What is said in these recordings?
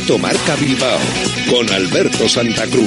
Directo Marca Bilbao con Alberto Santa Cruz.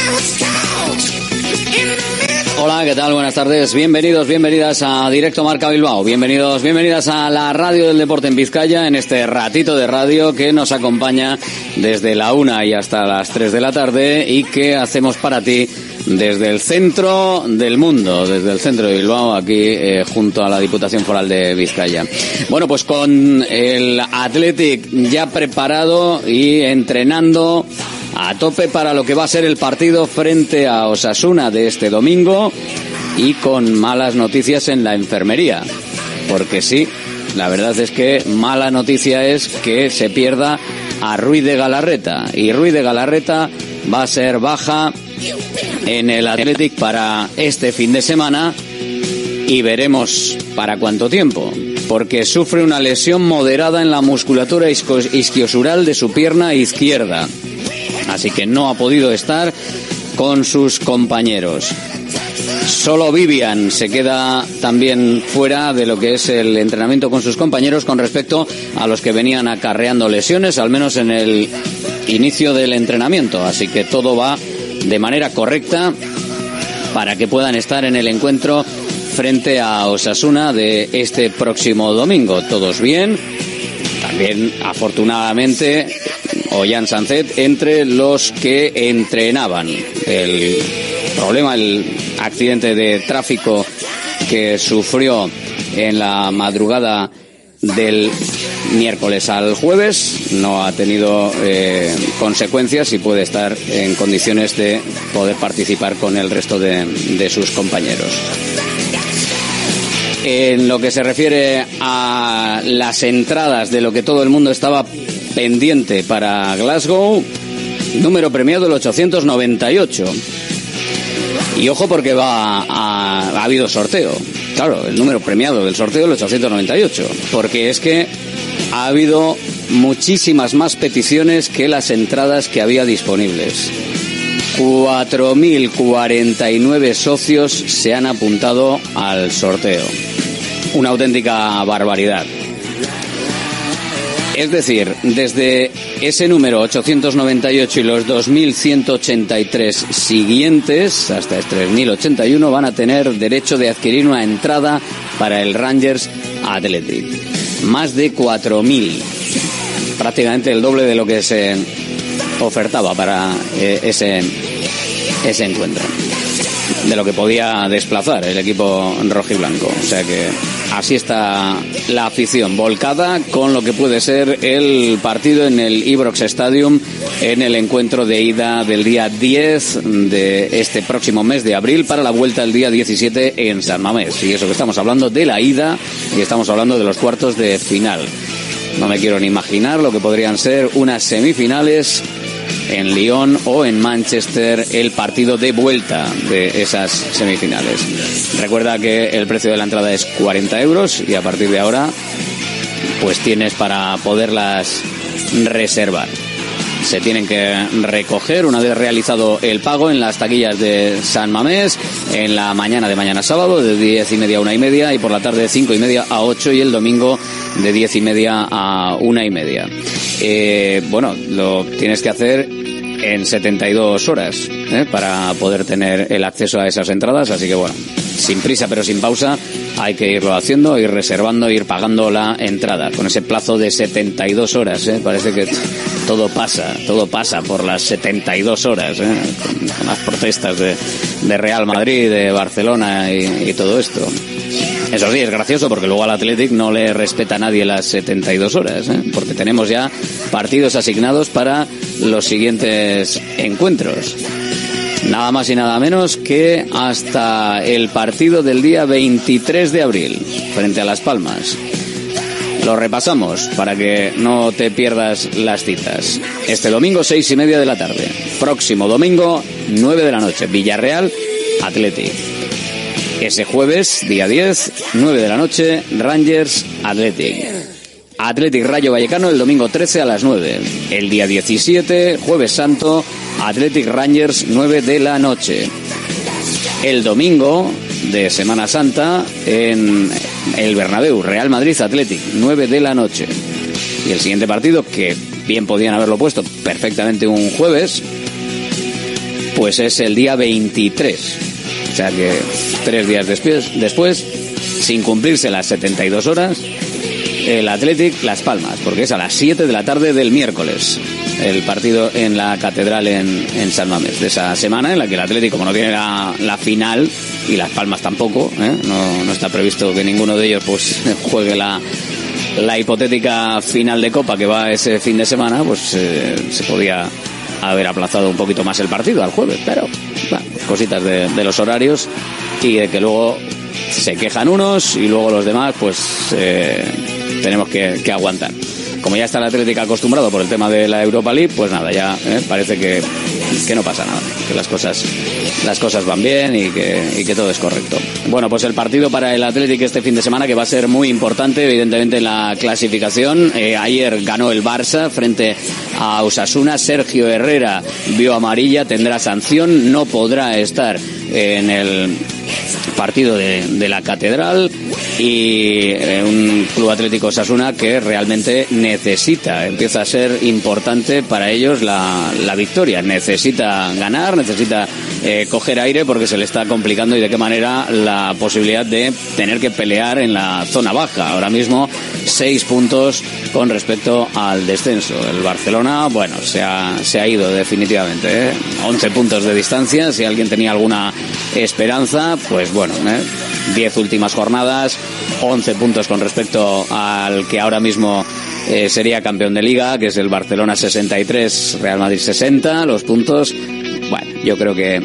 Hola, ¿qué tal? Buenas tardes. Bienvenidos, bienvenidas a Directo Marca Bilbao. Bienvenidos, bienvenidas a la radio del deporte en Vizcaya, en este ratito de radio que nos acompaña desde la 1 y hasta las 3 de la tarde y que hacemos para ti desde el centro del mundo, desde el centro de Bilbao, aquí junto a la Diputación Foral de Vizcaya. Bueno, pues con el Athletic ya preparado y entrenando a tope para lo que va a ser el partido frente a Osasuna de este domingo y con malas noticias en la enfermería, porque sí, la verdad es que mala noticia es que se pierda a Ruiz de Galarreta, y Ruiz de Galarreta va a ser baja en el Athletic para este fin de semana y veremos para cuánto tiempo, porque sufre una lesión moderada en la musculatura isquiosural de su pierna izquierda, así que no ha podido estar con sus compañeros. Solo Vivian se queda también fuera de lo que es el entrenamiento con sus compañeros con respecto a los que venían acarreando lesiones, al menos en el inicio del entrenamiento, así que todo va de manera correcta para que puedan estar en el encuentro frente a Osasuna de este próximo domingo. Todos bien. También, afortunadamente, Ollán Sancet entre los que entrenaban. El problema, el accidente de tráfico que sufrió en la madrugada del miércoles al jueves no ha tenido consecuencias y puede estar en condiciones de poder participar con el resto de sus compañeros. En lo que se refiere a las entradas de lo que todo el mundo estaba pendiente para Glasgow, número premiado el 898. Y ojo porque ha habido sorteo. Claro, el número premiado del sorteo el 898, porque es que ha habido muchísimas más peticiones que las entradas que había disponibles. 4.049 socios se han apuntado al sorteo. Una auténtica barbaridad. Es decir, desde ese número 898 y los 2.183 siguientes, hasta el 3.081, van a tener derecho de adquirir una entrada para el Rangers Athletic. Más de 4.000. Prácticamente el doble de lo que se ofertaba para ese encuentro. De lo que podía desplazar el equipo rojiblanco. O sea que así está la afición volcada con lo que puede ser el partido en el Ibrox Stadium en el encuentro de ida del día 10 de este próximo mes de abril para la vuelta el día 17 en San Mamés. Y eso que estamos hablando de la ida y estamos hablando de los cuartos de final. No me quiero ni imaginar lo que podrían ser unas semifinales en Lyon o en Manchester, el partido de vuelta de esas semifinales. Recuerda que el precio de la entrada es 40 euros y a partir de ahora pues tienes para poderlas reservar. Se tienen que recoger una vez realizado el pago en las taquillas de San Mamés en la mañana de mañana sábado de 10:30 a 1:30 y por la tarde de 5:30 a 8 y el domingo de 10:30 a 1:30. Bueno, lo tienes que hacer en 72 horas para poder tener el acceso a esas entradas, así que bueno, sin prisa pero sin pausa hay que irlo haciendo, ir reservando, ir pagando la entrada con ese plazo de 72 horas. Parece que todo pasa por las 72 horas, con las protestas de Real Madrid, de Barcelona y todo esto. Eso sí, es gracioso porque luego al Athletic no le respeta a nadie las 72 horas, porque tenemos ya partidos asignados para los siguientes encuentros. Nada más y nada menos que hasta el partido del día 23 de abril, frente a Las Palmas. Lo repasamos para que no te pierdas las citas. Este domingo, 6:30 de la tarde. Próximo domingo, 9 de la noche, Villarreal Athletic. Ese jueves, día 10, 9 de la noche, Rangers Athletic. Athletic Rayo Vallecano el domingo 13 a las 9. El día 17, Jueves Santo, Athletic Rangers 9 de la noche. El domingo de Semana Santa en el Bernabéu, Real Madrid Athletic 9 de la noche. Y el siguiente partido, que bien podían haberlo puesto perfectamente un jueves, pues es el día 23. O sea que 3 días después, sin cumplirse las 72 horas, el Athletic Las Palmas, porque es a las 7 de la tarde del miércoles el partido en la Catedral en San Mamés, de esa semana en la que el Athletic, como no tiene la final, y Las Palmas tampoco, no está previsto que ninguno de ellos pues juegue la hipotética final de Copa que va ese fin de semana, pues se podía haber aplazado un poquito más el partido al jueves, pero bueno, cositas de los horarios y de que luego se quejan unos y luego los demás pues tenemos que aguantar. Como ya está el Atlético acostumbrado por el tema de la Europa League, pues nada, ya parece que no pasa nada, que las cosas van bien y que todo es correcto. Bueno, pues el partido para el Atlético este fin de semana, que va a ser muy importante, evidentemente, en la clasificación. Ayer ganó el Barça frente a Osasuna. Sergio Herrera vio amarilla, tendrá sanción, no podrá estar en el partido de la Catedral, y un Club Atlético Osasuna que realmente empieza a ser importante para ellos la victoria. Necesita ganar, necesita coger aire, porque se le está complicando, y de qué manera la posibilidad de tener que pelear en la zona baja. Ahora mismo 6 puntos con respecto al descenso. El Barcelona, bueno, se ha ido definitivamente, 11 puntos de distancia. Si alguien tenía alguna esperanza, pues bueno, 10 últimas jornadas, 11 puntos con respecto al que ahora mismo sería campeón de Liga, que es el Barcelona. 63, Real Madrid 60, los puntos. Bueno, yo creo que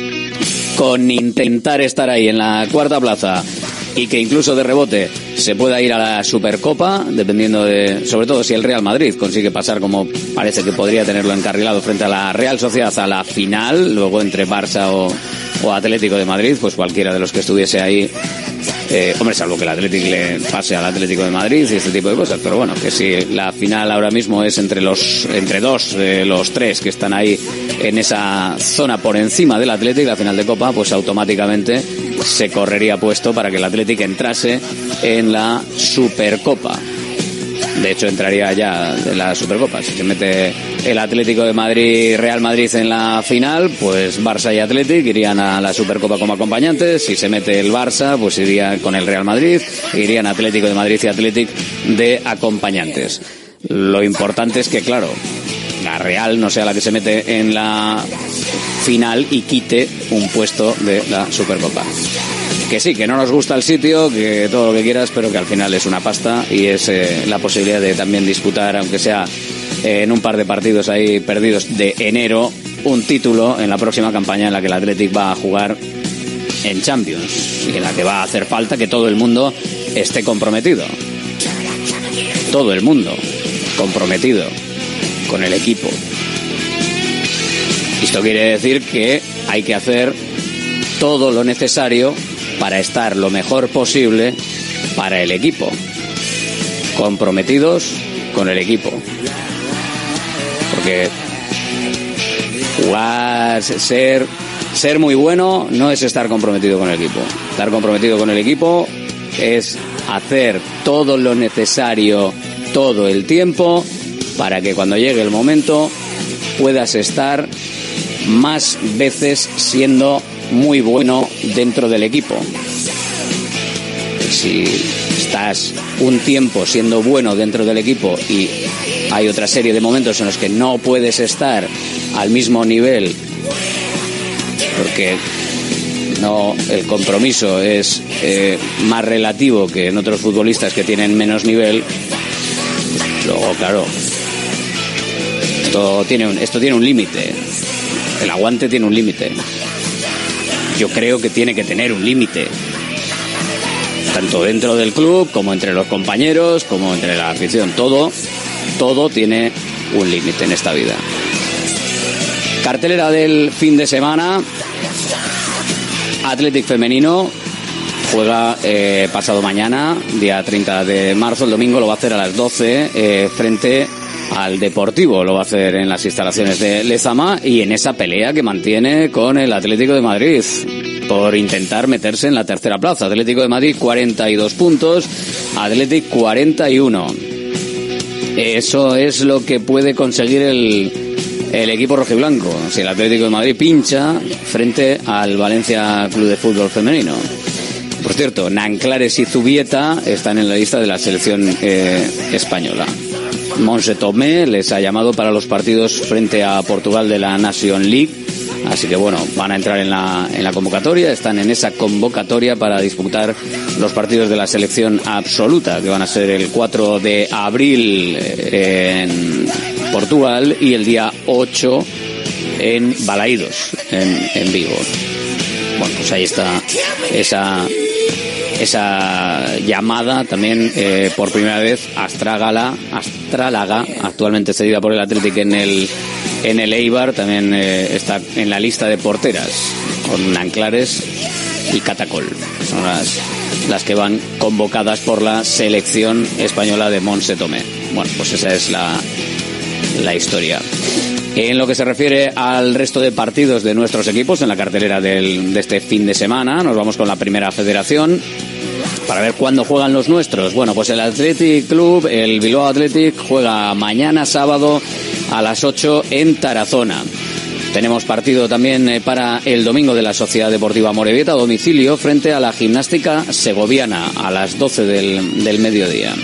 con intentar estar ahí en la cuarta plaza, y que incluso de rebote se pueda ir a la Supercopa, dependiendo sobre todo si el Real Madrid consigue pasar, como parece que podría tenerlo encarrilado, frente a la Real Sociedad a la final, luego entre Barça o Atlético de Madrid, pues cualquiera de los que estuviese ahí, hombre, salvo que el Atlético le pase al Atlético de Madrid y este tipo de cosas, pero bueno, que si la final ahora mismo es entre dos de los tres que están ahí en esa zona por encima del Atlético, la final de Copa, pues automáticamente se correría puesto para que el Atlético entrase en la Supercopa. De hecho, entraría ya en la Supercopa. Si se mete el Atlético de Madrid, Real Madrid en la final, pues Barça y Atlético irían a la Supercopa como acompañantes. Si se mete el Barça, pues iría con el Real Madrid, irían Atlético de Madrid y Atlético de acompañantes. Lo importante es que, claro, la Real no sea la que se mete en la final y quite un puesto de la Supercopa. Que sí, que no nos gusta el sitio, que todo lo que quieras, pero que al final es una pasta, y es la posibilidad de también disputar, aunque sea en un par de partidos ahí perdidos de enero, un título en la próxima campaña en la que el Athletic va a jugar en Champions, y en la que va a hacer falta que todo el mundo esté comprometido. Todo el mundo comprometido con el equipo. Esto quiere decir que hay que hacer todo lo necesario para estar lo mejor posible para el equipo. Comprometidos con el equipo. Porque jugar, ser muy bueno no es estar comprometido con el equipo. Estar comprometido con el equipo es hacer todo lo necesario todo el tiempo para que cuando llegue el momento puedas estar más veces siendo muy bueno dentro del equipo. Si estás un tiempo siendo bueno dentro del equipo y hay otra serie de momentos en los que no puedes estar al mismo nivel, porque el compromiso es más relativo que en otros futbolistas que tienen menos nivel, luego claro, esto tiene un límite. El aguante tiene un límite. Yo creo que tiene que tener un límite, tanto dentro del club como entre los compañeros, como entre la afición. Todo tiene un límite en esta vida. Cartelera del fin de semana. Athletic femenino juega pasado mañana, día 30 de marzo, el domingo lo va a hacer a las 12 frente al Deportivo, lo va a hacer en las instalaciones de Lezama, y en esa pelea que mantiene con el Atlético de Madrid por intentar meterse en la tercera plaza. Atlético de Madrid 42 puntos, Atlético 41. Eso es lo que puede conseguir el equipo rojiblanco, si el Atlético de Madrid pincha frente al Valencia Club de Fútbol Femenino. Por cierto, Nanclares y Zubieta están en la lista de la selección española. Montse Tomé les ha llamado para los partidos frente a Portugal de la Nation League, así que bueno, van a entrar en la convocatoria, están en esa convocatoria para disputar los partidos de la selección absoluta, que van a ser el 4 de abril en Portugal y el día 8 en Balaídos, en Vigo. Bueno, pues ahí está esa llamada también por primera vez Astrálaga, actualmente cedida por el Athletic en el Eibar, también está en la lista de porteras con Nanclares y Catacol. Son las que van convocadas por la selección española de Montse Tomé. Bueno, pues esa es la historia. En lo que se refiere al resto de partidos de nuestros equipos en la cartelera de este fin de semana, nos vamos con la Primera Federación para ver cuándo juegan los nuestros. Bueno, pues el Athletic Club, el Bilbao Athletic, juega mañana sábado a las 8 en Tarazona. Tenemos partido también para el domingo de la Sociedad Deportiva Amorebieta a domicilio frente a la Gimnástica Segoviana a las 12 del mediodía.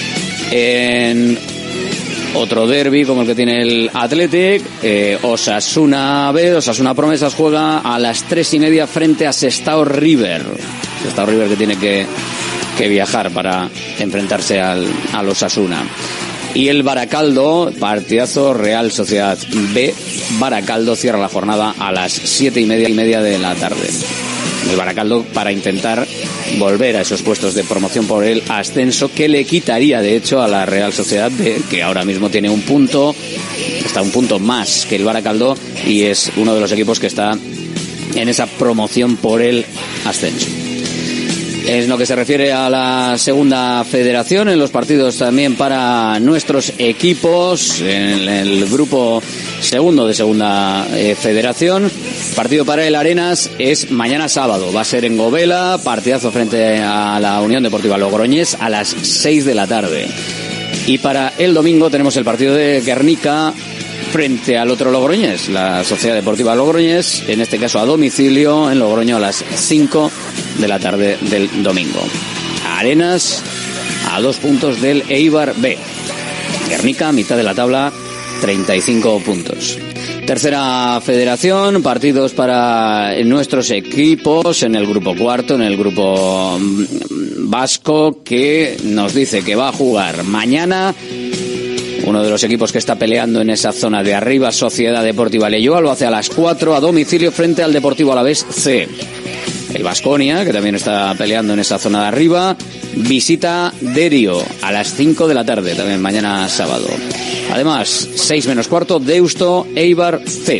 En otro derbi como el que tiene el Athletic, Osasuna B, Osasuna Promesas juega a las 3:30 frente a Sestao River. Sestao River que tiene que viajar para enfrentarse al Osasuna. Y el Baracaldo, partidazo Real Sociedad B, Baracaldo cierra la jornada a las 7:30 de la tarde. El Baracaldo para intentar volver a esos puestos de promoción por el ascenso que le quitaría de hecho a la Real Sociedad B, que ahora mismo tiene un punto más que el Baracaldo y es uno de los equipos que está en esa promoción por el ascenso. En lo que se refiere a la Segunda Federación, en los partidos también para nuestros equipos, en el grupo segundo de Segunda Federación, partido para el Arenas es mañana sábado, va a ser en Govela, partidazo frente a la Unión Deportiva Logroñés a las 6 de la tarde. Y para el domingo tenemos el partido de Guernica frente al otro Logroñés, la Sociedad Deportiva Logroñés, en este caso a domicilio en Logroño a las 5 de la tarde del domingo. Arenas a 2 puntos del Eibar B. Guernica, mitad de la tabla, 35 puntos. Tercera Federación, partidos para nuestros equipos en el grupo cuarto, en el grupo vasco, que nos dice que va a jugar mañana uno de los equipos que está peleando en esa zona de arriba, Sociedad Deportiva Leioa, lo hace a las 4 a domicilio frente al Deportivo Alavés C. El Baskonia, que también está peleando en esa zona de arriba, visita Derio a las 5 de la tarde, también mañana sábado. Además, 6 menos cuarto, Deusto Eibar C.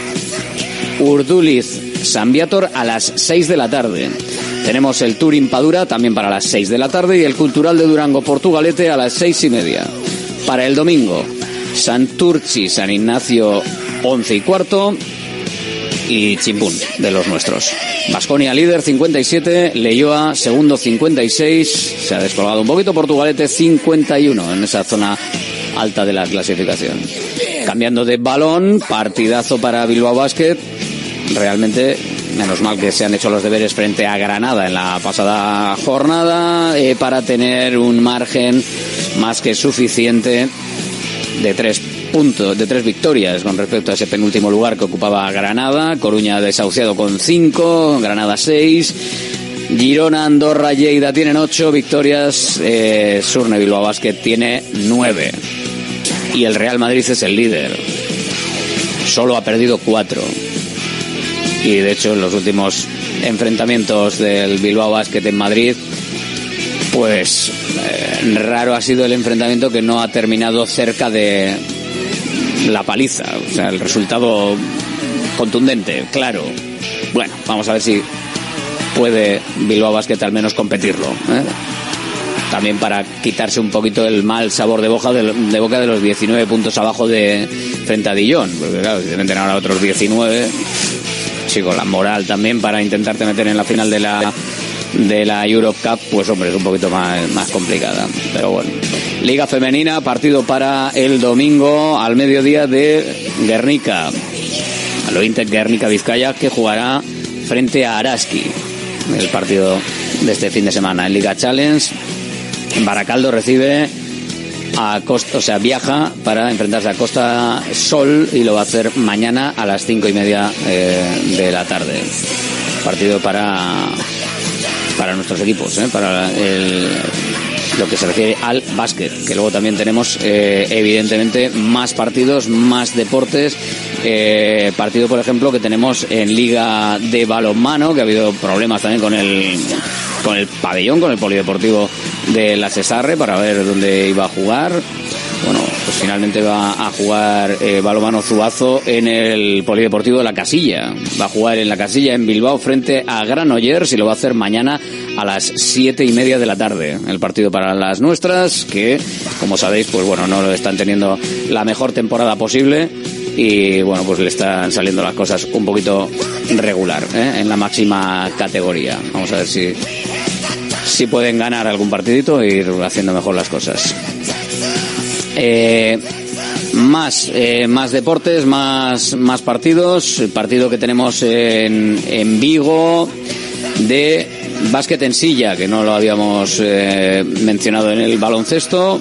Urduliz San Viator a las 6 de la tarde. Tenemos el Turín Padura también para las 6 de la tarde y el Cultural de Durango Portugalete a las 6:30. Para el domingo, Santurchi San Ignacio 11:15 y Chimpún de los nuestros. Baskonia líder 57, Leioa segundo 56, se ha descolgado un poquito, Portugalete 51 en esa zona alta de la clasificación. Cambiando de balón, partidazo para Bilbao Basket, realmente menos mal que se han hecho los deberes frente a Granada en la pasada jornada para tener un margen más que suficiente de 3 victorias con respecto a ese penúltimo lugar que ocupaba Granada. Coruña desahuciado con 5, Granada 6, Girona, Andorra, Lleida tienen 8 victorias, Surne Bilbao Basket tiene 9 y el Real Madrid es el líder, solo ha perdido 4 y de hecho en los últimos enfrentamientos del Bilbao Basket en Madrid, pues raro ha sido el enfrentamiento que no ha terminado cerca de la paliza, o sea, el resultado contundente, claro. Bueno, vamos a ver si puede Bilbao Basket al menos competirlo, también para quitarse un poquito el mal sabor de boca de los 19 puntos abajo de frente a Dijon, porque claro, si deben tener ahora otros 19, sí, con la moral también para intentarte meter en la final de de la Europe Cup, pues hombre, es un poquito más complicada. Pero bueno, Liga Femenina, partido para el domingo al mediodía de Guernica. Al Ointec Guernica Vizcaya, que jugará frente a Araski. El partido de este fin de semana. En Liga Challenge, Baracaldo recibe a Costa, o sea, viaja para enfrentarse a Costa Sol y lo va a hacer mañana a las 5:30 de la tarde. Partido para nuestros equipos, para lo que se refiere al básquet, que luego también tenemos evidentemente más partidos, más deportes. Partido, por ejemplo, que tenemos en Liga de Balonmano, que ha habido problemas también con el pabellón, con el polideportivo de la Cesarre, para ver dónde iba a jugar. Bueno, pues finalmente va a jugar Balonmano Zuazo en el polideportivo de La Casilla. Va a jugar en La Casilla, en Bilbao, frente a Granollers, y lo va a hacer mañana a las 7:30 de la tarde. El partido para las nuestras, que, como sabéis, pues bueno, no están teniendo la mejor temporada posible. Y bueno, pues le están saliendo las cosas un poquito regular, en la máxima categoría. Vamos a ver si pueden ganar algún partidito e ir haciendo mejor las cosas. Más deportes, más partidos. El partido que tenemos en Vigo de básquet en silla, que no lo habíamos mencionado en el baloncesto.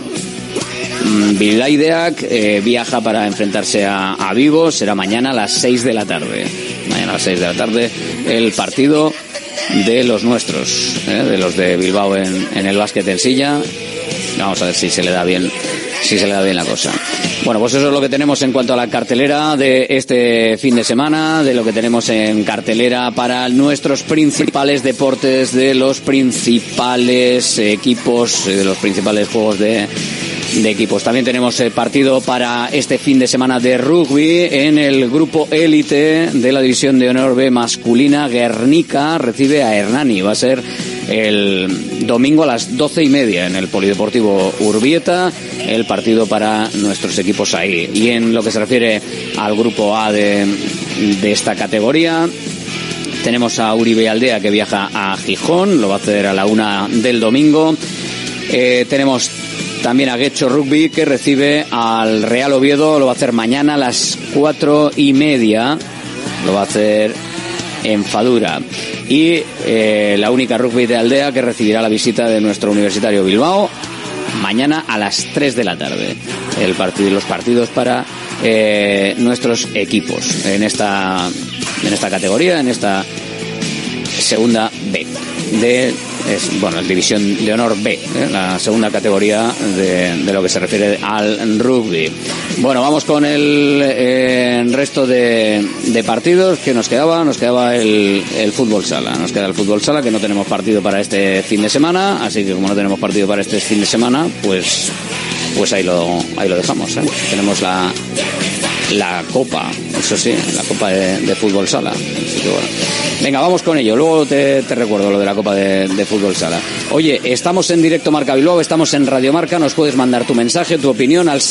Bilaideak viaja para enfrentarse a Vigo. Será mañana a las 6 de la tarde. Mañana a las 6 de la tarde el partido de los nuestros, de los de Bilbao en el básquet en silla. Vamos a ver si se le da bien la cosa. Bueno, pues eso es lo que tenemos en cuanto a la cartelera de este fin de semana, de lo que tenemos en cartelera para nuestros principales deportes, de los principales equipos, de los principales juegos de equipos. También tenemos el partido para este fin de semana de rugby en el grupo élite de la División de Honor B masculina. Guernica recibe a Hernani. Va a ser el domingo a las 12:30 en el Polideportivo Urbieta, el partido para nuestros equipos ahí. Y en lo que se refiere al grupo A de esta categoría, tenemos a Uribe Aldea, que viaja a Gijón, lo va a hacer a la 1 del domingo. Tenemos también a Guecho Rugby, que recibe al Real Oviedo, lo va a hacer mañana a las 4:30, lo va a hacer en Fadura. Y la única Rugby de Aldea, que recibirá la visita de nuestro Universitario Bilbao mañana a las 3 de la tarde. Los partidos para nuestros equipos en esta categoría, en esta segunda B es División de Honor B, la segunda categoría de lo que se refiere al rugby. Bueno, vamos con el resto de partidos que nos quedaba el fútbol sala. Nos queda el fútbol sala, que no tenemos partido para este fin de semana, así que como no tenemos partido para este fin de semana, pues ahí lo dejamos, Tenemos la Copa, eso sí, la Copa de fútbol sala. Así que bueno. Venga, vamos con ello. Luego te recuerdo lo de la Copa de fútbol sala. Oye, estamos en directo Marca Bilbao, estamos en Radio Marca. Nos puedes mandar tu mensaje, tu opinión al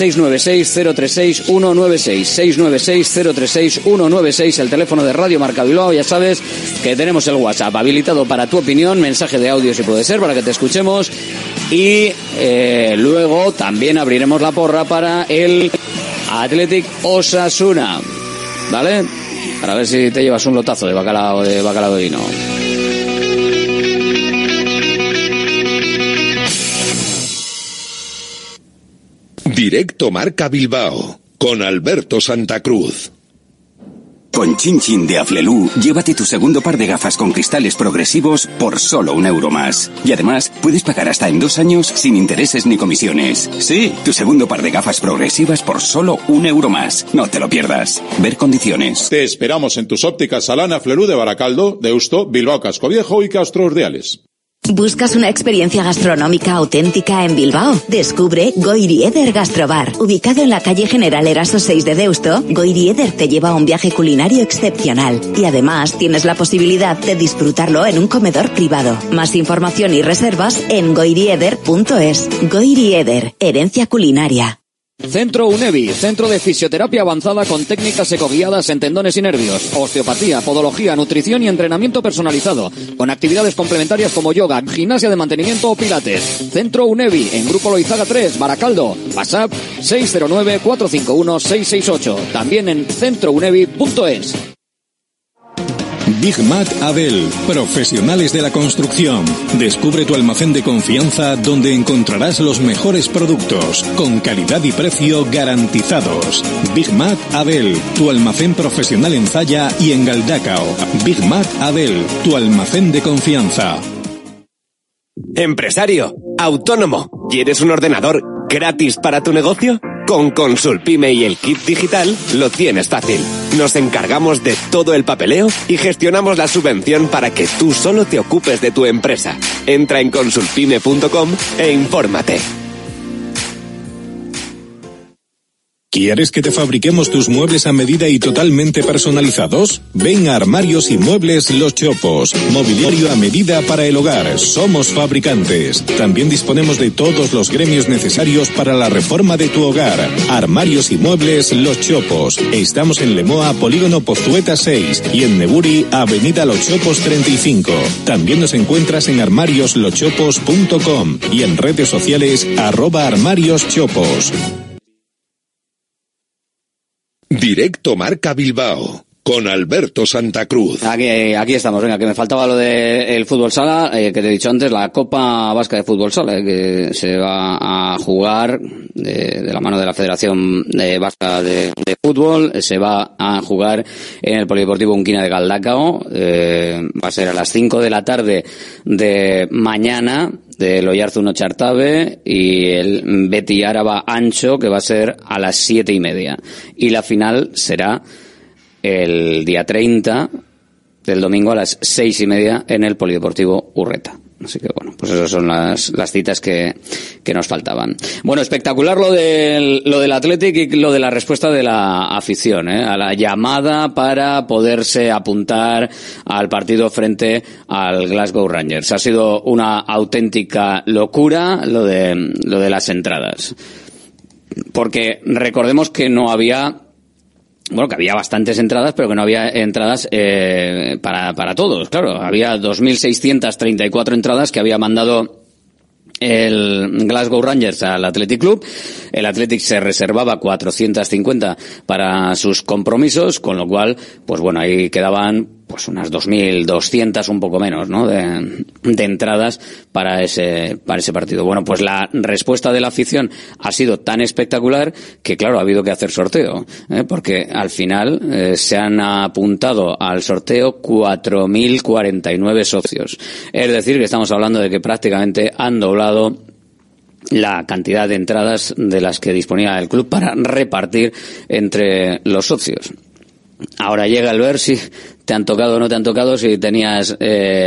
696-036-196. 696-036-196, el teléfono de Radio Marca Bilbao. Ya sabes que tenemos el WhatsApp habilitado para tu opinión, mensaje de audio si puede ser, para que te escuchemos. Y luego también abriremos la porra para el Athletic Osasuna, ¿vale? Para ver si te llevas un lotazo de bacalao de vino. Directo Marca Bilbao con Alberto Santa Cruz. Con Chin Chin de Aflelu, llévate tu segundo par de gafas con cristales progresivos por solo €1 más. Y además, puedes pagar hasta en 2 años sin intereses ni comisiones. Sí, tu segundo par de gafas progresivas por solo €1 más. No te lo pierdas. Ver condiciones. Te esperamos en tus ópticas Salana Aflelu de Baracaldo, Deusto, Bilbao Casco Viejo y Castro Urdiales. ¿Buscas una experiencia gastronómica auténtica en Bilbao? Descubre Goiri Eder Gastrobar. Ubicado en la calle General Eraso 6 de Deusto, Goiri Eder te lleva a un viaje culinario excepcional. Y además tienes la posibilidad de disfrutarlo en un comedor privado. Más información y reservas en goirieder.es. Goiri Eder, herencia culinaria. Centro UNEVI, centro de fisioterapia avanzada con técnicas ecoguiadas en tendones y nervios, osteopatía, podología, nutrición y entrenamiento personalizado, con actividades complementarias como yoga, gimnasia de mantenimiento o pilates. Centro UNEVI, en Grupo Loizaga 3, Baracaldo. WhatsApp 609-451-668. También en centrounevi.es. Big Mat Abel, profesionales de la construcción. Descubre tu almacén de confianza donde encontrarás los mejores productos, con calidad y precio garantizados. Big Mat Abel, tu almacén profesional en Zalla y en Galdacao. Big Mat Abel, tu almacén de confianza. Empresario, autónomo, ¿quieres un ordenador gratis para tu negocio? Con Consulpime y el kit digital lo tienes fácil. Nos encargamos de todo el papeleo y gestionamos la subvención para que tú solo te ocupes de tu empresa. Entra en consulpime.com e infórmate. ¿Quieres que te fabriquemos tus muebles a medida y totalmente personalizados? Ven a Armarios y Muebles Los Chopos. Mobiliario a medida para el hogar. Somos fabricantes. También disponemos de todos los gremios necesarios para la reforma de tu hogar. Armarios y Muebles Los Chopos. Estamos en Lemoa, Polígono Pozueta 6 y en Neburi, Avenida Los Chopos 35. También nos encuentras en armariosloschopos.com y en redes sociales @armarioschopos. Directo Marca Bilbao, con Alberto Santa Cruz. Aquí estamos, venga, que me faltaba lo del fútbol sala, que te he dicho antes, la Copa Vasca de Fútbol Sala, que se va a jugar de la mano de la Federación Vasca de Fútbol, se va a jugar en el Polideportivo Unquina de Galdacao, va a ser a las 5 de la tarde de mañana, del Oyarzun Chartabe y el Beti Áraba Ancho, que va a ser a las 7:30. Y la final será el día 30 del domingo a las 6:30 en el Polideportivo Urreta. Así que bueno, pues esas son las citas que nos faltaban. Bueno, espectacular lo del Athletic y lo de la respuesta de la afición, a la llamada para poderse apuntar al partido frente al Glasgow Rangers. Ha sido una auténtica locura lo de las entradas. Porque recordemos que no había, bueno, que había bastantes entradas, pero que no había entradas para todos. Claro, había 2.634 entradas que había mandado el Glasgow Rangers al Athletic Club. El Athletic se reservaba 450 para sus compromisos, con lo cual, pues bueno, ahí quedaban pues unas 2.200, un poco menos, ¿no?, de entradas para ese partido. Bueno, pues la respuesta de la afición ha sido tan espectacular que, claro, ha habido que hacer sorteo, porque al final se han apuntado al sorteo 4.049 socios. Es decir, que estamos hablando de que prácticamente han doblado la cantidad de entradas de las que disponía el club para repartir entre los socios. Ahora llega el ver si te han tocado o no te han tocado, si tenías,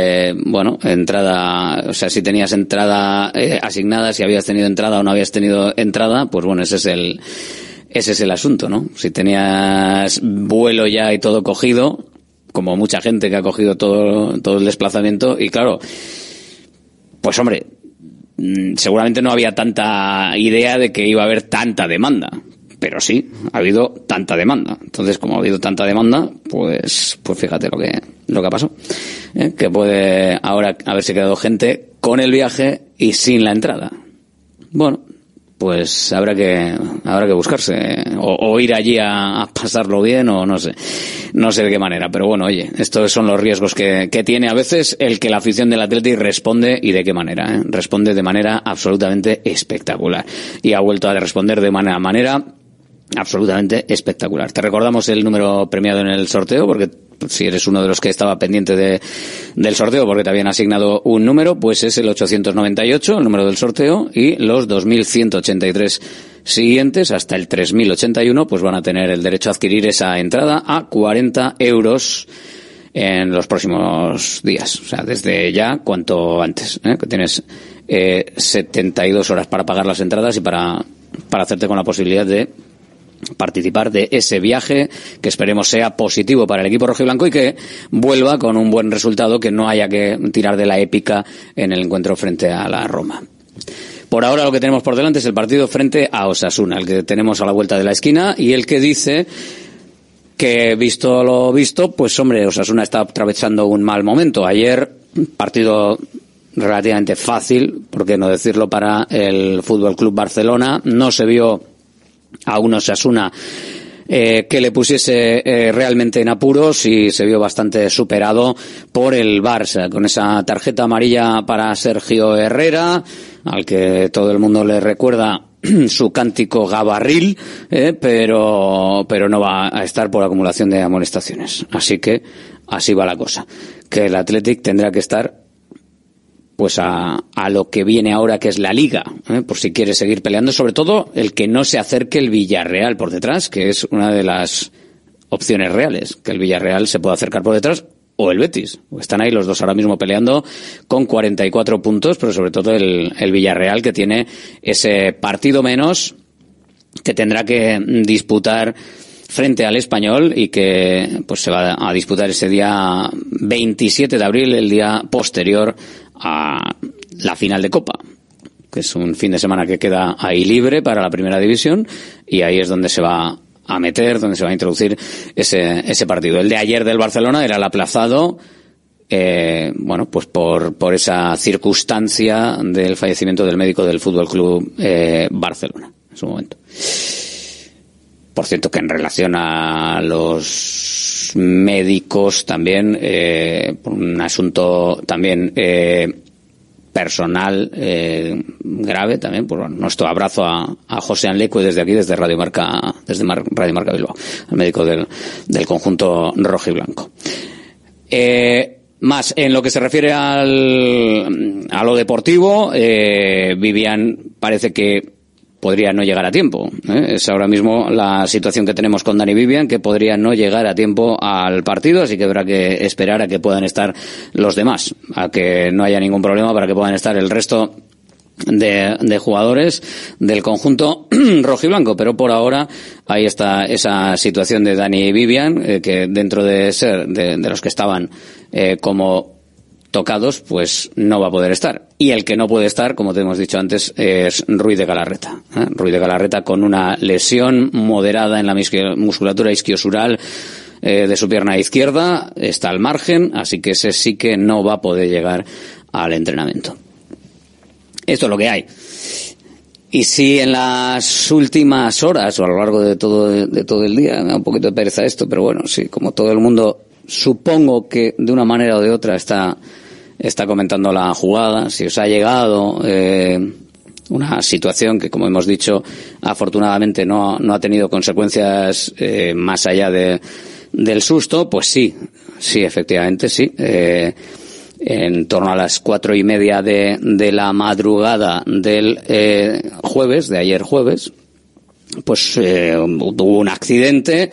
entrada, o sea, si tenías entrada asignada, si habías tenido entrada o no habías tenido entrada, pues bueno, ese es el asunto, ¿no? Si tenías vuelo ya y todo cogido, como mucha gente que ha cogido todo el desplazamiento, y claro, pues hombre, seguramente no había tanta idea de que iba a haber tanta demanda. Pero sí, ha habido tanta demanda. Entonces, como ha habido tanta demanda, pues fíjate lo que pasó. Que puede ahora haberse quedado gente con el viaje y sin la entrada. Bueno, pues habrá que buscarse o ir allí a pasarlo bien, o no sé de qué manera. Pero bueno, oye, estos son los riesgos que tiene a veces el que la afición del Athletic responde, y de qué manera, responde de manera absolutamente espectacular. Y ha vuelto a responder de manera absolutamente espectacular. Te recordamos el número premiado en el sorteo, porque si eres uno de los que estaba pendiente del sorteo porque te habían asignado un número, pues es el 898, el número del sorteo, y los 2.183 siguientes hasta el 3.081 pues van a tener el derecho a adquirir esa entrada a 40 euros en los próximos días. O sea, desde ya, cuanto antes, que tienes 72 horas para pagar las entradas y para hacerte con la posibilidad de participar de ese viaje, que esperemos sea positivo para el equipo rojiblanco y que vuelva con un buen resultado, que no haya que tirar de la épica en el encuentro frente a la Roma. Por ahora lo que tenemos por delante es el partido frente a Osasuna, el que tenemos a la vuelta de la esquina, y el que dice que, visto lo visto, pues hombre, Osasuna está atravesando un mal momento. Ayer, partido relativamente fácil, por qué no decirlo, para el Fútbol Club Barcelona. No se vio a un Osasuna que le pusiese realmente en apuros, y se vio bastante superado por el Barça, con esa tarjeta amarilla para Sergio Herrera, al que todo el mundo le recuerda su cántico gabarril, pero no va a estar por acumulación de amonestaciones. Así que así va la cosa, que el Athletic tendrá que estar pues a lo que viene ahora, que es la Liga, por si quiere seguir peleando, sobre todo el que no se acerque el Villarreal por detrás, que es una de las opciones reales, que el Villarreal se pueda acercar por detrás, o el Betis. Están ahí los dos ahora mismo peleando con 44 puntos, pero sobre todo el Villarreal, que tiene ese partido menos que tendrá que disputar frente al Español, y que pues se va a disputar ese día 27 de abril, el día posterior a la final de Copa, que es un fin de semana que queda ahí libre para la primera división, y ahí es donde se va a meter, donde se va a introducir ese partido. El de ayer del Barcelona era el aplazado, pues por esa circunstancia del fallecimiento del médico del Fútbol Club Barcelona en su momento. Por cierto, que en relación a los médicos también, un asunto también personal grave también, por nuestro abrazo a José Anlecue desde aquí, desde Radio Marca Bilbao, el médico del conjunto rojiblanco. Más en lo que se refiere a lo deportivo, Vivian parece que podría no llegar a tiempo. Es ahora mismo la situación que tenemos con Dani Vivian, que podría no llegar a tiempo al partido, así que habrá que esperar a que puedan estar los demás, a que no haya ningún problema para que puedan estar el resto de jugadores del conjunto rojiblanco. Pero por ahora ahí está esa situación de Dani Vivian, que dentro de ser de los que estaban como tocados, pues no va a poder estar. Y el que no puede estar, como te hemos dicho antes, es Ruiz de Galarreta. Ruiz de Galarreta, con una lesión moderada en la musculatura isquiosural de su pierna izquierda, está al margen, así que ese sí que no va a poder llegar al entrenamiento. Esto es lo que hay. Y si en las últimas horas, o a lo largo de todo el día, me da un poquito de pereza esto, pero bueno, sí, como todo el mundo, supongo que de una manera o de otra está comentando la jugada. Si os ha llegado una situación que, como hemos dicho, afortunadamente no ha tenido consecuencias más allá del susto, pues sí, efectivamente, sí. En torno a las 4:30 de la madrugada del ayer jueves, pues hubo un accidente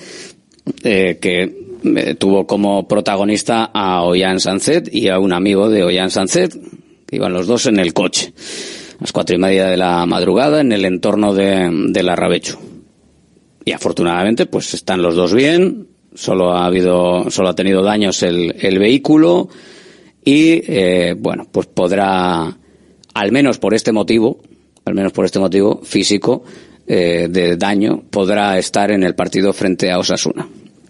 que tuvo como protagonista a Ollán Sancet y a un amigo de Ollán Sancet, que iban los dos en el coche a las 4:30 de la madrugada en el entorno de Larrabechu. Y afortunadamente pues están los dos bien, solo ha tenido daños el vehículo, y pues podrá, al menos por este motivo físico de daño, podrá estar en el partido frente a Osasuna.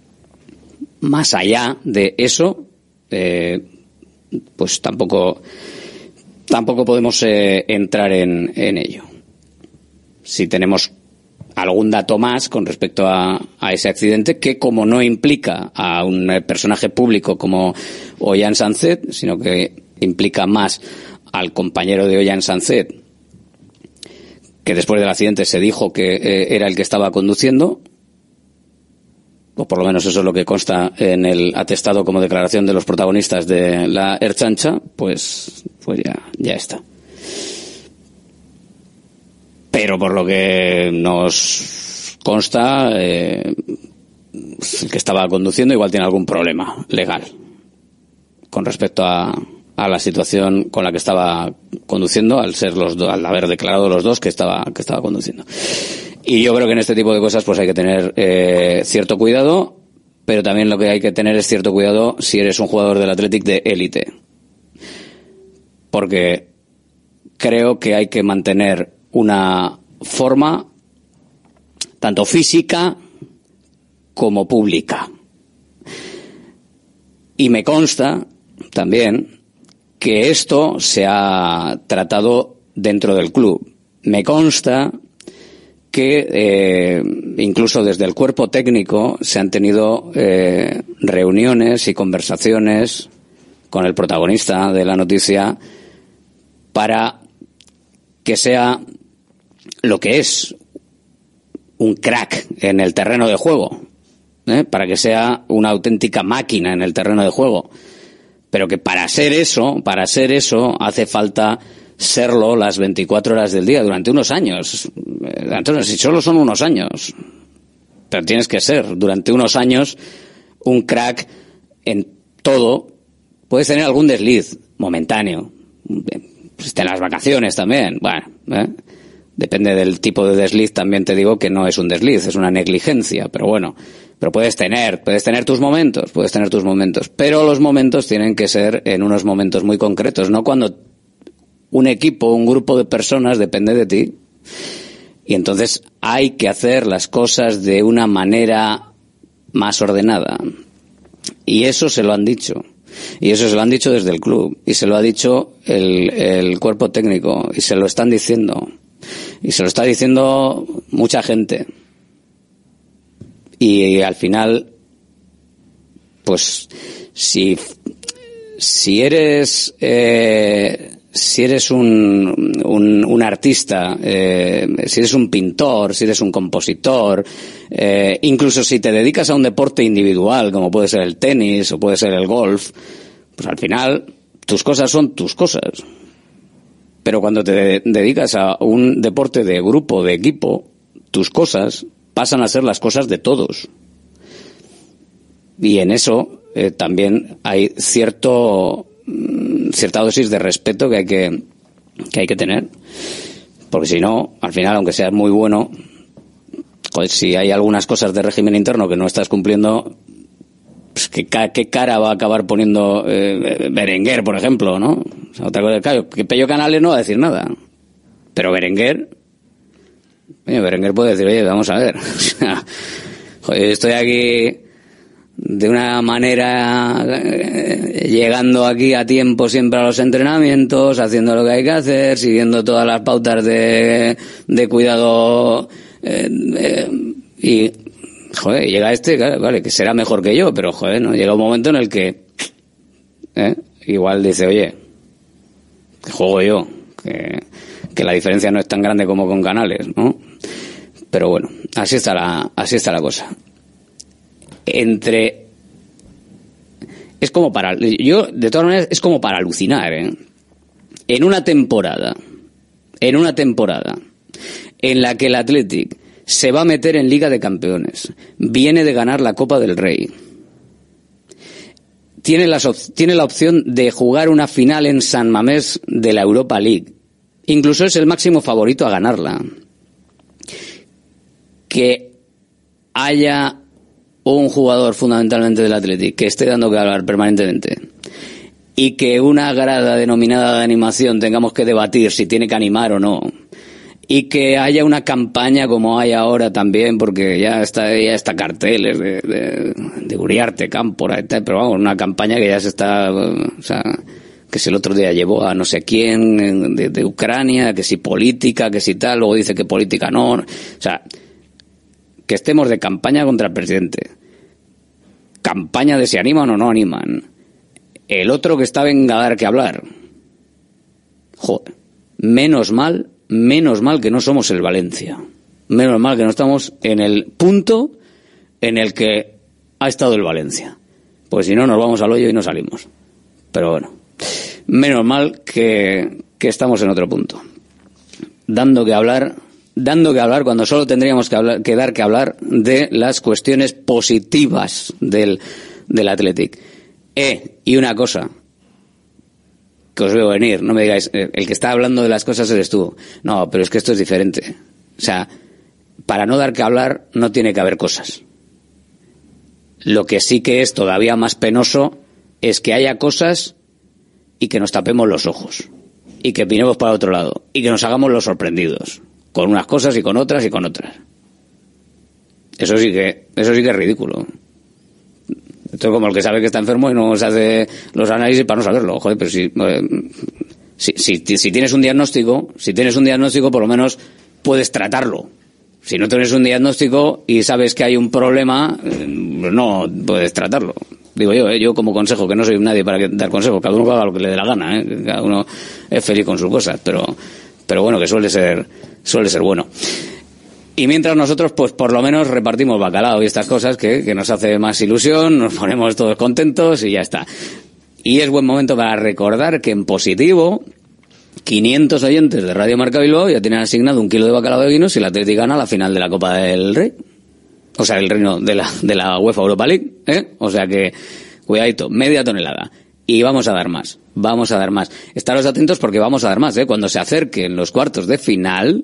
Más allá de eso, pues tampoco podemos entrar en ello. Si tenemos algún dato más con respecto a ese accidente, que como no implica a un personaje público como Ollán Sancet, sino que implica más al compañero de Ollán Sancet, que después del accidente se dijo que era el que estaba conduciendo, o por lo menos eso es lo que consta en el atestado como declaración de los protagonistas de la Ertzaintza, pues ya está. Pero por lo que nos consta, el que estaba conduciendo igual tiene algún problema legal con respecto a la situación con la que estaba conduciendo, al haber declarado los dos que estaba conduciendo. Y yo creo que en este tipo de cosas pues hay que tener cierto cuidado, pero también lo que hay que tener es cierto cuidado si eres un jugador del Athletic de élite. Porque creo que hay que mantener una forma tanto física como pública. Y me consta también que esto se ha tratado dentro del club. Me consta que incluso desde el cuerpo técnico se han tenido reuniones y conversaciones con el protagonista de la noticia para que sea lo que es un crack en el terreno de juego, para que sea una auténtica máquina en el terreno de juego, pero que para ser eso hace falta serlo las 24 horas del día durante unos años. Entonces, si solo son unos años, pero tienes que ser durante unos años un crack en todo. Puedes tener algún desliz momentáneo, pues en las vacaciones también, bueno, depende del tipo de desliz. También te digo que no es un desliz, es una negligencia, pero bueno, pero puedes tener tus momentos, pero los momentos tienen que ser en unos momentos muy concretos, no cuando un equipo, un grupo de personas depende de ti. Y entonces hay que hacer las cosas de una manera más ordenada. Y eso se lo han dicho. Y eso se lo han dicho desde el club. Y se lo ha dicho el cuerpo técnico. Y se lo están diciendo. Y se lo está diciendo mucha gente. Y al final, pues, si eres un artista, si eres un pintor, si eres un compositor, incluso si te dedicas a un deporte individual, como puede ser el tenis o puede ser el golf, pues al final tus cosas son tus cosas. Pero cuando te dedicas a un deporte de grupo, de equipo, tus cosas pasan a ser las cosas de todos. Y en eso también hay cierta dosis de respeto que hay que tener, porque si no, al final, aunque seas muy bueno, pues si hay algunas cosas de régimen interno que no estás cumpliendo, pues ¿qué cara va a acabar poniendo Berenguer, por ejemplo, ¿no? O sea, otra cosa, claro, que Pello Canales no va a decir nada, pero Berenguer puede decir, oye, vamos a ver, o sea, joder, estoy aquí de una manera, llegando aquí a tiempo siempre a los entrenamientos, haciendo lo que hay que hacer, siguiendo todas las pautas de cuidado, y joder, llega claro, vale, que será mejor que yo, pero joder, no, llega un momento en el que igual dice, oye, que juego yo, que la diferencia no es tan grande como con Canales, ¿no? Pero bueno, así está la cosa. Es como para, yo de todas maneras es como para alucinar, en una temporada en la que el Athletic se va a meter en Liga de Campeones, viene de ganar la Copa del Rey, tiene la opción de jugar una final en San Mamés de la Europa League, incluso es el máximo favorito a ganarla, que haya un jugador fundamentalmente del Athletic que esté dando que hablar permanentemente y que una grada denominada de animación tengamos que debatir si tiene que animar o no, y que haya una campaña como hay ahora también, porque ya está carteles de Uriarte, Cámpora y tal, pero vamos, una campaña que ya se está, o sea, que si el otro día llevó a no sé quién de Ucrania, que si política, que si tal, luego dice que política no, o sea, que estemos de campaña contra el presidente, campaña de si animan o no animan, el otro que está venga a dar que hablar, joder, menos mal que no somos el Valencia, menos mal que no estamos en el punto en el que ha estado el Valencia, pues si no nos vamos al hoyo y no salimos. Pero bueno, menos mal que estamos en otro punto, dando que hablar cuando solo tendríamos que dar que hablar de las cuestiones positivas del Athletic. Y una cosa que os veo venir, no me digáis, el que está hablando de las cosas eres tú. No, pero es que esto es diferente. O sea, para no dar que hablar no tiene que haber cosas. Lo que sí que es todavía más penoso es que haya cosas y que nos tapemos los ojos. y que pinemos para otro lado y que nos hagamos los sorprendidos con unas cosas y con otras y con otras. Eso sí que es ridículo. Esto es como el que sabe que está enfermo y no se hace los análisis para no saberlo. Joder, pero si tienes un diagnóstico, por lo menos puedes tratarlo. Si no tienes un diagnóstico y sabes que hay un problema, no puedes tratarlo. Digo yo como consejo, que no soy nadie para dar consejos, cada uno haga lo que le dé la gana, cada uno es feliz con sus cosas, pero bueno, que suele ser bueno. Y mientras nosotros, pues por lo menos repartimos bacalao y estas cosas que nos hace más ilusión, nos ponemos todos contentos y ya está. Y es buen momento para recordar que en positivo, 500 oyentes de Radio Marca Bilbao ya tienen asignado 1 kilo de bacalao de Guino si el Athletic gana la final de la Copa del Rey. O sea, el reino de la UEFA Europa League, O sea que, cuidadito, media tonelada. Y vamos a dar más. Estaros atentos porque vamos a dar más, Cuando se acerquen los cuartos de final,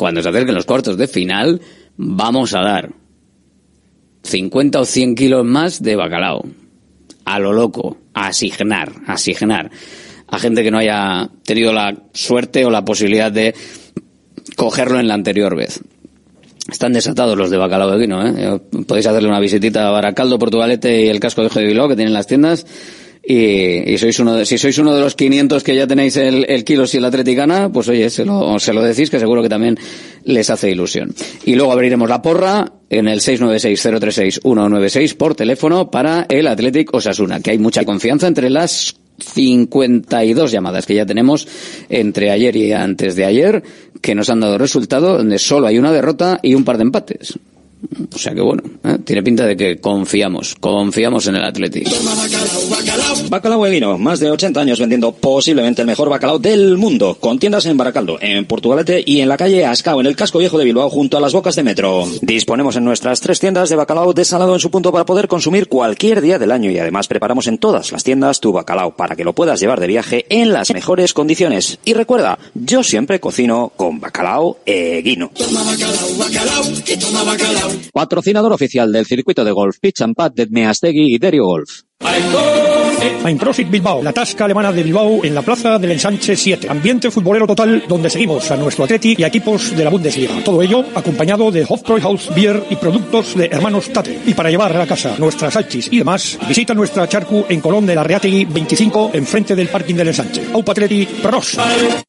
vamos a dar 50 o 100 kilos más de bacalao. A lo loco. A asignar. A gente que no haya tenido la suerte o la posibilidad de cogerlo en la anterior vez. Están desatados los de bacalao de Guino, Podéis hacerle una visitita a Baracaldo, Portugalete y el Casco Viejo de Bilbao que tienen las tiendas. Y si sois uno de los 500 que ya tenéis el kilo si el Athletic gana, pues oye, se lo decís, que seguro que también les hace ilusión. Y luego abriremos la porra en el 696-036-196 por teléfono para el Athletic Osasuna, que hay mucha confianza entre las 52 llamadas que ya tenemos entre ayer y antes de ayer, que nos han dado resultado donde solo hay una derrota y un par de empates. O sea que bueno, tiene pinta de que confiamos en el Athletic. Bacalao de Guino, más de 80 años vendiendo posiblemente el mejor bacalao del mundo, con tiendas en Baracaldo, en Portugalete y en la calle Ascao, en el Casco Viejo de Bilbao, junto a las bocas de metro. Disponemos en nuestras 3 tiendas de bacalao desalado en su punto para poder consumir cualquier día del año, y además preparamos en todas las tiendas tu bacalao para que lo puedas llevar de viaje en las mejores condiciones. Y recuerda, yo siempre cocino con Bacalao Guino. Toma bacalao, que toma bacalao. Patrocinador oficial del circuito de golf Pitch and Pad de Meastegui y Derio Golf. Einprosit Bilbao, la tasca alemana de Bilbao en la plaza del Ensanche 7. Ambiente futbolero total donde seguimos a nuestro Athletic y a equipos de la Bundesliga. Todo ello acompañado de Hofbräuhaus Beer y productos de Hermanos Tate. Y para llevar a la casa nuestras salchis y demás, visita nuestra charcu en Colón de la Reategui 25, enfrente del parking del Ensanche. Aupa Athletic, pros.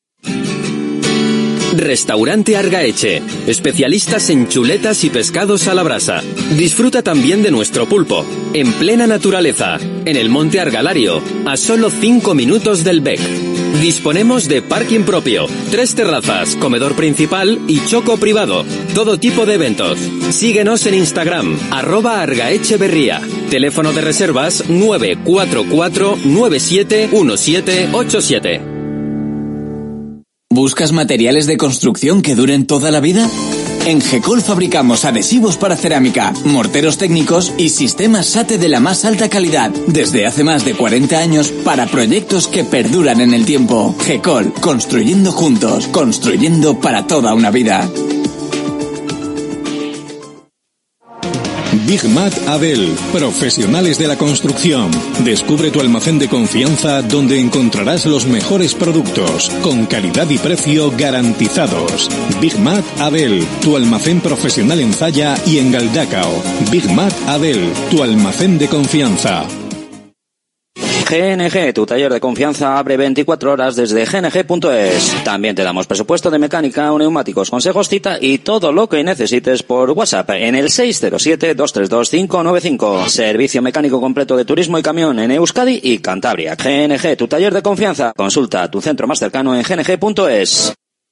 Restaurante Argaeche, especialistas en chuletas y pescados a la brasa. Disfruta también de nuestro pulpo, en plena naturaleza, en el Monte Argalario, a solo 5 minutos del Bec. Disponemos de parking propio, 3 terrazas, comedor principal y choco privado. Todo tipo de eventos. Síguenos en Instagram, @argaecheberría. Teléfono de reservas 944 971787. ¿Buscas materiales de construcción que duren toda la vida? En GECOL fabricamos adhesivos para cerámica, morteros técnicos y sistemas SATE de la más alta calidad, desde hace más de 40 años para proyectos que perduran en el tiempo. GECOL, construyendo juntos, construyendo para toda una vida. Big Mat Adel, profesionales de la construcción. Descubre tu almacén de confianza donde encontrarás los mejores productos, con calidad y precio garantizados. Big Mat Adel, tu almacén profesional en Zalla y en Galdacao. Big Mat Adel, tu almacén de confianza. GNG, tu taller de confianza, abre 24 horas desde gng.es. También te damos presupuesto de mecánica o neumáticos, consejos, cita y todo lo que necesites por WhatsApp en el 607-232-595. Servicio mecánico completo de turismo y camión en Euskadi y Cantabria. GNG, tu taller de confianza. Consulta tu centro más cercano en gng.es.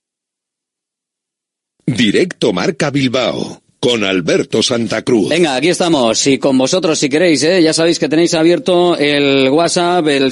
Directo Marca Bilbao. Con Alberto Santa Cruz. Venga, aquí estamos. Y con vosotros, si queréis, ya sabéis que tenéis abierto el WhatsApp, el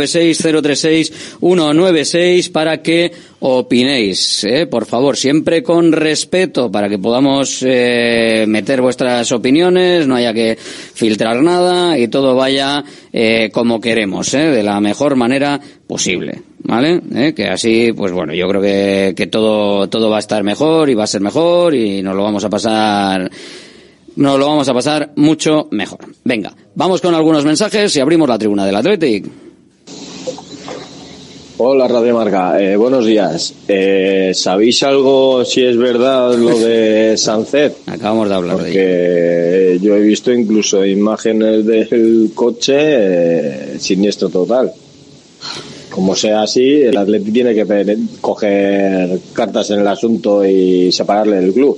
696-036-196, para que opinéis, por favor, siempre con respeto, para que podamos meter vuestras opiniones, no haya que filtrar nada y todo vaya como queremos, de la mejor manera posible. ¿Vale? Que así, pues bueno, yo creo que todo va a estar mejor y va a ser mejor y nos lo vamos a pasar mucho mejor. Venga, vamos con algunos mensajes y abrimos la tribuna del Athletic. Hola Radio Marca, buenos días. ¿Sabéis algo si es verdad lo de Sánchez? Acabamos de hablar de ello. Porque yo he visto incluso imágenes del coche siniestro total. Como sea así, el Atleti tiene que coger cartas en el asunto y separarle del club.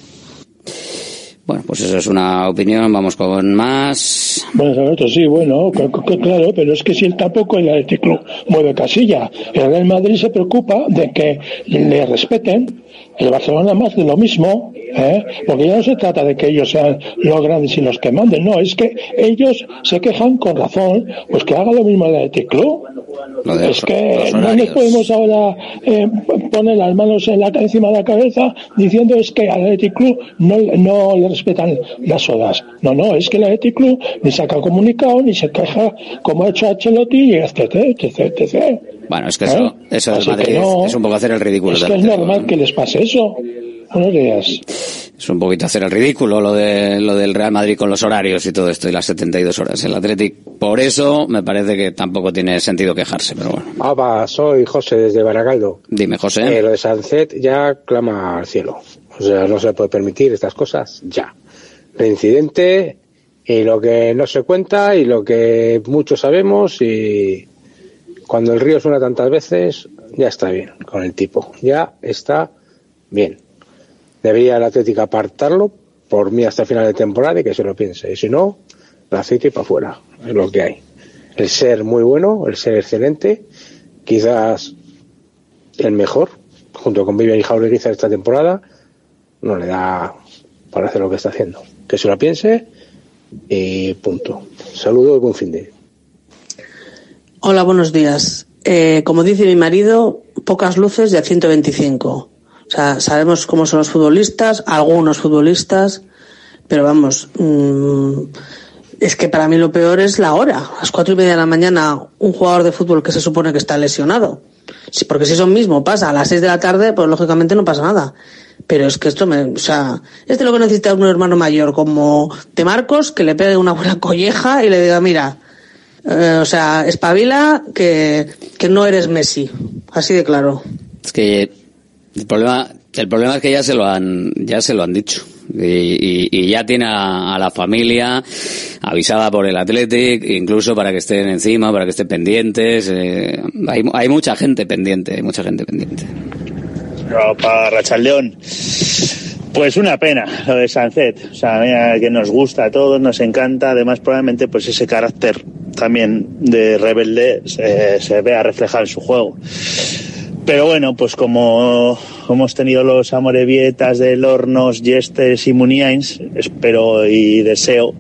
Bueno, pues eso es una opinión. Vamos con más. Bueno, Alberto, sí, bueno, claro, pero es que si él tampoco el Athletic Club mueve casilla. El Real Madrid se preocupa de que le respeten. El Barcelona más de lo mismo, porque ya no se trata de que ellos sean los grandes y los que manden, no, es que ellos se quejan con razón, pues que haga lo mismo el Athletic Club. Es que no nos podemos ahora poner las manos encima de la cabeza diciendo es que al Athletic Club no le respetan las horas. No, es que el Athletic Club ni saca comunicado ni se queja como ha hecho Ancelotti, etc. Bueno, es que eso del Madrid es un poco hacer el ridículo. Es que es normal que les pase eso. Buenos días. Es un poquito hacer el ridículo lo del Real Madrid con los horarios y todo esto y las 72 horas. El Athletic, por eso me parece que tampoco tiene sentido quejarse, pero bueno. Soy José desde Baracaldo. Dime, José. Lo de Sánchez ya clama al cielo. O sea, no se le puede permitir estas cosas ya. Reincidente y lo que no se cuenta y lo que muchos sabemos, y cuando el río suena tantas veces ya está bien con el tipo. Ya está bien. Debería el Atlético apartarlo por mí hasta final de temporada y que se lo piense. Y si no, el aceite para afuera. Es lo que hay. El ser muy bueno, el ser excelente, quizás el mejor, junto con Vivian y Jauregui esta temporada, no le da para hacer lo que está haciendo. Que se lo piense y punto. Saludos y buen fin de. Hola, buenos días. Como dice mi marido, pocas luces y a 125. O sea, sabemos cómo son los futbolistas, algunos futbolistas, pero vamos, es que para mí lo peor es la hora. A las 4:30 de la mañana, un jugador de fútbol que se supone que está lesionado. Sí, porque si eso mismo pasa a las 6 de la tarde, pues lógicamente no pasa nada. Pero es que esto es de lo que necesita un hermano mayor como de Marcos, que le pegue una buena colleja y le diga, mira, espabila que no eres Messi. Así de claro. Es que el problema es que ya se lo han dicho y ya tiene a la familia avisada por el Athletic, incluso para que estén encima, para que estén pendientes. Hay mucha gente pendiente. No, para Rachaldeón, pues una pena lo de Sánchez. O sea, mira, que nos gusta a todos, nos encanta. Además, probablemente pues ese carácter también de rebelde se vea reflejado en su juego. Pero bueno, pues como hemos tenido los amorebietas del Hornos, Yestes y Muniains, espero y deseo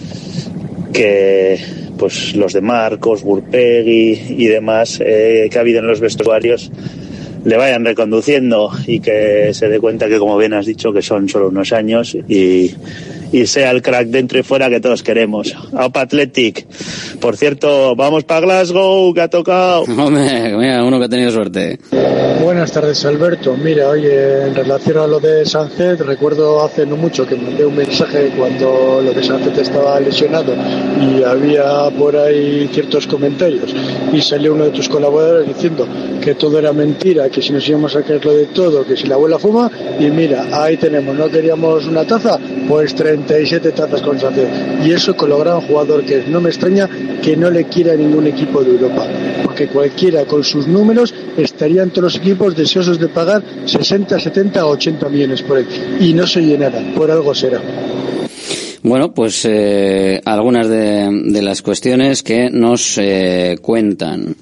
que pues los de Marcos, Gurpegui y demás que ha habido en los vestuarios le vayan reconduciendo y que se dé cuenta que, como bien has dicho, que son solo unos años y sea el crack dentro y fuera que todos queremos. ¡Aupa Athletic! Por cierto, vamos para Glasgow, que ha tocado. Hombre, mira, uno que ha tenido suerte. Buenas tardes, Alberto. Mira, oye, en relación a lo de Sánchez, recuerdo hace no mucho que mandé un mensaje cuando lo de Sánchez estaba lesionado y había por ahí ciertos comentarios y salió uno de tus colaboradores diciendo que todo era mentira, que si nos íbamos a creerlo de todo, que si la abuela fuma, y mira, ahí tenemos, no queríamos una taza, pues 37 tazas con Sánchez, y eso con lo gran jugador que es. No me extraña que no le quiera ningún equipo de Europa, porque cualquiera con sus números estarían todos los equipos deseosos de pagar 60, 70 o 80 millones por él, y no se llenará, por algo será. Bueno, pues algunas de las cuestiones que nos cuentan.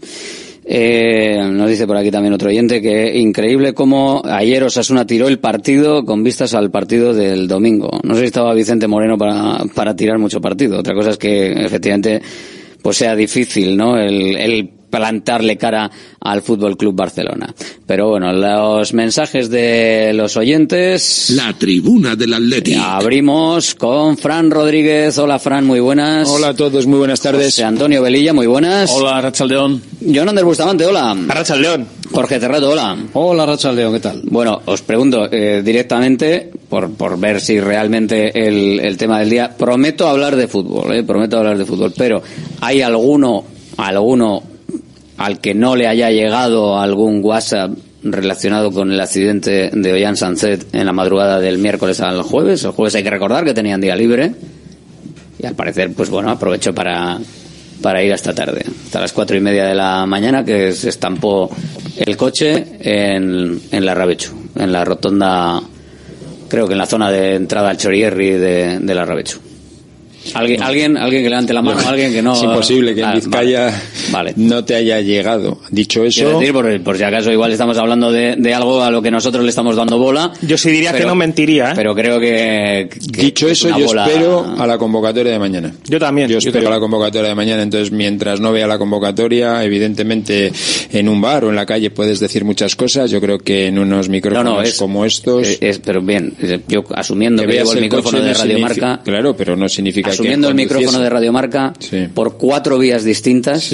Nos dice por aquí también otro oyente que increíble cómo ayer Osasuna tiró el partido con vistas al partido del domingo. No sé si estaba Vicente Moreno para tirar mucho partido. Otra cosa es que efectivamente pues sea difícil, ¿no? El plantarle cara al Fútbol Club Barcelona. Pero bueno, los mensajes de los oyentes. La tribuna del Athletic. Abrimos con Fran Rodríguez. Hola, Fran, muy buenas. Hola a todos, muy buenas tardes. José Antonio Velilla, muy buenas. Hola, Rachaldeón. Jonander Bustamante, hola. Rachaldeón. Jorge Cerrato, hola. Hola, Rachaldeón, ¿qué tal? Bueno, os pregunto directamente, por ver si realmente el tema del día, prometo hablar de fútbol, pero ¿hay alguno al que no le haya llegado algún WhatsApp relacionado con el accidente de Ollán Sancet en la madrugada del miércoles al jueves. El jueves hay que recordar que tenían día libre y al parecer, pues bueno, aprovechó para ir hasta tarde, hasta las 4:30 de la mañana, que se estampó el coche en la Rabechu, en la rotonda, creo que en la zona de entrada al Chorierri de la Rabechu. Alguien que levante la mano, alguien que no. Es imposible que en Vizcaya no te haya llegado. Dicho eso, quiero decir, por si acaso igual estamos hablando de algo a lo que nosotros le estamos dando bola. Yo sí diría que no mentiría, ¿eh? Pero creo que dicho eso, yo espero a la convocatoria de mañana. Yo también. Yo espero a la convocatoria de mañana. Entonces, mientras no vea la convocatoria, evidentemente en un bar o en la calle puedes decir muchas cosas. Yo creo que en unos micrófonos como estos, pero bien, yo asumiendo que llevo el micrófono de Radio Marca, claro, pero no significa asumiendo el micrófono de Radio Marca, por 4 vías distintas,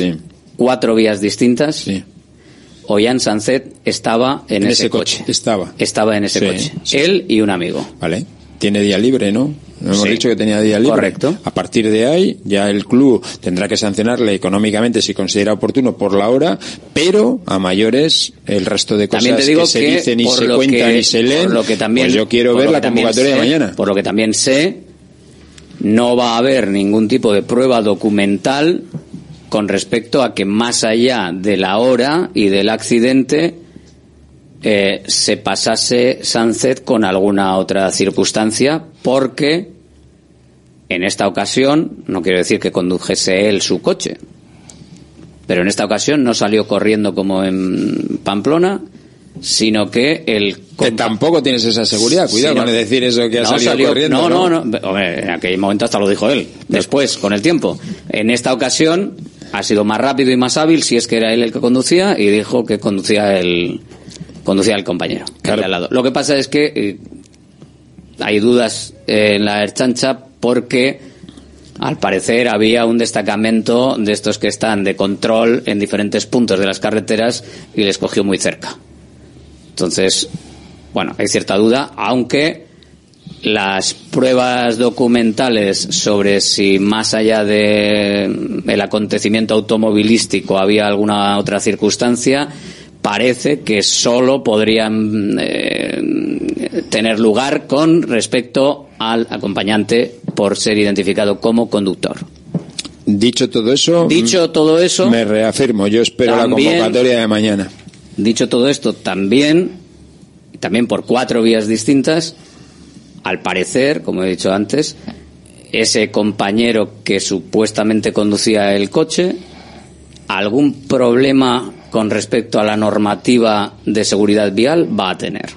Ollán Sancet estaba en ese coche. Estaba en ese coche. Él y un amigo. Vale. Tiene día libre, ¿no? No hemos dicho que tenía día libre. Correcto. A partir de ahí, ya el club tendrá que sancionarle económicamente si considera oportuno por la hora, pero a mayores el resto de cosas que se dicen y se cuentan y se leen, pues yo quiero ver la convocatoria de mañana. Por lo que también sé, no va a haber ningún tipo de prueba documental con respecto a que más allá de la hora y del accidente se pasase Sancet con alguna otra circunstancia, porque en esta ocasión, no quiero decir que condujese él su coche, pero en esta ocasión no salió corriendo como en Pamplona, sino que que tampoco tienes esa seguridad. Cuidado con decir eso que ha salido corriendo. No. Hombre, en aquel momento hasta lo dijo él. Después, con el tiempo. En esta ocasión ha sido más rápido y más hábil, si es que era él el que conducía, y dijo que conducía el compañero, claro, al lado. Lo que pasa es que hay dudas en la Ertzaintza porque al parecer había un destacamento de estos que están de control en diferentes puntos de las carreteras y les cogió muy cerca. Entonces, bueno, hay cierta duda, aunque las pruebas documentales sobre si más allá de el acontecimiento automovilístico había alguna otra circunstancia, parece que solo podrían tener lugar con respecto al acompañante por ser identificado como conductor. Dicho todo eso, me reafirmo, yo espero también, la convocatoria de mañana. Dicho todo esto, también por 4 vías distintas, al parecer, como he dicho antes, ese compañero que supuestamente conducía el coche, algún problema con respecto a la normativa de seguridad vial va a tener.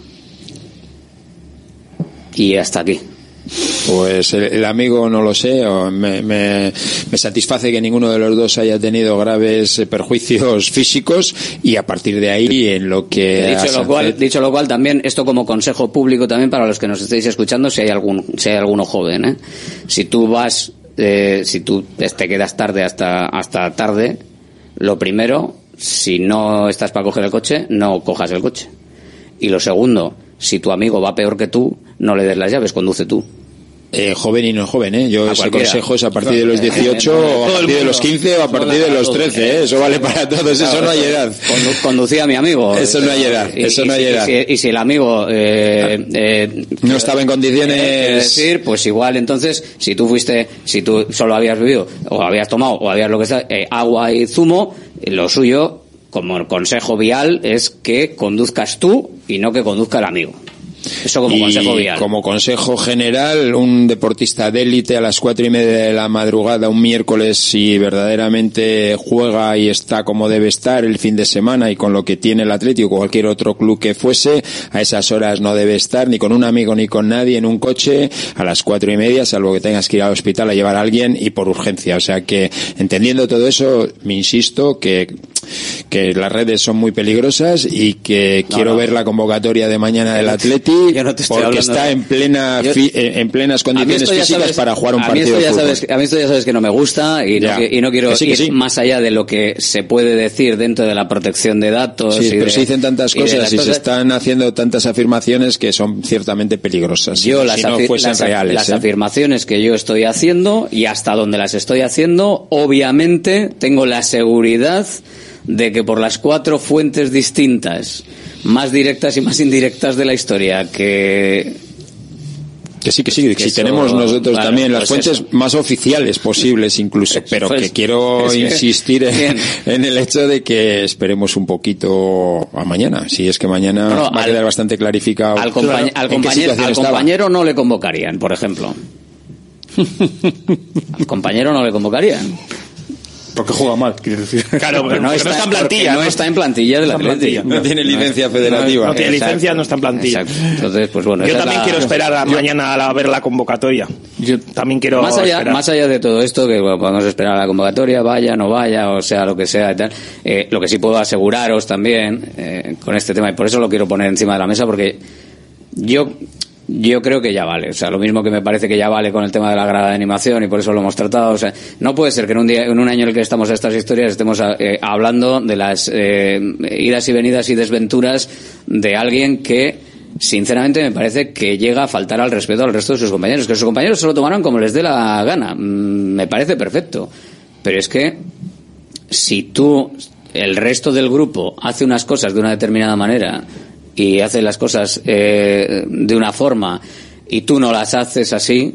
Y hasta aquí. Pues el amigo no lo sé, me satisface que ninguno de los dos haya tenido graves perjuicios físicos, y a partir de ahí en lo que dicho lo cual también esto como consejo público también para los que nos estéis escuchando, si hay alguno joven, si tú si tú te quedas tarde hasta tarde, lo primero, si no estás para coger el coche, no cojas el coche. Y lo segundo, si tu amigo va peor que tú, no le des las llaves, conduce tú. Joven y no joven, yo ese consejo es a partir de los 18 o a partir de los 15 o a partir de los 13, eso vale para todos, eso no hay edad. Conducía a mi amigo. Eso no hay edad, Y si el amigo no estaba en condiciones, decir, pues igual entonces, si tú solo habías bebido o habías tomado o habías lo que sea, agua y zumo, lo suyo como consejo vial es que conduzcas tú y no que conduzca el amigo. Eso como consejo vial. Como consejo general, un deportista de élite a las 4:30 de la madrugada un miércoles, si verdaderamente juega y está como debe estar el fin de semana y con lo que tiene el Atlético o cualquier otro club que fuese, a esas horas no debe estar ni con un amigo ni con nadie en un coche a las 4:30, salvo que tengas que ir al hospital a llevar a alguien y por urgencia. O sea que, entendiendo todo eso, me insisto que las redes son muy peligrosas y que quiero ver la convocatoria de mañana del Atlético, porque está en plenas condiciones físicas para jugar un partido de fútbol. A mí esto ya sabes que no me gusta y no quiero ir más allá de lo que se puede decir dentro de la protección de datos. Sí, pero se dicen tantas cosas y se están haciendo tantas afirmaciones que son ciertamente peligrosas. Las afirmaciones que yo estoy haciendo y hasta donde las estoy haciendo, obviamente tengo la seguridad de que por las 4 fuentes distintas, más directas y más indirectas de la historia, que sí, si tenemos nosotros también las fuentes más oficiales posibles incluso, pero que quiero insistir en el hecho de que esperemos un poquito a mañana, si es que mañana va a quedar bastante clarificado. Al compañero no le convocarían, por ejemplo. Al compañero no le convocarían. Porque juega mal, quiero decir. Claro, porque no está en plantilla. No está en plantilla del Atlético. No tiene licencia federativa. No tiene licencia, no está en plantilla. Exacto. Entonces, pues bueno. Yo también quiero esperar a mañana a ver la convocatoria. Yo también quiero más allá de todo esto, que bueno, podemos esperar a la convocatoria, vaya, no vaya, o sea, lo que sea y tal. Lo que sí puedo aseguraros también con este tema, y por eso lo quiero poner encima de la mesa, porque yo creo que ya vale, o sea, lo mismo que me parece que ya vale con el tema de la grada de animación y por eso lo hemos tratado, o sea, no puede ser que en un año en el que estamos a estas historias estemos hablando de las idas y venidas y desventuras de alguien que sinceramente me parece que llega a faltar al respeto al resto de sus compañeros, que sus compañeros se lo tomaron como les dé la gana, me parece perfecto, pero es que si el resto del grupo hace unas cosas de una determinada manera y hace las cosas de una forma y tú no las haces así,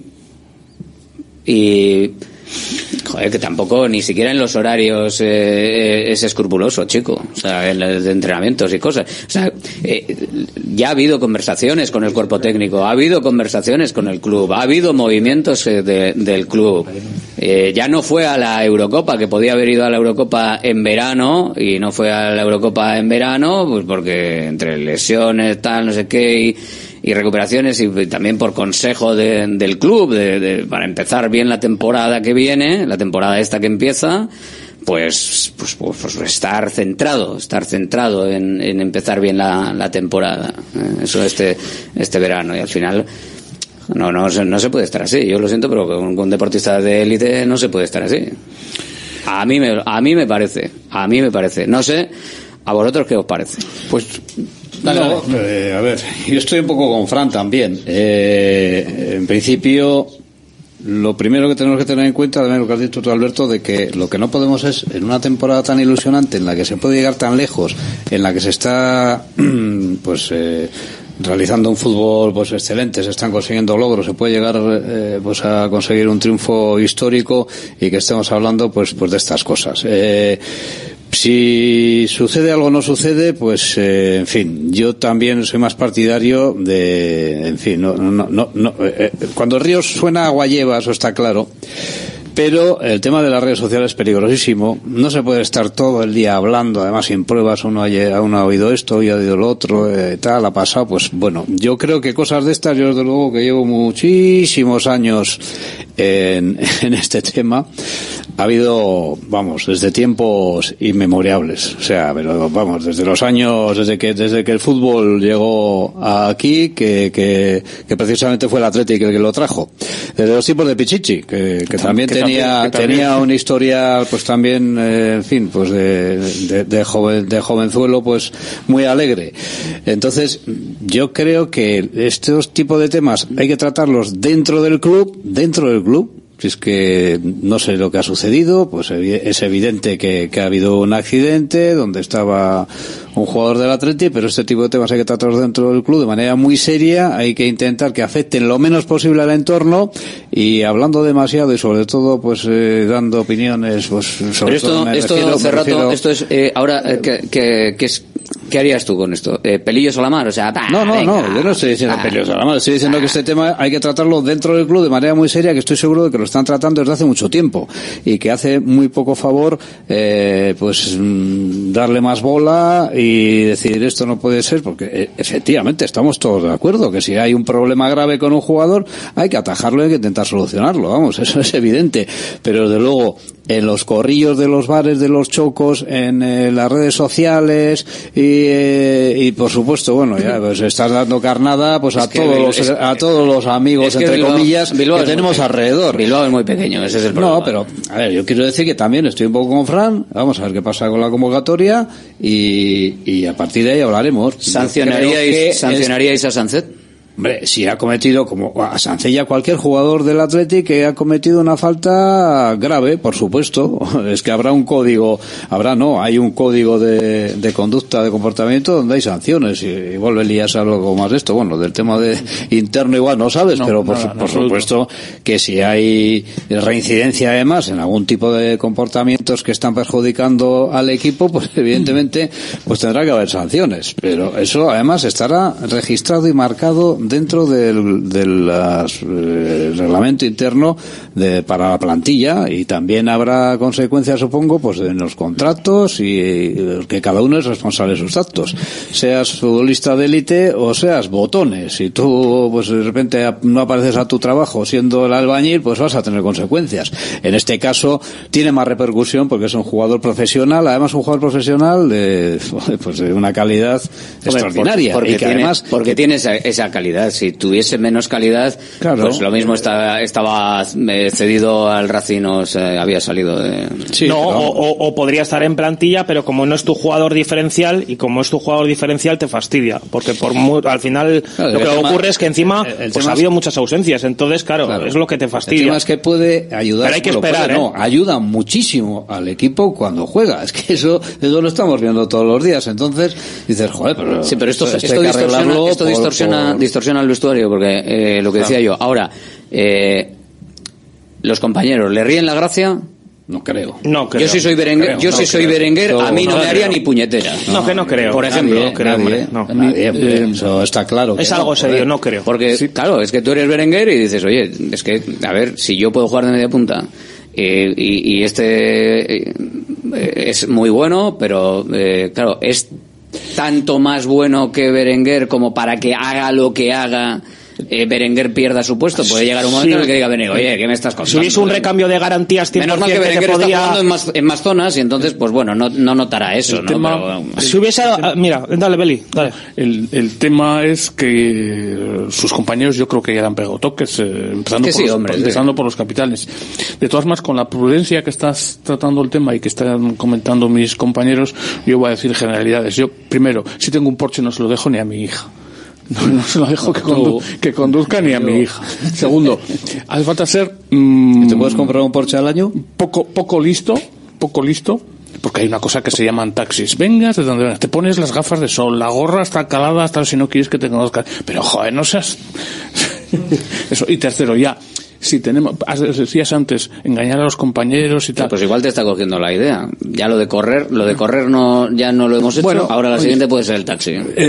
y joder, que tampoco ni siquiera en los horarios es escrupuloso, chico, o sea, en los entrenamientos y cosas, o sea, ya ha habido conversaciones con el cuerpo técnico, ha habido conversaciones con el club, ha habido movimientos del club, ya no fue a la Eurocopa, que podía haber ido a la Eurocopa en verano y no fue a la Eurocopa en verano, pues porque entre lesiones, tal, no sé qué, y recuperaciones, y también por consejo del club para empezar bien la temporada que viene, la temporada esta que empieza, pues estar centrado en empezar bien la temporada, eso este verano, y al final no se puede estar así. Yo lo siento, pero con un deportista de élite no se puede estar así. A mí me parece. No sé, ¿a vosotros qué os parece? Pues a ver, yo estoy un poco con Fran también. En principio, lo primero que tenemos que tener en cuenta, también lo que has dicho tú, Alberto, de que lo que no podemos es, en una temporada tan ilusionante, en la que se puede llegar tan lejos, en la que se está realizando un fútbol pues excelente, se están consiguiendo logros, se puede llegar a conseguir un triunfo histórico, y que estemos hablando pues de estas cosas. Si sucede algo o no sucede, pues en fin, yo también soy más partidario de, en fin, cuando el río suena agua lleva, eso está claro. Pero el tema de las redes sociales es peligrosísimo. No se puede estar todo el día hablando, además sin pruebas. Uno ha oído esto y ha oído lo otro, ha pasado. Pues bueno, yo creo que cosas de estas, yo desde luego que llevo muchísimos años en este tema, ha habido, desde tiempos inmemorables. O sea, pero desde los años, desde que el fútbol llegó aquí, que precisamente fue el Atlético el que lo trajo. Desde los tiempos de Pichichi, que también tenía un historial, pues también, en fin, pues de jovenzuelo, pues muy alegre. Entonces, yo creo que estos tipos de temas hay que tratarlos dentro del club. Si es que no sé lo que ha sucedido, pues es evidente que ha habido un accidente donde estaba un jugador del Atleti, pero este tipo de temas hay que tratarlos dentro del club de manera muy seria, hay que intentar que afecten lo menos posible al entorno, y hablando demasiado y sobre todo dando opiniones, pues sobre todo esto es ahora ¿qué harías tú con esto? ¿Pelillos a la mar? O sea, no, yo no estoy diciendo pelillos a la mar, estoy diciendo que este tema hay que tratarlo dentro del club de manera muy seria, que estoy seguro de que lo están tratando desde hace mucho tiempo, y que hace muy poco favor darle más bola y decir esto no puede ser, porque efectivamente estamos todos de acuerdo que si hay un problema grave con un jugador hay que atajarlo y hay que intentar solucionarlo, eso es evidente, pero desde luego en los corrillos de los bares, de los chocos, en las redes sociales y por supuesto, ya pues estás dando carnada pues a todos los amigos, entre comillas, que tenemos alrededor. Bilbao es muy pequeño, ese es el problema. No, pero a ver, yo quiero decir que también estoy un poco con Fran, vamos a ver qué pasa con la convocatoria y a partir de ahí hablaremos. ¿Sancionaríais a Sánchez? Hombre, si ha cometido, como a Sancella, cualquier jugador del Athletic que ha cometido una falta grave, por supuesto, es que habrá un código, hay un código de conducta, de comportamiento donde hay sanciones, y vuelve Elías a algo más de esto, bueno, del tema de interno igual no sabes, pero por supuesto que si hay reincidencia además en algún tipo de comportamientos que están perjudicando al equipo, pues evidentemente pues tendrá que haber sanciones, pero eso además estará registrado y marcado dentro del reglamento interno para la plantilla, y también habrá consecuencias, supongo, pues en los contratos, y que cada uno es responsable de sus actos, seas futbolista de élite o seas botones. Si tú pues de repente no apareces a tu trabajo siendo el albañil, pues vas a tener consecuencias. En este caso tiene más repercusión porque es un jugador profesional, además un jugador profesional de una calidad extraordinaria, porque tiene esa calidad. Si tuviese menos calidad, claro, pues lo mismo estaba cedido al Racing, había salido de... Sí, no, o podría estar en plantilla, pero como no es tu jugador diferencial, y como es tu jugador diferencial te fastidia, porque al final lo que ocurre es que encima pues ha habido muchas ausencias, entonces claro, es lo que te fastidia. El tema es que puede ayudar, pero hay que esperar, ayuda muchísimo al equipo cuando juega, es que eso lo estamos viendo todos los días, entonces dices, joder, pero... Sí, pero esto distorsiona el vestuario, porque lo que decía yo, ahora los compañeros le ríen la gracia. No creo. Yo si soy Berenguer, a mí no me haría ni puñetera. No creo. Por ejemplo, eso está claro. Es algo serio, no creo. Porque claro, es que tú eres Berenguer y dices, oye, es que a ver, si yo puedo jugar de media punta y este es muy bueno, pero claro, es tanto más bueno que Berenguer como para que haga lo que haga, Berenguer pierda su puesto. Puede llegar un momento en el que diga Berenguer, oye, ¿qué me estás contando? Si hubiese un recambio de garantías 100%, menos mal que Berenguer está jugando en más zonas, y entonces pues bueno, no notará eso, ¿no? Pero, si hubiese... Mira, dale, Beli, dale. El tema es que sus compañeros yo creo que ya le han pegado toques, empezando por los capitanes. De todas maneras, con la prudencia que estás tratando el tema y que están comentando mis compañeros, yo voy a decir generalidades. Yo, primero, si tengo un Porsche no se lo dejo ni a mi hija. No se lo dejo que conduzca ni a mi hija. Segundo, hace falta ser... ¿Te puedes comprar un Porsche al año? Poco listo, porque hay una cosa que se llaman taxis. Vengas de donde vengas, te pones las gafas de sol, la gorra está calada hasta si no quieres que te conozcan. Pero joder, no seas... Eso. Y tercero, ya... Si decías antes, engañar a los compañeros y tal. Pues igual te está cogiendo la idea. Ya lo de correr ya no lo hemos hecho. Bueno, ahora la siguiente puede ser el taxi.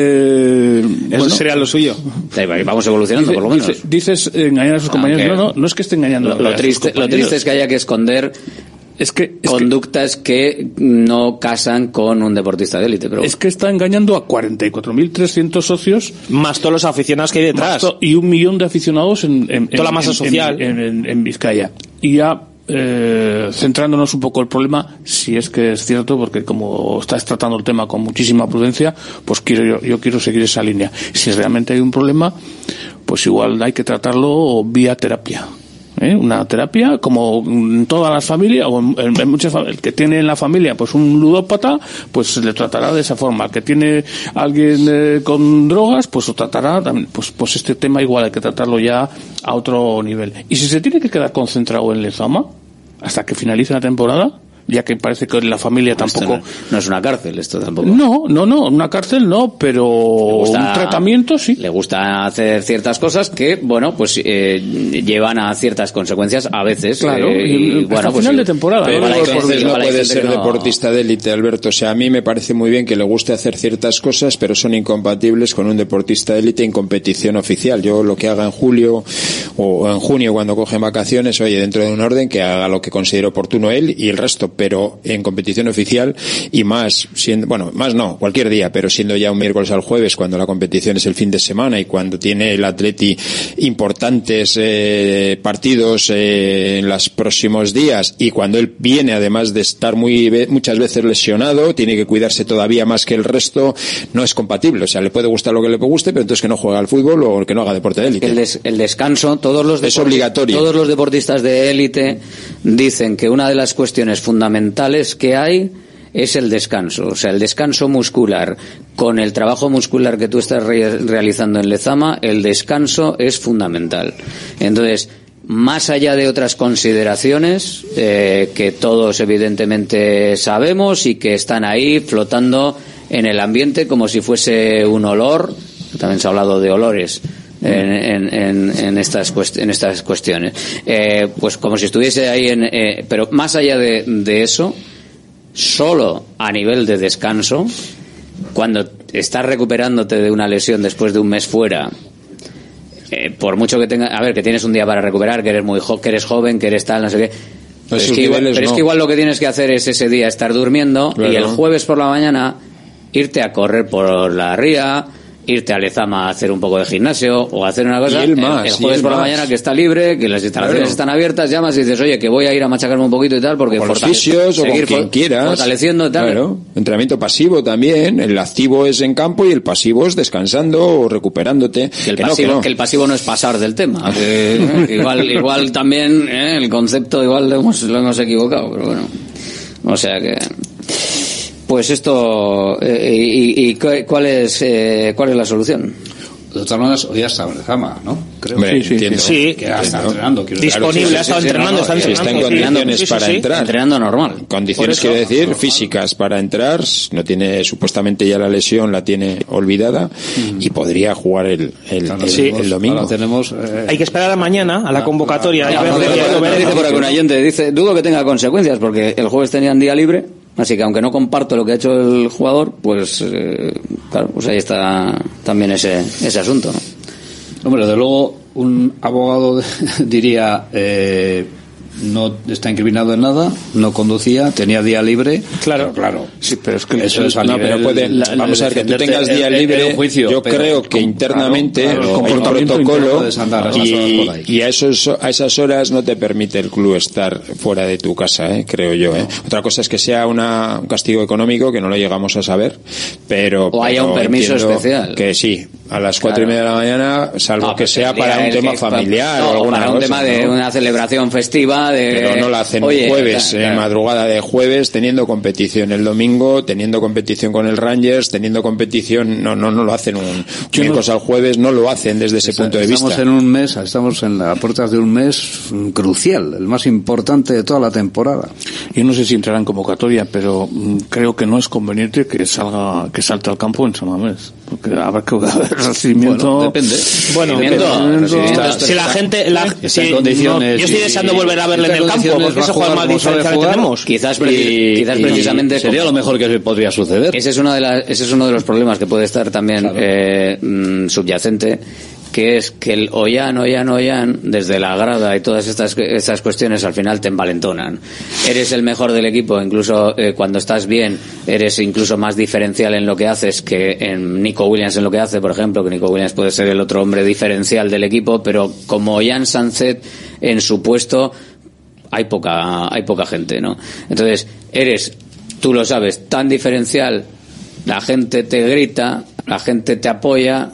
Eso sería lo suyo. Vamos evolucionando, por lo menos. Dices engañar a sus compañeros. No es que esté engañando. Lo triste es que haya que esconder conductas que no casan con un deportista de élite. Pero... Es que está engañando a 44.300 socios. Más todos los aficionados que hay detrás. Y 1 millón de aficionados en toda la masa social. En Vizcaya. Y ya centrándonos un poco el problema, si es que es cierto, porque como estás tratando el tema con muchísima prudencia, pues yo quiero seguir esa línea. Si realmente hay un problema, pues igual hay que tratarlo vía terapia. Una terapia como en todas las familias o en muchas familias. El que tiene en la familia pues un ludópata, pues se le tratará de esa forma. El que tiene alguien con drogas, pues lo tratará también. Pues este tema igual hay que tratarlo ya a otro nivel. Y si se tiene que quedar concentrado en Lezama hasta que finalice la temporada, ya que parece que la familia tampoco... No es una cárcel esto tampoco. No, una cárcel no, pero un tratamiento sí. Le gusta hacer ciertas cosas que, bueno, pues llevan a ciertas consecuencias a veces. Claro, y bueno, pues final de temporada. Pero no puede ser deportista de élite, Alberto. O sea, a mí me parece muy bien que le guste hacer ciertas cosas, pero son incompatibles con un deportista de élite en competición oficial. Yo lo que haga en julio o en junio cuando cogen vacaciones, oye, dentro de un orden, que haga lo que considere oportuno él y el resto, pero en competición oficial y más no, cualquier día, pero siendo ya un miércoles al jueves cuando la competición es el fin de semana y cuando tiene el Atleti importantes partidos en los próximos días y cuando él viene además de estar muchas veces lesionado, tiene que cuidarse todavía más que el resto, no es compatible. O sea, le puede gustar lo que le guste, pero entonces que no juegue al fútbol o que no haga deporte de élite. El descanso, es obligatorio. Todos los deportistas de élite dicen que una de las cuestiones fundamentales que hay es el descanso. O sea, el descanso muscular. Con el trabajo muscular que tú estás realizando en Lezama, el descanso es fundamental. Entonces, más allá de otras consideraciones que todos evidentemente sabemos y que están ahí flotando en el ambiente como si fuese un olor, también se ha hablado de olores en estas cuestiones, pues como si estuviese ahí pero más allá de eso, solo a nivel de descanso, cuando estás recuperándote de una lesión después de un mes fuera, por mucho que tengas, que tienes un día para recuperar, que eres que eres joven, que eres tal, no sé qué, pero es que igual lo que tienes que hacer es ese día estar durmiendo, claro, y el jueves por la mañana irte a correr por la ría, irte a Lezama a hacer un poco de gimnasio o hacer una cosa, el jueves por la mañana que está libre, que las instalaciones están abiertas, llamas y dices, oye, que voy a ir a machacarme un poquito y tal, porque con los fisios o con quien quieras, fortaleciendo y tal. Claro. Entrenamiento pasivo también, el activo es en campo y el pasivo es descansando o recuperándote. Que el pasivo no es pasar del tema. igual también el concepto igual lo hemos equivocado, pero bueno. O sea que... Pues esto, ¿cuál es la solución? De todas maneras, hoy ya está en Lezama, ¿no? Creo. Sí. Que está entrenando. Disponible, ha estado entrenando. Está en condiciones para entrar. Entrenando normal. Condiciones, quiero decir, físicas para entrar. No tiene, supuestamente ya la lesión la tiene olvidada y podría jugar el domingo. Hay que esperar a mañana, a la convocatoria. Dice por aquí un oyente, dice, dudo que tenga consecuencias porque el jueves tenían día libre. Así que aunque no comparto lo que ha hecho el jugador, pues claro, pues ahí está también ese asunto, ¿no? Hombre, de luego un abogado diría no está incriminado en nada, no conducía, tenía día libre. Claro. Sí, pero es que eso es al nivel, vamos a ver, que tú tengas día libre, juicio, yo creo que internamente hay un protocolo y a esas horas no te permite el club estar fuera de tu casa, creo yo. Otra cosa es que sea un castigo económico que no lo llegamos a saber, pero haya un permiso especial. Que sí, a las 4:30 de la mañana, salvo que sea para un tema familiar o alguna para un cosa, tema de una celebración festiva. Pero no lo hacen el jueves, madrugada de jueves, teniendo competición el domingo, teniendo competición con el Rangers, teniendo competición, no lo hacen miércoles al jueves, no lo hacen desde ese punto de vista. Estamos en las puertas de un mes crucial, el más importante de toda la temporada. Yo no sé si entrará en convocatoria, pero creo que no es conveniente que salte al campo en San Mamés, porque habrá que ver recibimiento. Depende. Si la gente, en condiciones, yo estoy deseando volver a verle en el campo, porque ese juego más diferencial que tenemos. Quizás precisamente sería lo mejor que podría suceder. Ese es uno de los problemas que puede estar también subyacente, que es que el Ollán, desde la grada y todas estas cuestiones al final te envalentonan. Eres el mejor del equipo, incluso cuando estás bien, eres incluso más diferencial en lo que haces que en Nico Williams en lo que hace, por ejemplo, que Nico Williams puede ser el otro hombre diferencial del equipo, pero como Ollán Sánchez en su puesto hay poca gente, ¿no? Entonces, tú lo sabes, tan diferencial, la gente te grita, la gente te apoya,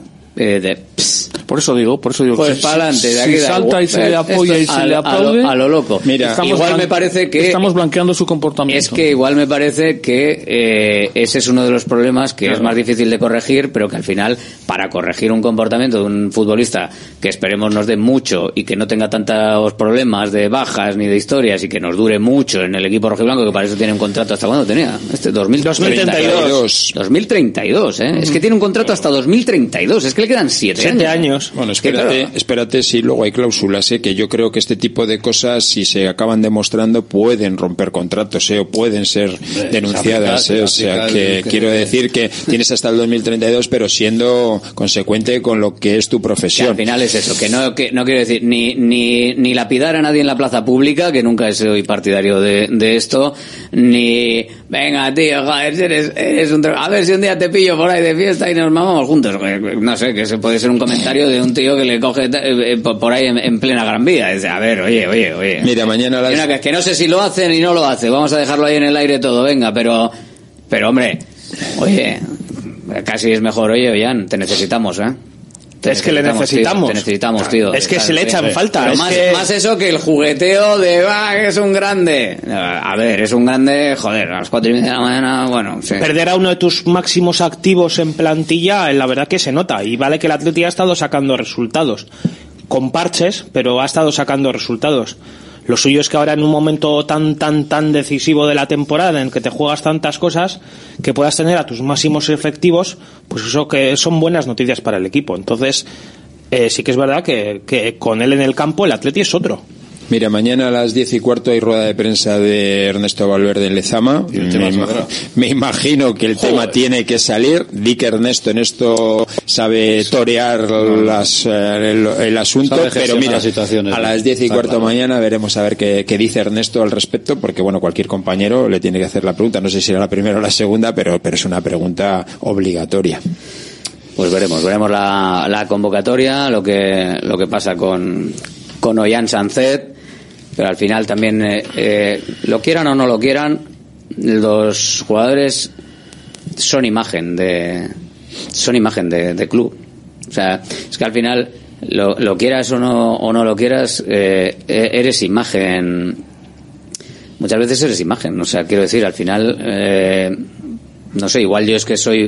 por eso digo pues para adelante, de aquí si salta y se le apoya y se le aplaude a lo loco. Mira, me parece que estamos blanqueando su comportamiento. Es que igual me parece que ese es uno de los problemas que es más difícil de corregir, pero que al final, para corregir un comportamiento de un futbolista que esperemos nos dé mucho y que no tenga tantos problemas de bajas ni de historias y que nos dure mucho en el equipo rojiblanco, que para eso tiene un contrato hasta cuándo tenía 2032, es que tiene un contrato hasta 2032, es que le quedan 7 años. Bueno, espérate, si luego hay cláusulas, que yo creo que este tipo de cosas, si se acaban demostrando, pueden romper contratos, o pueden ser denunciadas, o sea, que quiero decir que tienes hasta el 2032, pero siendo consecuente con lo que es tu profesión. Que al final es eso, que no quiero decir ni lapidar a nadie en la plaza pública, que nunca soy partidario de esto, ni venga tío, joder, eres a ver si un día te pillo por ahí de fiesta y nos mamamos juntos, no sé, que ese puede ser un comentario de un tío que le coge por ahí en plena Gran Vía. Dice, a ver, oye. Mira, mañana que no sé si lo hacen y no lo hace. Vamos a dejarlo ahí en el aire todo, venga, pero hombre, oye, casi es mejor, oye, Ollán, te necesitamos, Es que le necesitamos. Te necesitamos, tío. Es que se le echa en falta. Pero más eso que el jugueteo de que es un grande. A ver, es un grande, joder, a las 4:30 de la mañana, bueno. Sí. Perder a uno de tus máximos activos en plantilla, la verdad que se nota. Y vale que el Atleti ha estado sacando resultados. Con parches, pero ha estado sacando resultados. Lo suyo es que ahora en un momento tan decisivo de la temporada en que te juegas tantas cosas, que puedas tener a tus máximos efectivos, pues eso que son buenas noticias para el equipo. Entonces, sí que es verdad que con él en el campo el Atleti es otro. Mira, mañana a las 10:15 hay rueda de prensa de Ernesto Valverde en Lezama. Me imagino que el tema tiene que salir. Di que Ernesto en esto sabe torear el asunto, pero mira, a las 10:15 mañana veremos a ver qué dice Ernesto al respecto, porque bueno, cualquier compañero le tiene que hacer la pregunta. No sé si será la primera o la segunda, pero es una pregunta obligatoria. Pues veremos la convocatoria, lo que pasa con Ollán Sánchez. Pero al final también, lo quieran o no lo quieran, los jugadores son imagen de club. O sea, es que al final, lo quieras o no lo quieras, eres imagen. Muchas veces eres imagen. O sea, quiero decir, al final, no sé, igual yo es que soy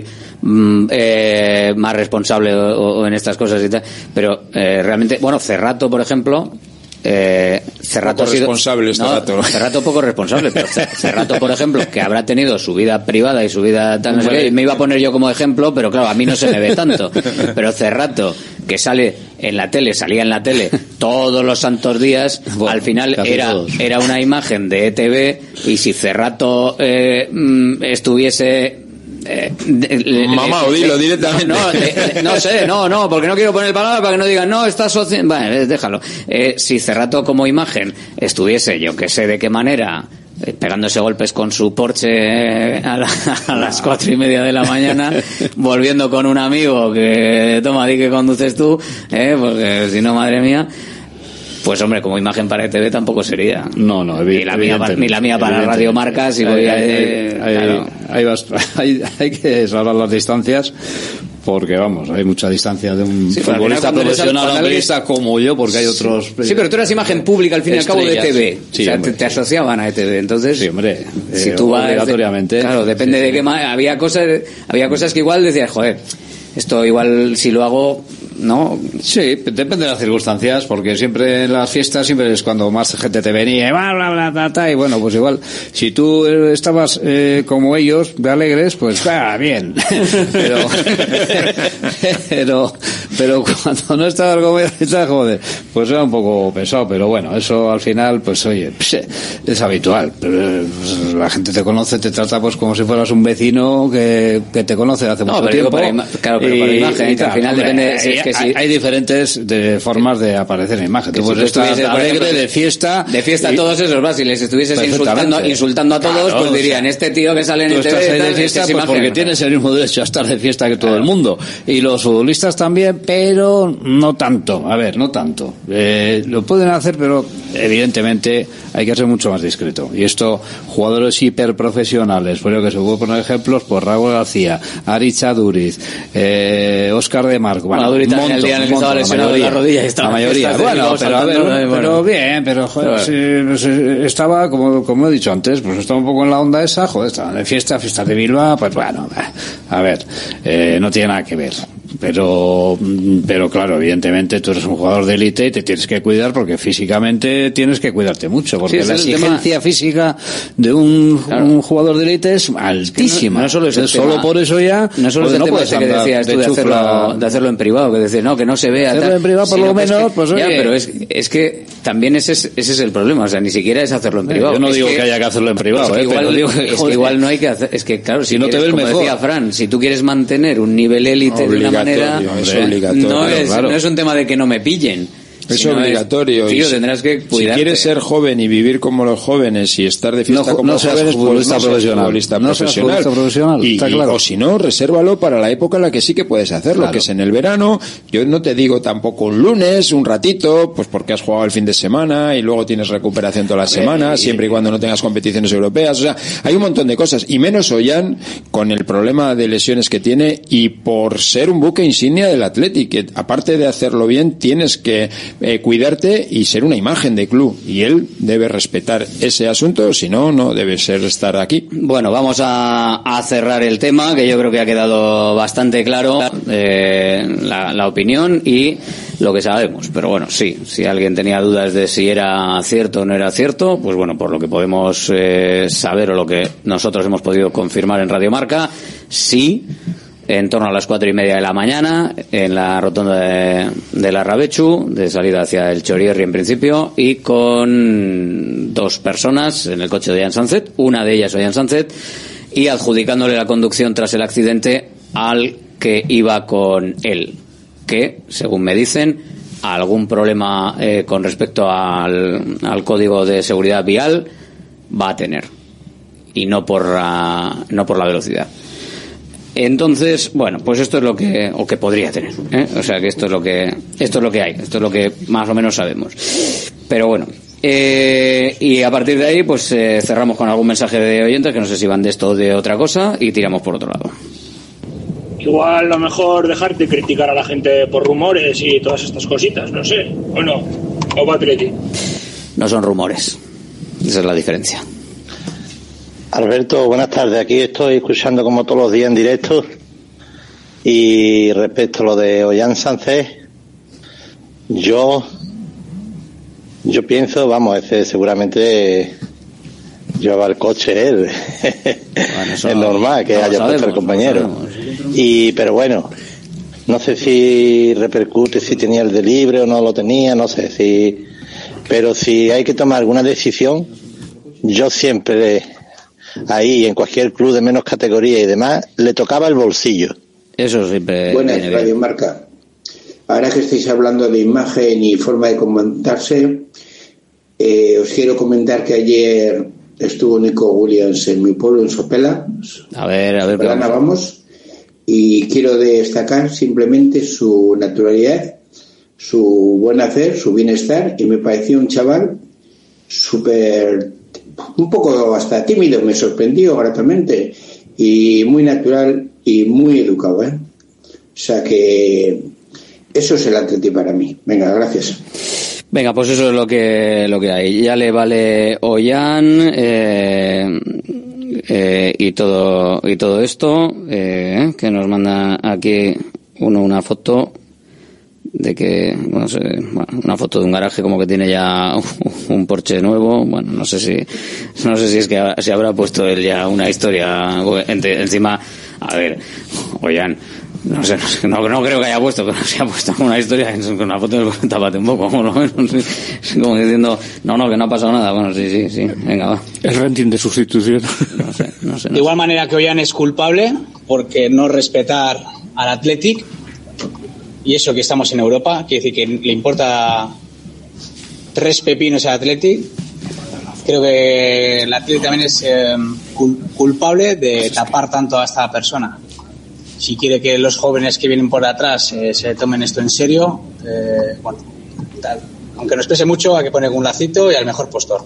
más responsable o en estas cosas y tal, pero realmente, bueno, Cerrato, por ejemplo, Cerrato poco responsable, pero Cerrato, por ejemplo, que habrá tenido su vida privada y su vida tal, no sé qué, me iba a poner yo como ejemplo, pero claro, a mí no se me ve tanto, pero Cerrato, que salía en la tele todos los santos días, bueno, al final era una imagen de ETV, y si Cerrato estuviese mamá, o dilo directamente. No sé, porque no quiero poner palabras para que no digan, no, está asociado. Vale, déjalo. Si Cerrato como imagen estuviese, yo que sé de qué manera, pegándose golpes con su Porsche a las 4:30 de la mañana, volviendo con un amigo que toma, di que conduces tú, porque si no, madre mía. Pues hombre, como imagen para ETV tampoco sería. No, ni la mía para Radio Marca, si voy claro. Hay que salvar las distancias, porque vamos, hay mucha distancia de un futbolista profesional a un periodista como yo, porque hay otros. Sí, pero tú eras imagen pública al fin y al cabo de ETV. Sí, o sea, te asociaban a ETV, entonces. Sí, hombre. Si tú vas, obligatoriamente. Claro, depende de qué más. Había cosas que igual decías, joder, esto igual si lo hago, ¿no? Sí, depende de las circunstancias, porque siempre en las fiestas siempre es cuando más gente te venía, y bueno, pues igual, si tú estabas como ellos, de alegres, pues bien. pero cuando no estabas como ellos, joder, pues era un poco pesado, pero bueno, eso al final, pues oye, es habitual. La gente te conoce, te trata pues como si fueras un vecino que te conoce hace mucho tiempo. Pero por imagen, al final depende. Hay diferentes formas de aparecer en imagen. Tú pues estás alegre, de fiesta. De fiesta todos esos vas, si les estuvieses insultando a todos, claro, pues dirían, este tío que sale en el TV, estás de fiesta, pues porque tienes el mismo derecho a estar de fiesta que todo el mundo. Y los futbolistas también, pero no tanto. A ver, no tanto. Lo pueden hacer, pero evidentemente hay que ser mucho más discreto. Y esto, jugadores hiperprofesionales, por lo que se puede poner ejemplos, por Raúl García, Aritz Aduriz, Óscar de Marco, bueno, el día en el que estaba lesionado de la rodilla, la mayoría. Bueno, pero bien, pero joder, sí, estaba, como he dicho antes, pues estaba un poco en la onda esa, joder, estaban de fiesta de Bilbao, pues bueno, a ver, no tiene nada que ver. Pero claro, evidentemente tú eres un jugador de élite y te tienes que cuidar, porque físicamente tienes que cuidarte mucho, porque la exigencia física de un jugador de élite es altísima. No solo es solo por eso ya no solo es el tema ese que decías tú de hacerlo en privado, que decir, no, que no se vea hacerlo en privado por lo menos, pues oye. Ya, pero es que también ese es el problema, o sea, ni siquiera es hacerlo en privado. Yo no digo que haya que hacerlo en privado, que igual no hay que hacer, es que claro, si no te ves mejor, como decía Fran, si tú quieres mantener un nivel élite de una manera, no es un tema de que no me pillen, Es obligatorio. Tío, tendrás que cuidarte. Si quieres ser joven y vivir como los jóvenes y estar de fiesta como los jóvenes, pues no seas futbolista profesional. O si no, resérvalo para la época en la que sí que puedes hacerlo, que es en el verano. Yo no te digo tampoco un lunes, un ratito, pues porque has jugado el fin de semana y luego tienes recuperación toda la semana, siempre y cuando no tengas competiciones europeas. O sea, hay un montón de cosas. Y menos Ollán, con el problema de lesiones que tiene y por ser un buque insignia del Athletic, que aparte de hacerlo bien, tienes que cuidarte y ser una imagen de club, y él debe respetar ese asunto, si no, no debe estar aquí. Bueno, vamos a cerrar el tema, que yo creo que ha quedado bastante claro la opinión y lo que sabemos, pero bueno, sí, si alguien tenía dudas de si era cierto o no era cierto, pues bueno, por lo que podemos saber o lo que nosotros hemos podido confirmar en Radio Marca, sí, en torno a las 4:30 de la mañana, en la rotonda de la Rabechu, de salida hacia el Chorierri en principio, y con 2 personas en el coche de Ollán Sánchez, una de ellas Ollán Sánchez, y adjudicándole la conducción tras el accidente al que iba con él, que, según me dicen, algún problema con respecto al código de seguridad vial va a tener, y no por la velocidad. Entonces, bueno, pues esto es lo que podría tener, o sea que esto es lo que hay, esto es lo que más o menos sabemos. Pero bueno, y a partir de ahí pues cerramos con algún mensaje de oyentes, que no sé si van de esto o de otra cosa, y tiramos por otro lado. Igual lo mejor dejarte criticar a la gente por rumores y todas estas cositas, no sé, o no, o va Atleti. No son rumores, esa es la diferencia. Alberto, buenas tardes. Aquí estoy escuchando como todos los días en directo. Y respecto a lo de Ollán Sánchez, yo pienso, vamos, seguramente llevaba el coche él. Bueno, es normal que haya puesto el compañero. Pero bueno, no sé si repercute si tenía el de libre o no lo tenía, no sé si. Pero si hay que tomar alguna decisión, yo siempre, ahí en cualquier club de menos categoría y demás, le tocaba el bolsillo. Eso siempre. Buenas, Radio Marca. Ahora que estáis hablando de imagen y forma de comentarse, os quiero comentar que ayer estuvo Nico Williams en mi pueblo, en Sopela. A ver. Vamos. Y quiero destacar simplemente su naturalidad, su buen hacer, su bienestar, y me pareció un chaval súper, un poco hasta tímido, me sorprendió gratamente, y muy natural y muy educado, O sea que eso es el Atleti para mí. Venga, gracias. Venga, pues eso es lo que hay. Ya le vale Ollán y todo esto, que nos manda aquí una foto de que, una foto de un garaje como que tiene ya un Porsche nuevo. Bueno, no sé si es que se habrá puesto él ya una historia encima. A ver, Ollán, no creo que haya puesto, pero se ha puesto una historia con una foto del tápate un poco, como como diciendo, no, que no ha pasado nada. Bueno, sí, venga, va. El renting de sustitución. No sé. De igual manera que Ollán es culpable porque no respetar al Athletic, y eso que estamos en Europa, quiere decir que le importa 3 pepinos al Athletic. Creo que el Athletic también es culpable de tapar tanto a esta persona. Si quiere que los jóvenes que vienen por atrás se tomen esto en serio, aunque nos pese mucho, hay que poner un lacito y al mejor postor.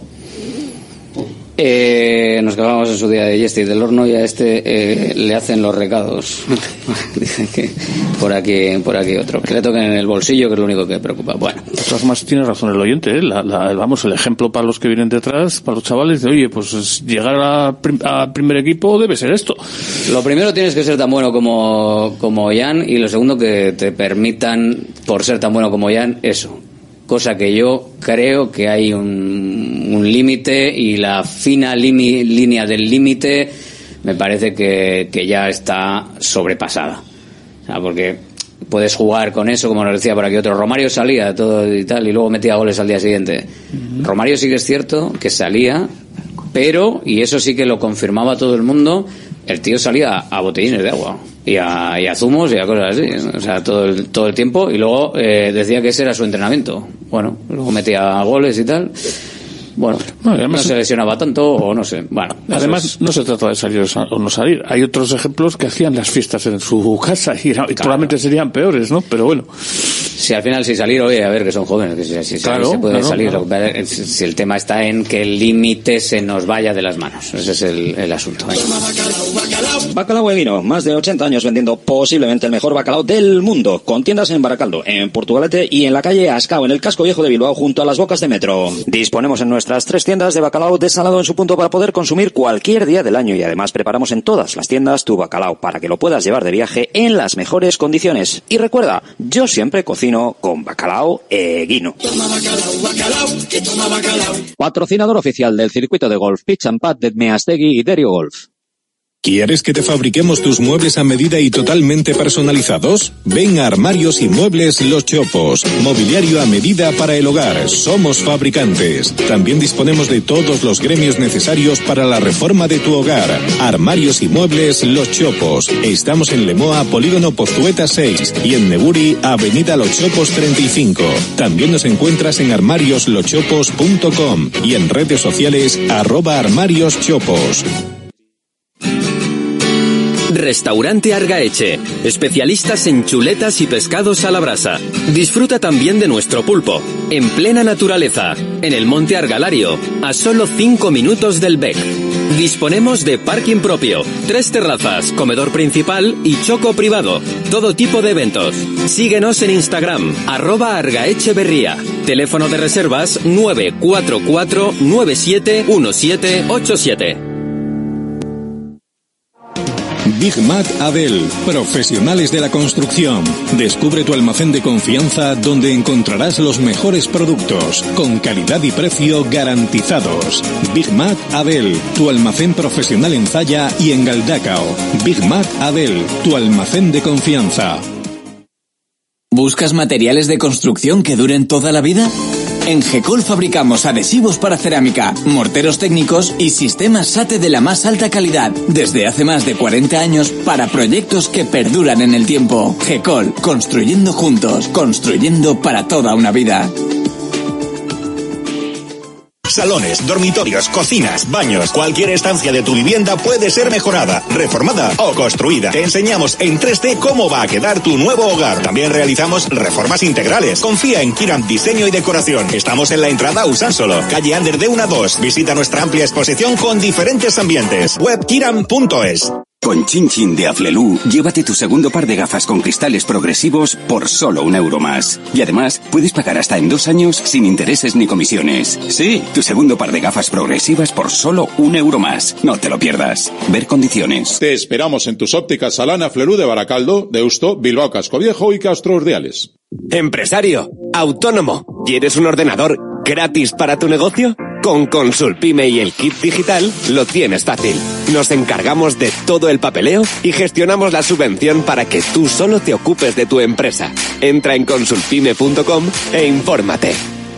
Nos quedamos en su día de Yesti del Horno, y a le hacen los recados. Dicen que por aquí otro, que le toquen en el bolsillo, que es lo único que preocupa. Bueno, de todas formas tiene razón el oyente, vamos, el ejemplo para los que vienen detrás, para los chavales, de oye, pues llegar a primer equipo debe ser esto. Lo primero, tienes que ser tan bueno como Ollán, y lo segundo, que te permitan, por ser tan bueno como Ollán, eso. Cosa que yo creo que hay un límite, y la fina línea del límite me parece que ya está sobrepasada. O sea, porque puedes jugar con eso, como nos decía por aquí otro. Romario salía todo y tal, y luego metía goles al día siguiente. Romario sí que es cierto que salía, pero, y eso sí que lo confirmaba todo el mundo, el tío salía a botellines de agua y a zumos y a cosas así, o sea, todo el tiempo, y luego decía que ese era su entrenamiento. Bueno, luego metía goles y tal. Bueno, no se lesionaba tanto, o no sé. Bueno, además no se trata de salir o no salir. Hay otros ejemplos que hacían las fiestas en su casa y probablemente serían peores, ¿no? Pero bueno. Si al final, si salir, oye, a ver, que son jóvenes, que si se puede salir. Claro. Si el tema está en que el límite se nos vaya de las manos. Ese es el asunto. Bacalao Eguino, más de 80 años vendiendo posiblemente el mejor bacalao del mundo, con tiendas en Baracaldo, en Portugalete y en la calle Ascao, en el casco viejo de Bilbao, junto a las bocas de metro. Disponemos en nuestras 3 tiendas de bacalao desalado en su punto para poder consumir cualquier día del año, y además preparamos en todas las tiendas tu bacalao para que lo puedas llevar de viaje en las mejores condiciones. Y recuerda, yo siempre cocino con Bacalao Eguino. Patrocinador oficial del circuito de golf Pitch and Pad de Meastegui y Derio Golf. ¿Quieres que te fabriquemos tus muebles a medida y totalmente personalizados? Ven a Armarios y Muebles Los Chopos. Mobiliario a medida para el hogar. Somos fabricantes. También disponemos de todos los gremios necesarios para la reforma de tu hogar. Armarios y Muebles Los Chopos. Estamos en Lemoa, Polígono Pozueta 6, y en Neguri, Avenida Los Chopos 35. También nos encuentras en armariosloschopos.com y en redes sociales @armarioschopos. Restaurante Argaeche, especialistas en chuletas y pescados a la brasa. Disfruta también de nuestro pulpo, en plena naturaleza, en el Monte Argalario, a solo 5 minutos del Bec. Disponemos de parking propio, 3 terrazas, comedor principal y choco privado. Todo tipo de eventos. Síguenos en Instagram, @argaecheberría. Teléfono de reservas 944 971787. Big Mac Adel, profesionales de la construcción. Descubre tu almacén de confianza donde encontrarás los mejores productos, con calidad y precio garantizados. Big Mac Adel, tu almacén profesional en Zalla y en Galdacao. Big Mac Adel, tu almacén de confianza. ¿Buscas materiales de construcción que duren toda la vida? En Gecol fabricamos adhesivos para cerámica, morteros técnicos y sistemas SATE de la más alta calidad, desde hace más de 40 años para proyectos que perduran en el tiempo. Gecol, construyendo juntos, construyendo para toda una vida. Salones, dormitorios, cocinas, baños, cualquier estancia de tu vivienda puede ser mejorada, reformada o construida. Te enseñamos en 3D cómo va a quedar tu nuevo hogar. También realizamos reformas integrales. Confía en Kiram Diseño y Decoración. Estamos en la entrada a Usánsolo, calle Ander de 1 a 2. Visita nuestra amplia exposición con diferentes ambientes. Web kiram.es. Con Chin Chin de Aflelu, llévate tu segundo par de gafas con cristales progresivos por solo €1 más. Y además, puedes pagar hasta en 2 años sin intereses ni comisiones. Sí, tu segundo par de gafas progresivas por solo €1 más. No te lo pierdas. Ver condiciones. Te esperamos en tus ópticas Salana Aflelu de Baracaldo, Deusto, Bilbao Casco Viejo y Castro Urdiales. Empresario, autónomo, ¿quieres un ordenador gratis para tu negocio? Con Consulpime y el kit digital lo tienes fácil. Nos encargamos de todo el papeleo y gestionamos la subvención para que tú solo te ocupes de tu empresa. Entra en consulpime.com e infórmate.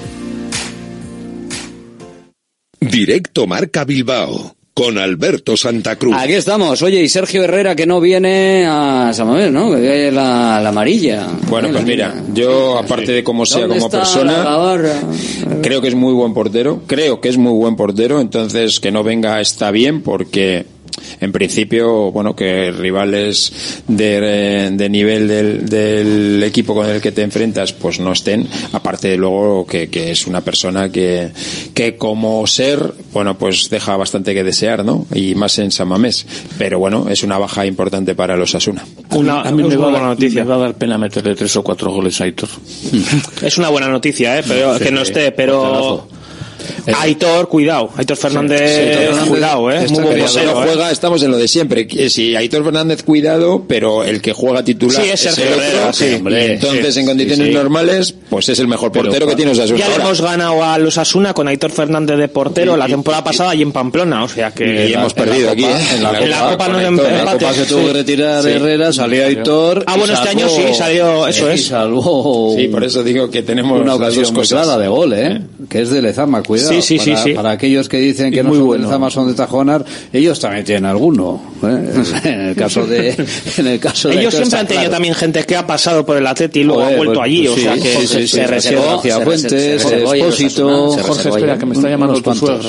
Directo Marca Bilbao, con Alberto Santa Cruz. Aquí estamos. Oye, y Sergio Herrera, que no viene a San Mamés, ¿no? Que viene la amarilla. Bueno, pues mira, yo, aparte de cómo sea como persona, creo que es muy buen portero. Entonces que no venga está bien, porque en principio, bueno, que rivales de nivel del equipo con el que te enfrentas pues no estén, aparte de luego que es una persona que como ser, bueno, pues deja bastante que desear, ¿no? Y más en San Mamés, pero bueno, es una baja importante para los Osasuna. A mí me va a dar pena meterle 3 o 4 goles a Aitor. Es una buena noticia, pero que no esté, pero Aitor, cuidado. Aitor Fernández, cuidado, muy buen portero, juega, estamos en lo de siempre. Si Aitor Fernández, cuidado, pero el que juega titular es el otro. Sí, hombre, entonces, en condiciones normales, pues es el mejor portero que tiene Osasuna. Ya le hemos ganado a los Osasuna con Aitor Fernández de portero la temporada pasada y en Pamplona, o sea que... Y hemos perdido aquí, en la Copa no empate. En la Copa se tuvo que retirar Herrera, salió Aitor... bueno, este año sí, salió, eso es. Salvó... Sí, por eso digo que tenemos una ocasión muy clara de gol, ¿eh? que es de Lezama, cuidado. Sí. Para aquellos que dicen que no son de Lezama, son de Tajonar, ellos también tienen alguno. En el caso de ellos siempre han tenido también gente que ha pasado por el Atleti y luego ha vuelto allí, o sea que se reservó. Fuentes, Expósito, Jorge, espera, que me está llamando tu suegra.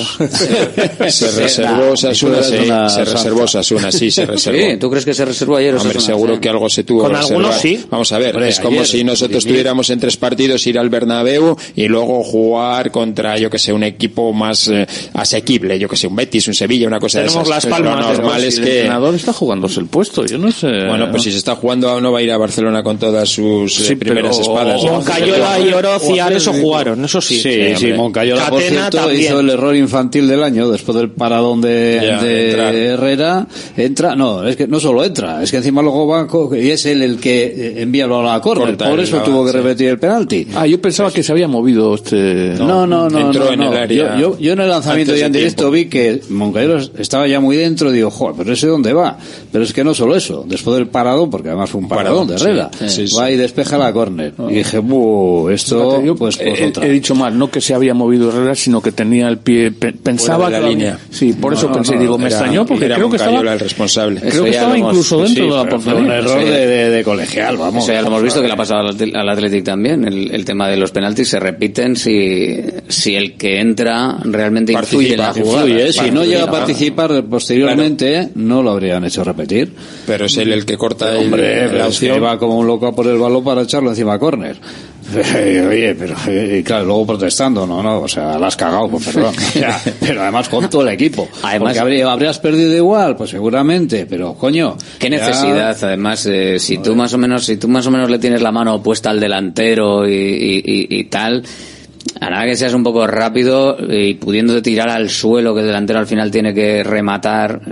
Se reservó Osasuna, se reservó Osasuna, sí, se reservó. Sí, ¿tú crees que se reservó ayer Osasuna? Hombre, seguro que algo se tuvo con que reservar. Algunos sí. Vamos a ver, Hombre, es como ayer, si nosotros tuviéramos en 3 partidos ir al Bernabéu y luego jugar contra, yo que sé, un equipo más asequible, yo que sé, un Betis, un Sevilla, una cosa Tenemos de esas. Las Palmas, lo normal es el que... entrenador está jugándose el puesto, yo no sé. Bueno, pues si se está jugando no va a ir a Barcelona con todas sus primeras espadas. Moncayola y Oroz y Areso jugaron, eso sí. Sí, Moncayola, por cierto, también hizo el error infantil del año después del paradón de Herrera. Es que no solo entra, es que encima luego va y es él el que envía a la córner, por eso tuvo que repetir el penalti. Yo pensaba que se había movido No. Entró en el área. Yo en el lanzamiento ya en directo vi que Moncayola estaba ya muy dentro, digo, joder, pero ese dónde va. Pero es que no solo eso, después del paradón, porque además fue un paradón de Herrera, va y despeja la córner. Y dije, esto, pues otra. He dicho mal, no que se había movido Herrera, sino que tenía el pie, pensaba fuera de la línea. Sí, por eso pensé, digo, me extrañó porque era creo que estaba el responsable. Creo que estaba incluso dentro de la portería. Un error de colegial, vamos. Eso ya lo hemos visto que le ha pasado al Athletic también, el tema de los penaltis se repiten si el que entra realmente influye en la jugada. Si no llega a participar posteriormente, no lo habrían hecho repetir. Pero es él el que corta la opción. Que va como un loco a por el balón para echarlo encima a córner. Oye, pero claro, luego protestando, o sea, la has cagado, pues perdón. O sea, pero además con todo el equipo. Además, porque habrías perdido igual, pues seguramente, pero coño. Qué necesidad, además, si tú más o menos le tienes la mano puesta al delantero y tal, a nada que seas un poco rápido y pudiéndote tirar al suelo, que el delantero al final tiene que rematar.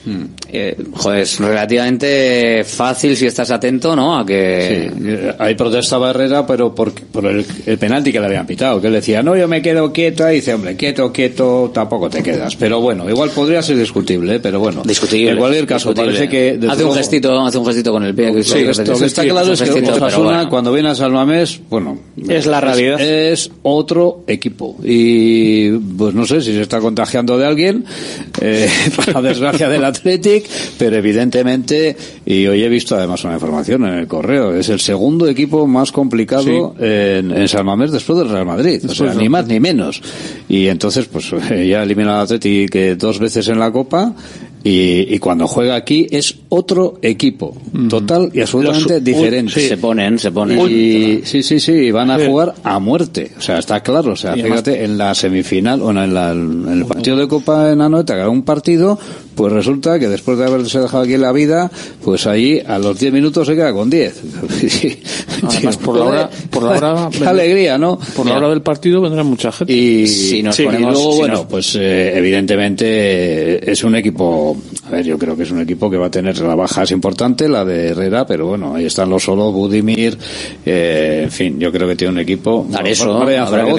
Es relativamente fácil si estás atento, ¿no? A que ahí protestaba Herrera, pero por el penalti que le habían pitado, que él decía, no, yo me quedo quieto, y dice, hombre, quieto, tampoco te quedas. Pero bueno, igual podría ser discutible, pero bueno. Discutible. En cualquier caso, parece que hace un gestito con el pie. Lo que está claro es que Osasuna, cuando viene a San Mamés, es la realidad. Es otro equipo. Y pues no sé si se está contagiando de alguien, para desgracia del Athletic, pero evidentemente, y hoy he visto además una información en el correo, es el segundo equipo más complicado en San Mamés después del Real Madrid, o sea, ni más ni menos. Y entonces, pues ya elimina al Athletic 2 veces en la Copa. Y cuando juega aquí es otro equipo, total y absolutamente diferente. Se ponen. Y sí, van a jugar a muerte. O sea, está claro. O sea, fíjate, en la semifinal o en el partido de Copa en Anoeta, que era un partido, pues resulta que después de haberse dejado aquí la vida, pues allí a los 10 minutos se queda con 10. Además, por la hora qué alegría, ¿no? Por la hora del partido vendrá mucha gente. Y luego, pues evidentemente es un equipo. A ver, yo creo que es un equipo que va a tener la baja es importante, la de Herrera, pero bueno, ahí están los solos, Budimir, en fin, yo creo que tiene un equipo. Areso, a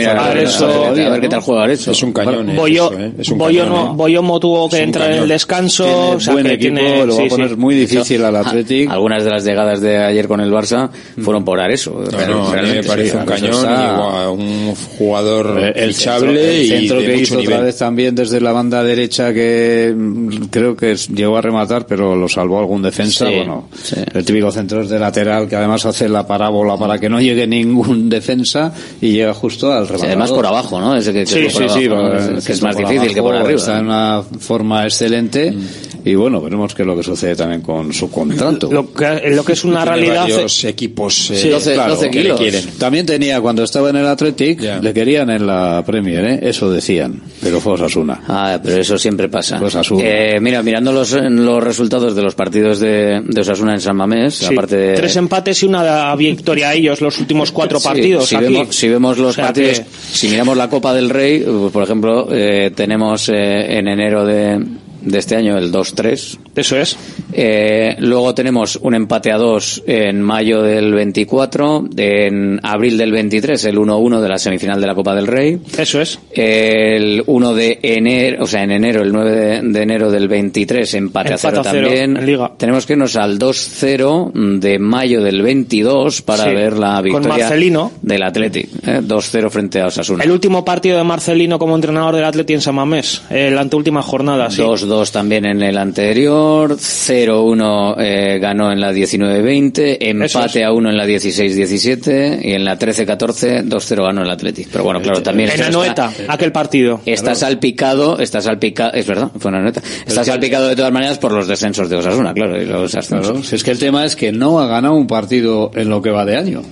ver qué tal juega Areso. Es un cañón. Bollo tuvo que entrar en el descanso, o sea, buen equipo, lo va a poner muy difícil al Athletic. Algunas de las llegadas de ayer con el Barça fueron por Areso. A mí me parece un cañón, un jugador fichable, el centro y de que mucho hizo nivel. otra vez también desde la banda derecha, que creo que llegó a rematar, pero lo salvó algún defensa. El típico centro es de lateral, que además hace la parábola para que no llegue ningún defensa y llega justo al rematador. Además por abajo, ¿no? Ese que es más difícil que por arriba. Está en una forma excelente. Y bueno, veremos qué es lo que sucede también con su contrato. Lo que es una realidad. Varios equipos 12 kilos. Que le quieren. También tenía, cuando estaba en el Athletic, le querían en la Premier, eso decían, pero fue Osasuna. Pero eso siempre pasa. Osasuna. Mirando los resultados de los partidos de Osasuna en San Mamés, aparte de 3 empates y una victoria a ellos los últimos 4 partidos. Si vemos los partidos, si miramos la Copa del Rey, pues, por ejemplo, tenemos en enero de este año, el 2-3. Eso es. Luego tenemos un empate a 2 en mayo del 24, en abril del 23 el 1-1 de la semifinal de la Copa del Rey. Eso es. El 1 de enero, o sea, en enero, el 9 de enero del 23, empate a 0 también. En Liga. Tenemos que irnos al 2-0 de mayo del 22 para ver la victoria con Marcelino del Athletic, 2-0 frente a Osasuna. El último partido de Marcelino como entrenador del Athletic en San Mamés, la anteúltima jornada, sí. 2-2 también en el anterior, 0-1 ganó en la 19-20, empate a 1 en la 16-17 y en la 13-14 2-0 ganó el Athletic. Pero bueno, claro, también en Anoeta, aquel partido. Está salpicado, es verdad, fue en Anoeta. Está salpicado de todas maneras por los descensos de Osasuna, claro, y los ascensos. Claro, si es que el tema es que no ha ganado un partido en lo que va de año.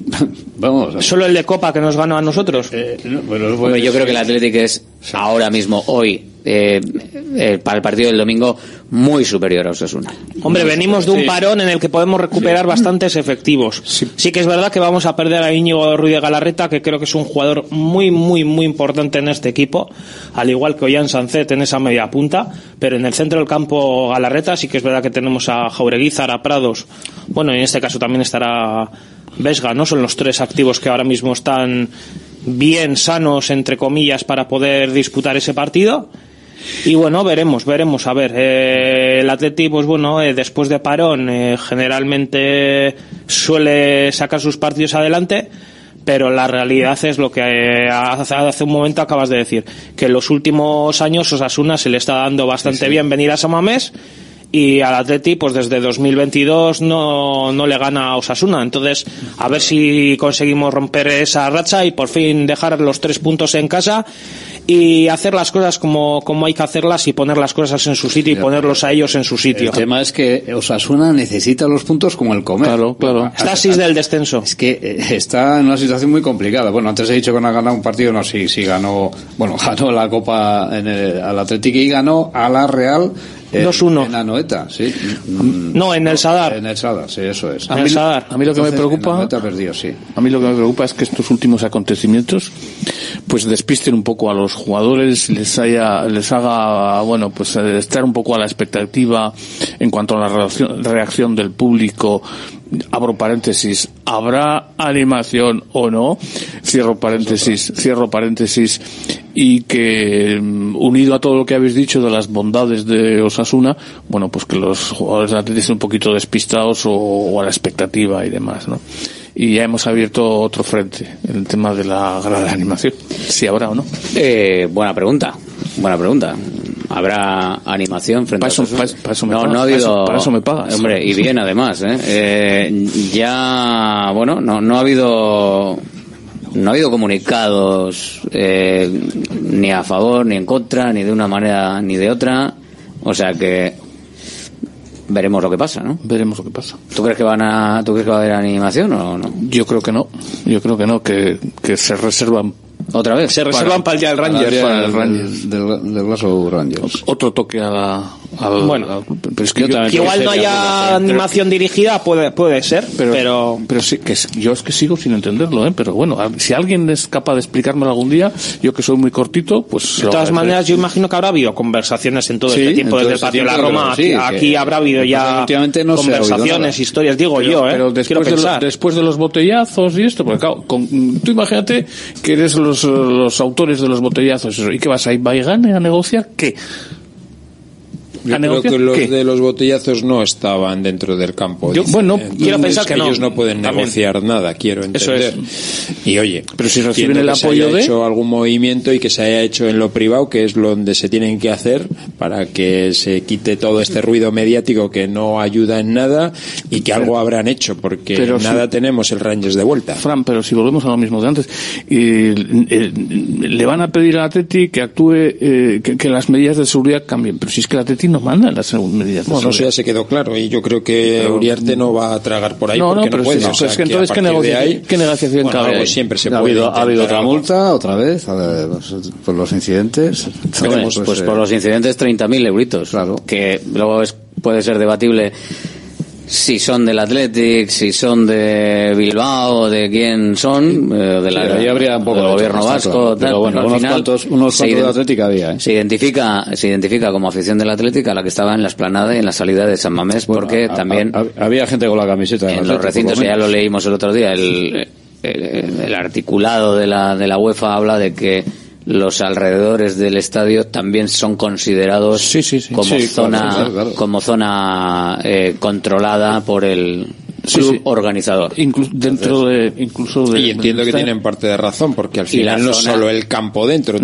Vamos. Solo el de Copa que nos ganó a nosotros. Hombre, yo creo que el Athletic es ahora mismo, hoy, para el partido del domingo, muy superior a Osasuna. Hombre, venimos de un parón en el que podemos recuperar bastantes efectivos. Sí que es verdad que vamos a perder a Íñigo Ruiz de Galarreta, que creo que es un jugador muy, muy, muy importante en este equipo, al igual que Ollán Sancet en esa media punta, pero en el centro del campo Galarreta sí que es verdad que tenemos a Jaureguizar, a Prados, bueno, en este caso también estará Vesga, ¿no? Son los tres activos que ahora mismo están bien sanos, entre comillas, para poder disputar ese partido. Y bueno, veremos, a ver, el Athletic, pues bueno, después de parón, generalmente suele sacar sus partidos adelante, pero la realidad es lo que hace un momento acabas de decir, que en los últimos años Osasuna se le está dando bastante bien venir a San Mamés, y al Atleti pues desde 2022 no le gana a Osasuna. Entonces a ver si conseguimos romper esa racha y por fin dejar los 3 puntos en casa y hacer las cosas como hay que hacerlas y poner las cosas en su sitio y ponerlos a ellos en su sitio. El tema es que Osasuna necesita los puntos como el comer. Claro. Está a 6 del descenso. Es que está en una situación muy complicada. Bueno, antes he dicho que no ha ganado un partido, no, sí ganó la Copa al Athletic y ganó a la Real 2-1 en Anoeta, sí. No, en el Sadar. En el Sadar, sí, eso es. A mí lo que me preocupa, sí. A mí lo que me preocupa es que estos últimos acontecimientos pues despisten un poco a los jugadores, les haga bueno, pues estar un poco a la expectativa en cuanto a la reacción del público. Abro paréntesis, ¿habrá animación o no? Cierro paréntesis, y que unido a todo lo que habéis dicho de las bondades de Osasuna, bueno, pues que los jugadores de Athletic estén un poquito despistados o a la expectativa y demás, ¿no? Y ya hemos abierto otro frente, el tema de la grada de animación, si habrá o no. Buena pregunta. ¿Habrá animación frente a Osasuna? Para eso me pagas. Hombre, y bien además, ya, bueno, no ha habido comunicados ni a favor ni en contra, ni de una manera ni de otra, o sea que veremos lo que pasa, ¿no? Veremos lo que pasa. ¿Tú crees que va a haber animación o no? Yo creo que no, que se reservan. ¿Otra vez? Se reservan para el día del Rangers. Para el Rangers. Del Glasgow Rangers. Otro toque bueno, pero es que igual no haya animación dirigida, puede ser, pero sí, yo es que sigo sin entenderlo, pero bueno, si alguien es capaz de explicármelo algún día, yo que soy muy cortito, pues... De todas maneras, yo imagino que habrá habido conversaciones en todo este tiempo, desde el partido de la Roma, aquí habrá habido ya conversaciones, historias, digo yo, pero después de los botellazos y esto, porque claro, tú imagínate que eres los autores de los botellazos, ¿y qué vas a ir a negociar? ¿Qué? Yo creo que los de los botellazos no estaban dentro del campo. Quiero pensar que ellos no pueden negociar nada, quiero entender. Y oye, pero si reciben el apoyo de hecho algún movimiento y que se haya hecho en lo privado, que es donde se tienen que hacer para que se quite todo este ruido mediático que no ayuda en nada y que algo habrán hecho, porque nada tenemos el Rangers de vuelta. Fran, pero si volvemos a lo mismo de antes, le van a pedir al Atleti que actúe, que las medidas de seguridad cambien, pero si es que el Atleti no manda las medidas. Bueno, eso ya se quedó claro y yo creo que Uriarte no va a tragar por ahí porque no puede. Entonces, ¿qué negociación cabe? Pues siempre se puede. Ha habido otra multa, otra vez, por los incidentes. Pues por los incidentes 30.000 euritos. Claro. Que luego puede ser debatible si son del Athletic, si son de Bilbao, de quién son, ahí habría un poco del gobierno vasco, pero bueno, al unos final cuantos de Athletic había, se identifica como afición del Athletic a la que estaba en la explanada y en la salida de San Mamés, porque también había gente con la camiseta en los recintos, ya lo leímos el otro día, el articulado de la UEFA habla de que los alrededores del estadio también son considerados como zona controlada por el club organizador. Incluso y entiendo que tienen parte de razón, porque al final no es solo el campo dentro.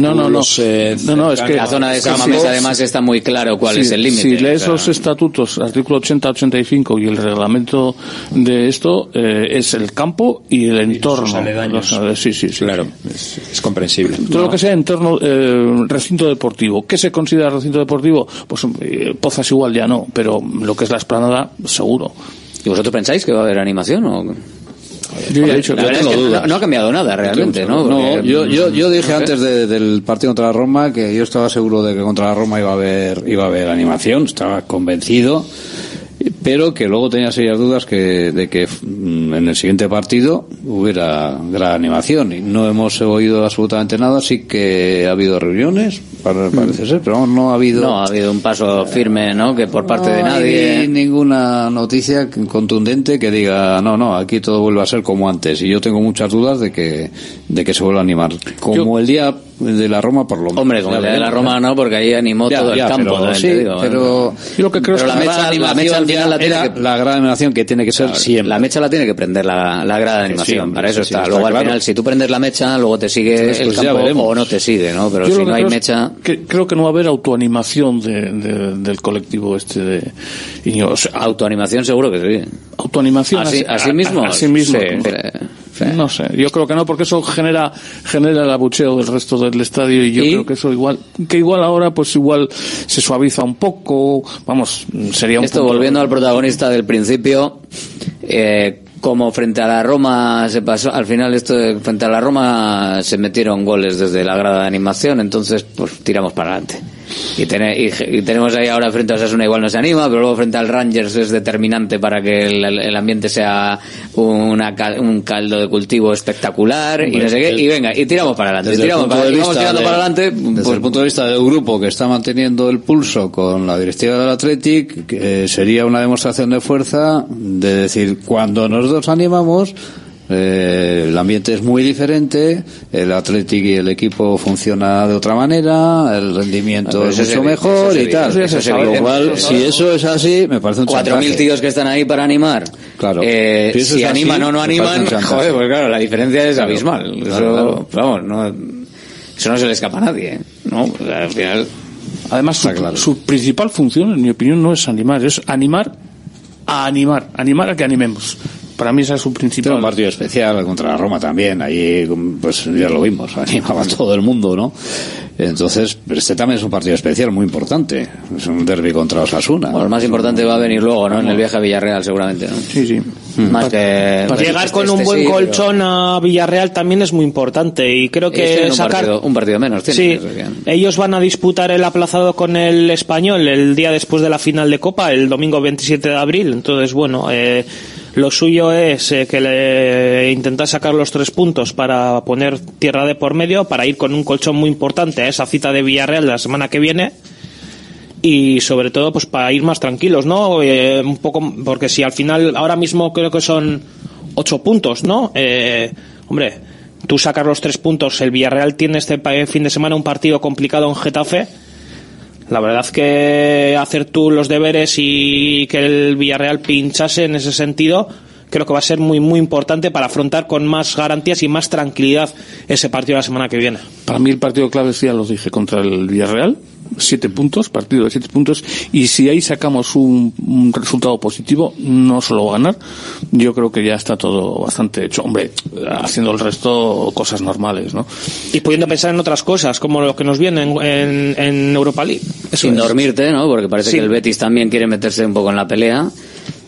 Es que la zona de San Mamés además está muy claro cuál es el límite. Si lees los estatutos, artículo 80-85 y el reglamento de esto, es el campo y el entorno. Claro, es comprensible. Todo lo que sea entorno, recinto deportivo. ¿Qué se considera recinto deportivo? Pues Pozas igual ya no, pero lo que es la explanada, seguro. ¿Y vosotros pensáis que va a haber animación o...? Yo ya he dicho que no ha cambiado nada realmente, ¿no? Porque, yo dije antes del partido contra la Roma que yo estaba seguro de que contra la Roma iba a haber animación, estaba convencido, pero que luego tenía serias dudas de que en el siguiente partido hubiera gran animación, y no hemos oído absolutamente nada. Sí que ha habido reuniones, parece ser, pero no ha habido un paso firme, ¿no? Que por parte de nadie. No hay ninguna noticia contundente que diga no, aquí todo vuelve a ser como antes, y yo tengo muchas dudas de que se vuelva a animar como el día de la Roma, por lo menos. Hombre, como el día de la Roma no, porque ahí animó todo el campo. Pero yo lo que creo es que la mecha al final la gran animación que tiene que ser siempre. La mecha la tiene que prender la grada de animación, para eso está. Luego al final, si tú prendes la mecha, luego te sigue el campo o no te sigue, ¿no? Pero si no hay mecha... Creo que no va a haber autoanimación del colectivo de... Autoanimación seguro que sí. Autoanimación así mismo. Así mismo. Sí. No sé, yo creo que no, porque eso genera el abucheo del resto del estadio, y yo creo que eso igual ahora pues igual se suaviza un poco, sería un esto volviendo al protagonista del principio, como frente a la Roma se pasó, al final frente a la Roma se metieron goles desde la grada de animación, entonces pues tiramos para adelante. Y tenemos ahí ahora frente a Osasuna, igual no se anima, pero luego frente al Rangers es determinante para que el ambiente sea un caldo de cultivo espectacular, y no sé qué, y venga, y tiramos para adelante, desde el punto de vista del grupo que está manteniendo el pulso con la directiva del Athletic, sería una demostración de fuerza de decir, cuando nosotros animamos, el ambiente es muy diferente, el Athletic y el equipo funciona de otra manera, el rendimiento es mucho mejor y tal. Lo cual, si eso es así, me parece un 4.000 tíos que están ahí para animar. Claro. Si animan o no animan, joder, pues claro, la diferencia es abismal. Eso, eso no se le escapa a nadie, ¿no? O sea, al final... Además, su principal función, en mi opinión, no es animar, es animar a que animemos. Para mí esa es su principal. Un partido especial contra la Roma también, ahí pues ya lo vimos, animaba a todo el mundo, ¿no? Entonces, pero este también es un partido especial muy importante, es un derbi contra Osasuna. Bueno, el más importante va a venir luego, ¿no? En el viaje a Villarreal seguramente, ¿no? Sí. Más que llegar con un buen colchón a Villarreal también es muy importante, y creo que un partido menos tienen. Sí, ellos van a disputar el aplazado con el Español el día después de la final de Copa, el domingo 27 de abril, entonces bueno, lo suyo es que intentar sacar los 3 puntos para poner tierra de por medio, para ir con un colchón muy importante a esa cita de Villarreal la semana que viene, y sobre todo pues para ir más tranquilos, ¿no? Un poco, porque si al final ahora mismo creo que son 8 puntos, ¿no? Hombre, tú sacas los 3 puntos, el Villarreal tiene este fin de semana un partido complicado en Getafe. La verdad que hacer tú los deberes y que el Villarreal pinchase en ese sentido, creo que va a ser muy muy importante para afrontar con más garantías y más tranquilidad ese partido la semana que viene. Para mí el partido clave, ya lo dije, contra el Villarreal, 7 puntos, partido de 7 puntos, y si ahí sacamos un resultado positivo, no solo ganar, yo creo que ya está todo bastante hecho, hombre, haciendo el resto cosas normales, ¿no? Y pudiendo pensar en otras cosas, como lo que nos viene en Europa League. Sin dormirte, ¿no? Porque parece que el Betis también quiere meterse un poco en la pelea.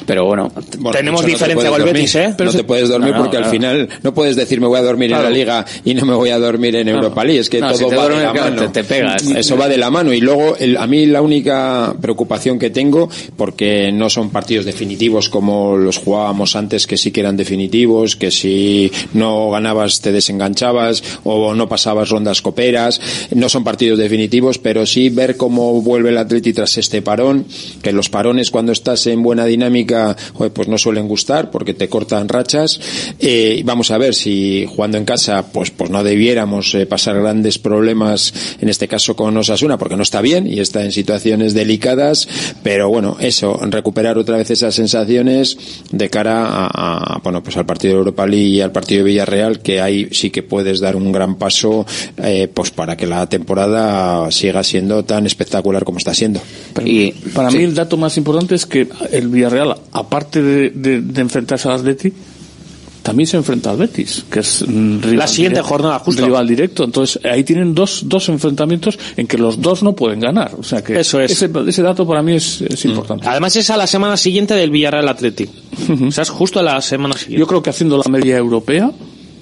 pero bueno, tenemos diferencia con el Betis, pero no te puedes dormir porque al final no puedes decir me voy a dormir en la Liga y no me voy a dormir en Europa League, es que todo si va de la mano. Te pegas. Eso va de la mano. Y luego a mí la única preocupación que tengo, porque no son partidos definitivos como los jugábamos antes, que sí que eran definitivos, que si no ganabas te desenganchabas o no pasabas rondas coperas, no son partidos definitivos, pero sí ver cómo vuelve el Atleti tras este parón, que los parones cuando estás en buena dinámica pues no suelen gustar porque te cortan rachas. Vamos a ver si jugando en casa pues no debiéramos pasar grandes problemas, en este caso con Osasuna, porque no está bien y está en situaciones delicadas, pero bueno, eso, recuperar otra vez esas sensaciones de cara pues al partido de Europa League y al partido de Villarreal, que ahí sí que puedes dar un gran paso pues para que la temporada siga siendo tan espectacular como está siendo. Y para mí el dato más importante es que el Villarreal, aparte de enfrentarse al Atleti, también se enfrenta al Betis, que es la siguiente jornada, justo rival directo. Entonces ahí tienen dos enfrentamientos en que los dos no pueden ganar. O sea que eso es. Ese dato para mí es importante. Además es a la semana siguiente del Villarreal Athletic. O sea, es justo a la semana siguiente. Yo creo que haciendo la media europea,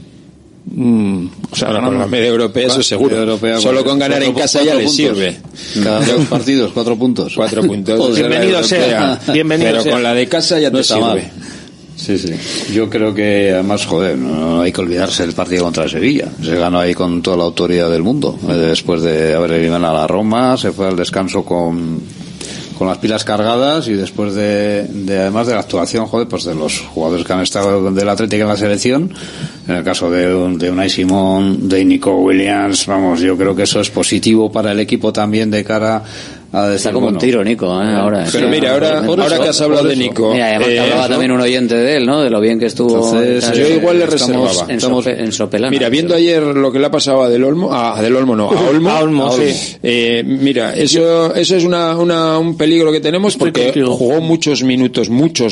con la media europea eso seguro. Europea, solo con ganar en casa ya les sirve. Cada 2 partidos, 4 puntos. 4 puntos. Bienvenido sea. Pero con la de casa ya no te sirve. Mal. Sí. Yo creo que además, no hay que olvidarse del partido contra Sevilla. Se ganó ahí con toda la autoridad del mundo. Después de haber eliminado a la Roma, se fue al descanso con las pilas cargadas y después además de la actuación, pues de los jugadores que han estado del Atlético en la selección, en el caso de Unai Simón, de Nico Williams, vamos, yo creo que eso es positivo para el equipo también de cara a decir, está como un tiro Nico, ahora. Pero mira, ahora que has hablado de Nico, mira, además que hablaba también un oyente de él, ¿no? De lo bien que estuvo. Entonces, yo igual le reservaba. En Sopelana. Mira, viendo ayer lo que le ha pasado a Olmo, sí. Mira, eso es un peligro que tenemos porque jugó muchos minutos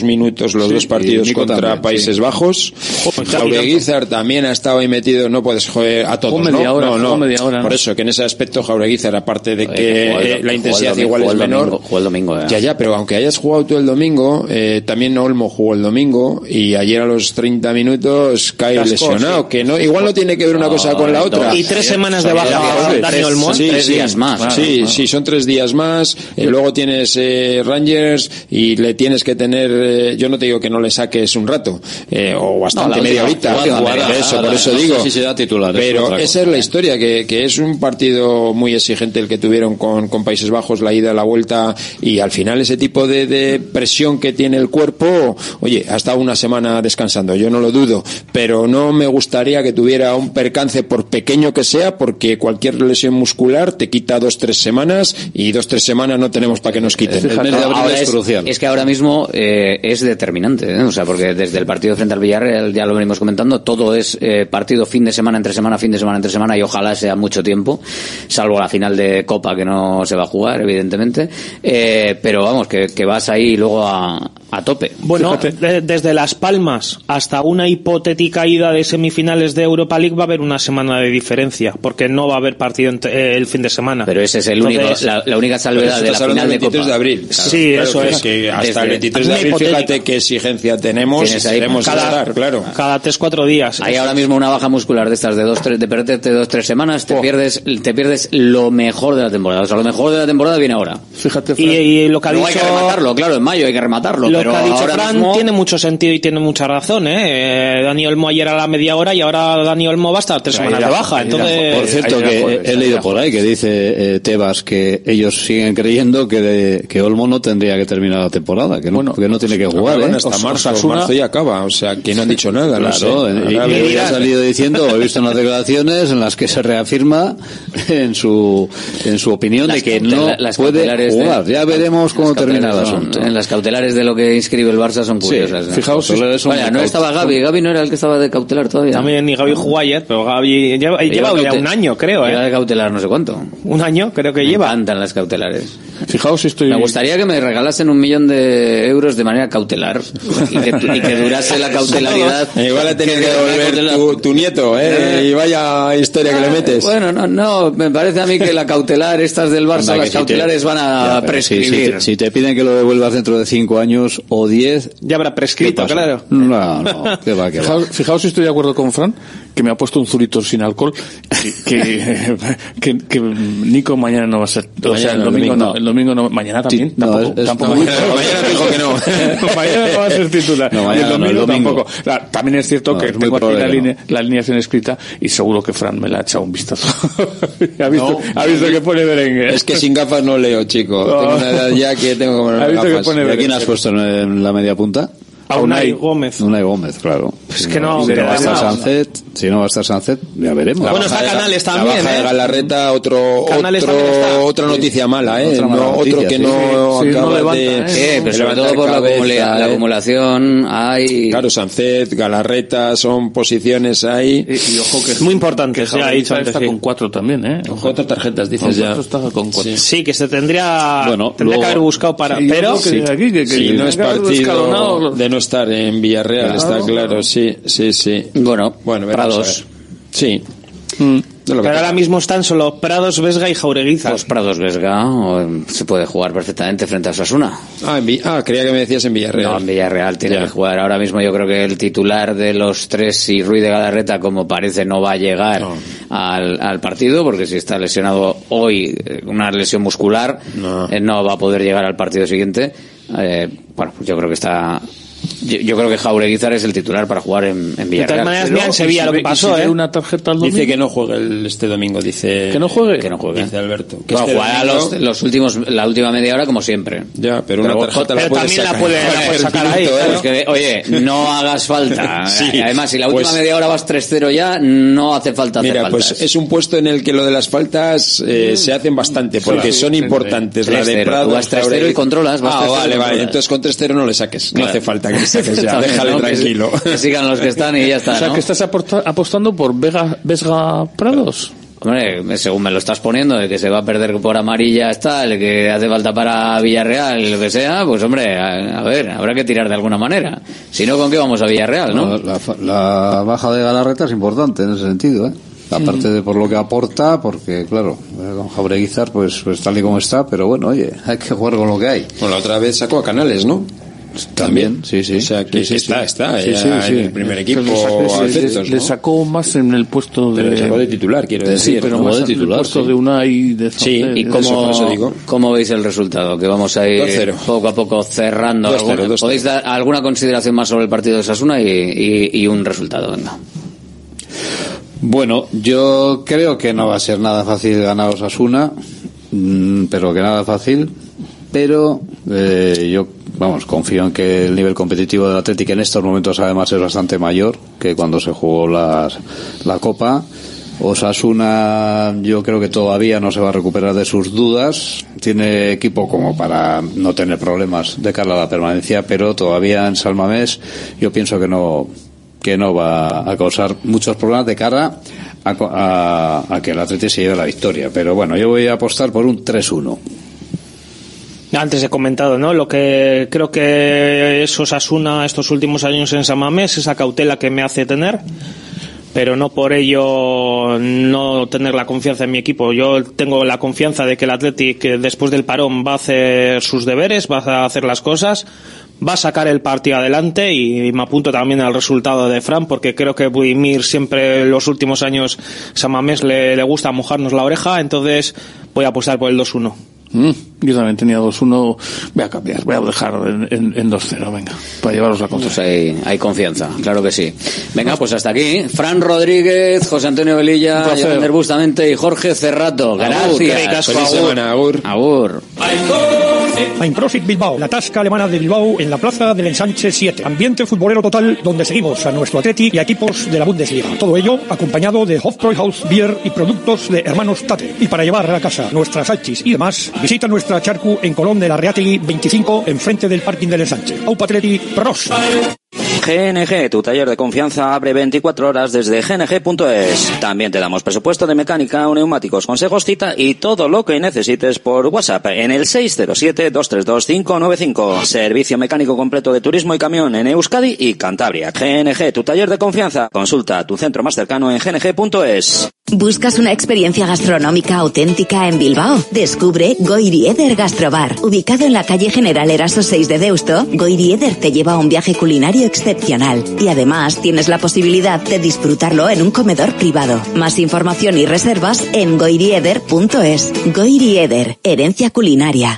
los dos partidos contra también, Países Bajos. Jaureguizar también ha estado ahí metido, no puedes joder a todos, ¿no? Por eso que en ese aspecto Jaureguizar, aparte de que la intensidad igual es menor. Jugó el domingo. Ya, pero aunque hayas jugado tú el domingo, también Olmo jugó el domingo y ayer a los 30 minutos cae lesionado, sí. Que no, igual no tiene que ver una cosa con la otra. Y 3 semanas de baja Dani Olmo. 3 días más. Sí, son 3 días más. Luego tienes Rangers y le tienes que tener, yo no te digo que no le saques un rato, o bastante, media horita. Por eso digo. Sí, será titular. Pero esa es la historia, que es un partido muy exigente el que tuvieron con Países Bajos, la ida, la vuelta, y al final ese tipo de presión que tiene el cuerpo, oye, ha estado una semana descansando, yo no lo dudo, pero no me gustaría que tuviera un percance, por pequeño que sea, porque cualquier lesión muscular te quita 2-3 semanas y 2-3 semanas no tenemos para que nos quiten. El mes de abril es crucial. Es que ahora mismo es determinante, o sea, porque desde el partido frente al Villarreal, ya lo venimos comentando, todo es partido fin de semana entre semana, fin de semana entre semana, y ojalá sea mucho tiempo, salvo la final de Copa que no se va a jugar, evidentemente, pero vamos, que vas ahí luego a tope. Bueno, desde Las Palmas hasta una hipotética ida de semifinales de Europa League va a haber una semana de diferencia, porque no va a haber partido el fin de semana. Pero ese es el único, la única salvedad de la final de Copa. De abril. Claro, sí, claro, eso es. Que hasta el 23 de abril, fíjate qué exigencia tenemos. Queremos estar, claro. Cada 3-4 días. Hay ahora mismo una baja muscular de estas de perderte 2-3 semanas, te pierdes lo mejor de la temporada. O sea, lo mejor de la temporada viene ahora. Fíjate, Fran. Y lo que ha dicho, hay que rematarlo, claro, en mayo hay que rematarlo. Lo pero que ha dicho Fran mismo tiene mucho sentido y tiene mucha razón, Dani Olmo ayer a la media hora y ahora Dani Olmo va a estar 3 semanas de baja. Entonces, por cierto, que he leído por ahí que dice Tebas que ellos siguen creyendo que Olmo no tendría que terminar la temporada, que no tiene que jugar. Hasta marzo ya acaba, o sea, que no han dicho nada. Claro, y ha salido diciendo, he visto unas declaraciones en las que se reafirma en su opinión de que no puede jugar. Ya veremos cómo termina el asunto. En las cautelares de lo que inscribe el Barça son curiosas. Fijaos, vaya, no estaba Gavi no era el que estaba de cautelar todavía. También ni Gavi jugó ayer, pero Gavi lleva ya un año, creo. Lleva de cautelar no sé cuánto. Un año, creo que lleva. Me encantan las cautelares. Fijaos, me gustaría que me regalasen 1 millón de euros de manera cautelar y que durase la cautelaridad. Igual le tenía que devolver tu nieto, y vaya historia que le metes. Bueno, no, me parece a mí que la cautelar, estas del Barça, las cautelares van a prescribir. Si te piden que lo devuelvas dentro de 5 años, años o 10... Ya habrá prescrito, claro. No, que va. Fijaos si estoy de acuerdo con Fran, que me ha puesto un zurito sin alcohol, que Nico mañana no va a ser, o sea, el domingo no, mañana también, tampoco. Mañana dijo que no. Mañana no va a ser titular. No, mañana, el domingo tampoco. Claro, también es cierto que tengo aquí la alineación escrita y seguro que Fran me la ha echado un vistazo. ha visto que pone merengue. Es que sin gafas no leo, chico. Tengo una edad ya que tengo que poner gafas. ¿A quién has puesto en la media punta? A Unai Gómez. Unai Gómez, claro. Es que no. Si no va a estar Sancet, ya veremos. Bueno, está Canales también. La baja de Galarreta, otra noticia mala, otro que no acaba de. Pero sobre todo por la acumulación hay. Claro, Sancet, Galarreta son posiciones ahí. Y ojo que es muy importante. Que ya está con 4 también, ¿eh? Con 4 tarjetas, dices ya. Está con 4. Sí, que se tendría que haber buscado para. Pero. Si no es partido de no estar en Villarreal, está claro, sí. Bueno, Prados. Sí. Pero ahora mismo están solo Prados, Vesga y Jaureguizar. Pues Prados, Vesga se puede jugar perfectamente frente a Osasuna. Creía que me decías en Villarreal. No, en Villarreal tiene que jugar. Ahora mismo yo creo que el titular de los 3, si Ruiz de Galarreta, como parece, no va a llegar al partido, porque si está lesionado hoy, una lesión muscular, no va a poder llegar al partido siguiente. Pues yo creo que está... Yo creo que Jaureguizar es el titular para jugar en Villarreal. De todas maneras, mira en Sevilla lo que pasó, una tarjeta al domingo. Dice que no juegue este domingo, dice. ¿Que no juegue? Que no juegue. Dice Alberto. Que jugará la última media hora como siempre. Ya, pero una tarjeta la puede también sacar. la puede sacar ahí. Es que, oye, no hagas falta. Sí. Además, si la última media hora vas 3-0 ya, no hace falta hacer faltas. Pues es un puesto en el que lo de las faltas se hacen bastante, porque son importantes. La de Prado. Tú vas 3-0 y controlas. Vale. Entonces con 3-0 no le saques. No hace falta que le saques ya. Déjale tranquilo. Que sigan los que están y ya está. O sea, que estás apostando por Vesga Prados. Hombre, según me lo estás poniendo, de que se va a perder por amarilla está, el que hace falta para Villarreal, lo que sea, pues hombre, a ver, habrá que tirar de alguna manera. Si no, ¿con qué vamos a Villarreal, no? La baja de Galarreta es importante en ese sentido, aparte de por lo que aporta, porque claro, con Jaureguizar pues tal y como está, pero bueno, oye, hay que jugar con lo que hay. Bueno, la otra vez sacó a Canales, ¿no? También, sí. O sea, que está en el primer equipo. Le sacó más en el puesto de... Le sacó de titular, quiero decir. Sí, pero más en el puesto de Unai de Sí, ¿y cómo veis el resultado? Que vamos a ir 2-0. Poco a poco cerrando. 2-0. ¿Podéis dar alguna consideración más sobre el partido de Osasuna y un resultado? Venga. Bueno, yo creo que no va a ser nada fácil ganar Osasuna, pero que nada fácil. Pero yo confío en que el nivel competitivo del Athletic en estos momentos además es bastante mayor que cuando se jugó la Copa. Osasuna yo creo que todavía no se va a recuperar de sus dudas, tiene equipo como para no tener problemas de cara a la permanencia, pero todavía en San Mamés yo pienso que no va a causar muchos problemas de cara a que el Athletic se lleve la victoria. Pero bueno, yo voy a apostar por un 3-1. Antes he comentado, ¿no? Lo que creo que es Osasuna estos últimos años en San Mamés, esa cautela que me hace tener, pero no por ello no tener la confianza en mi equipo. Yo tengo la confianza de que el Athletic después del parón va a hacer sus deberes, va a hacer las cosas, va a sacar el partido adelante y me apunto también al resultado de Fran, porque creo que Budimir siempre en los últimos años San Mamés le gusta mojarnos la oreja, entonces voy a apostar por el 2-1. Yo también tenía 2-1, voy a cambiar, voy a dejar en 2-0, venga, para llevaros la contra. Pues hay confianza, claro que sí. Venga, pues hasta aquí. Fran Rodríguez, José Antonio Velilla, Yolander Bustamente y Jorge Cerrato. Gracias. Feliz semana, agur. Prosit Bilbao, la tasca alemana de Bilbao en la plaza del Ensanche 7. Ambiente futbolero total donde seguimos a nuestro Athletic y a equipos de la Bundesliga. Todo ello acompañado de Hofbräuhaus Bier y productos de Hermanos Tate. Y para llevar a casa nuestras salchis y demás, visita nuestra charcu en Colón de la Reategui 25 enfrente del parking del Ensanche. Aupa Athletic, pros. GNG, tu taller de confianza, abre 24 horas desde gng.es. También te damos presupuesto de mecánica, neumáticos, consejos, cita y todo lo que necesites por WhatsApp en el 607-232-595. Servicio mecánico completo de turismo y camión en Euskadi y Cantabria. GNG, tu taller de confianza. Consulta tu centro más cercano en gng.es. ¿Buscas una experiencia gastronómica auténtica en Bilbao? Descubre Goiri Eder Gastrobar. Ubicado en la calle General Eraso 6 de Deusto, Goiri Eder te lleva a un viaje culinario excepcional. Y además tienes la posibilidad de disfrutarlo en un comedor privado. Más información y reservas en goirieder.es. Goiri Eder, herencia culinaria.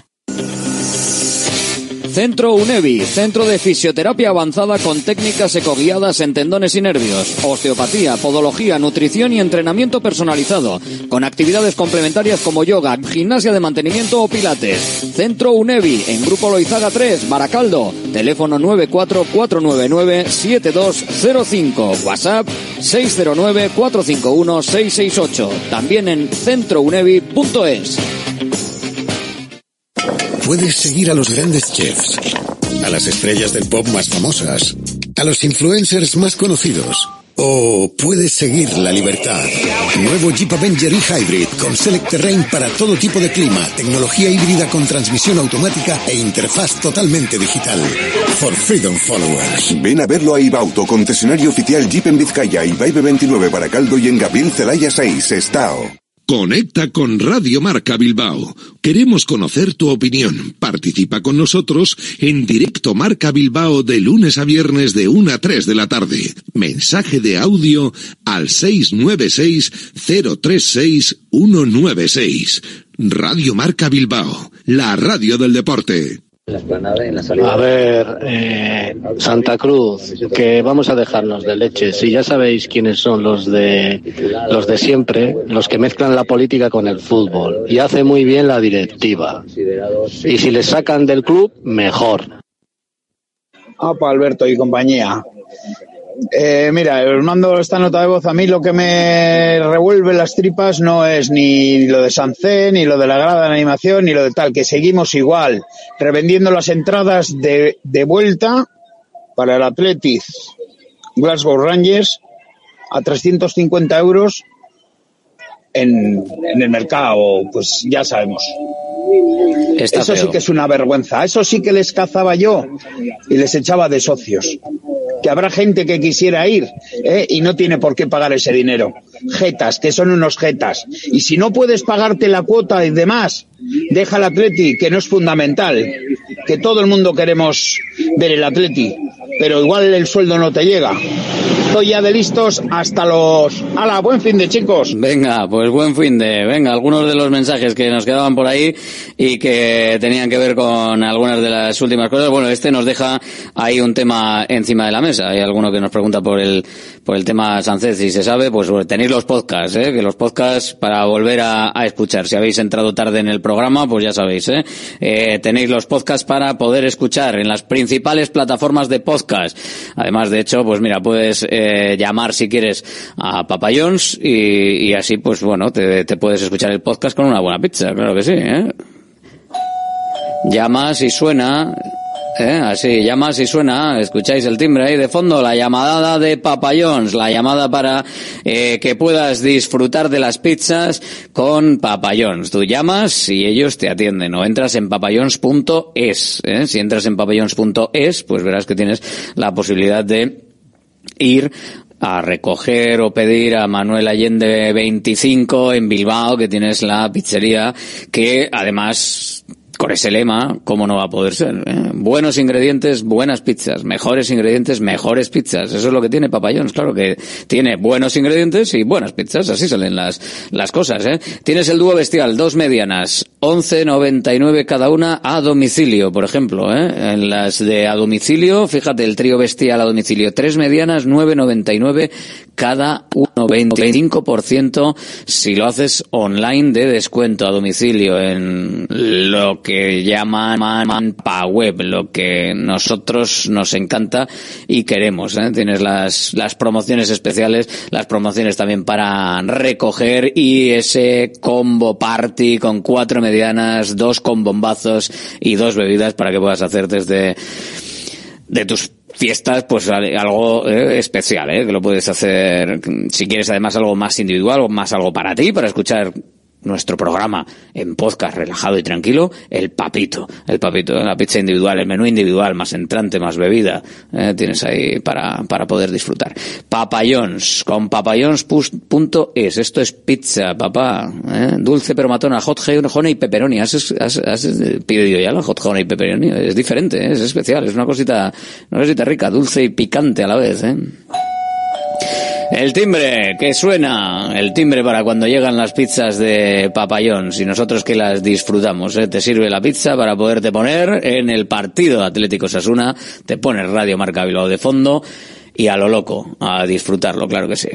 Centro UNEVI, centro de fisioterapia avanzada con técnicas ecoguiadas en tendones y nervios, osteopatía, podología, nutrición y entrenamiento personalizado, con actividades complementarias como yoga, gimnasia de mantenimiento o pilates. Centro UNEVI, en Grupo Loizaga 3, Baracaldo, teléfono 944997205, WhatsApp 609451668, también en centrounevi.es. Puedes seguir a los grandes chefs, a las estrellas del pop más famosas, a los influencers más conocidos, o puedes seguir la libertad. Nuevo Jeep Avenger e-Hybrid con Select Terrain para todo tipo de clima, tecnología híbrida con transmisión automática e interfaz totalmente digital. For Freedom Followers. Ven a verlo a Ibauto, concesionario oficial Jeep en Vizcaya, Ibaibe 29 Baracaldo y en Gabriel Celaya 6, Sestao. Conecta con Radio Marca Bilbao. Queremos conocer tu opinión. Participa con nosotros en Directo Marca Bilbao de lunes a viernes de 1 a 3 de la tarde. Mensaje de audio al 696-036-196. Radio Marca Bilbao, la radio del deporte. A ver, Santa Cruz, que vamos a dejarnos de leche. Si ya sabéis quiénes son los de siempre, los que mezclan la política con el fútbol, y hace muy bien la directiva. Y si les sacan del club, mejor. Apa, Alberto y compañía. Mira, os mando esta nota de voz. A mí lo que me revuelve las tripas no es ni lo de Sancet, ni lo de la grada de animación, ni lo de tal, que seguimos igual, revendiendo las entradas de vuelta para el Athletic Glasgow Rangers a 350 € en el mercado, pues ya sabemos. Eso sí que es una vergüenza. Eso sí que les cazaba yo y les echaba de socios. Que habrá gente que quisiera ir, y no tiene por qué pagar ese dinero. Jetas, que son unos jetas. Y si no puedes pagarte la cuota y demás, deja el Atleti, que no es fundamental. Que todo el mundo queremos ver el Atleti, pero igual el sueldo no te llega. Estoy ya de listos hasta los... ¡Hala! Buen fin de, chicos. Venga, pues buen fin de... Venga, algunos de los mensajes que nos quedaban por ahí y que tenían que ver con algunas de las últimas cosas. Bueno, este nos deja ahí un tema encima de la mesa. Hay alguno que nos pregunta por el tema Sancet, si se sabe. Pues tenéis los podcasts, que los podcasts para volver a escuchar. Si habéis entrado tarde en el programa, pues ya sabéis, tenéis los podcasts para poder escuchar en las principales plataformas de podcast. Además, de hecho, pues mira, puedes llamar si quieres a Papa John's y así, pues bueno, te puedes escuchar el podcast con una buena pizza, claro que sí, Llamas y suena, así, llamas y suena, escucháis el timbre ahí de fondo, la llamada de Papa John's, la llamada para que puedas disfrutar de las pizzas con Papa John's. Tú llamas y ellos te atienden, o entras en papajohns.es, Si entras en papajohns.es, pues verás que tienes la posibilidad de ir a recoger o pedir a Manuel Allende 25 en Bilbao, que tienes la pizzería que además, con ese lema, ¿cómo no va a poder ser? Buenos ingredientes, buenas pizzas. Mejores ingredientes, mejores pizzas. Eso es lo que tiene Papa John's, claro, que tiene buenos ingredientes y buenas pizzas. Así salen las cosas, Tienes el dúo bestial, 2 medianas, 11,99 cada una a domicilio, por ejemplo, En las de a domicilio, fíjate, el trío bestial a domicilio, 3 medianas, 9,99 cada uno, 25% si lo haces online de descuento a domicilio en lo que llaman PaWeb, lo que nosotros nos encanta y queremos, Tienes las promociones especiales, las promociones también para recoger y ese combo party con 4 medianas, 2 con bombazos y 2 bebidas para que puedas hacer desde de tus fiestas, pues algo especial, que lo puedes hacer si quieres, además algo más individual o más algo para ti, para escuchar nuestro programa en podcast relajado y tranquilo, el papito, la pizza individual, el menú individual, más entrante, más bebida, tienes ahí para poder disfrutar. Papa John's, con papajons.es, esto es pizza, papá, dulce pero matona, hot honey y pepperoni. ¿Has pedido ya la hot honey y pepperoni? Es diferente, es especial, es una cosita rica, dulce y picante a la vez, El timbre, que suena, el timbre para cuando llegan las pizzas de Papa John's y nosotros que las disfrutamos, Te sirve la pizza para poderte poner en el partido Atlético Osasuna, te pones Radio Marca Bilbao de fondo y a lo loco, a disfrutarlo, claro que sí.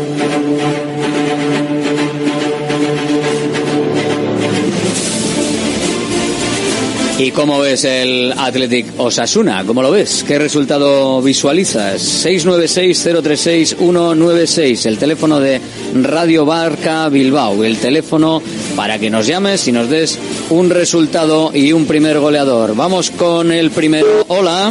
¿Y cómo ves el Athletic Osasuna? ¿Cómo lo ves? ¿Qué resultado visualizas? 696-036-196, el teléfono de Radio Marca Bilbao, el teléfono para que nos llames y nos des un resultado y un primer goleador. Vamos con el primero. Hola.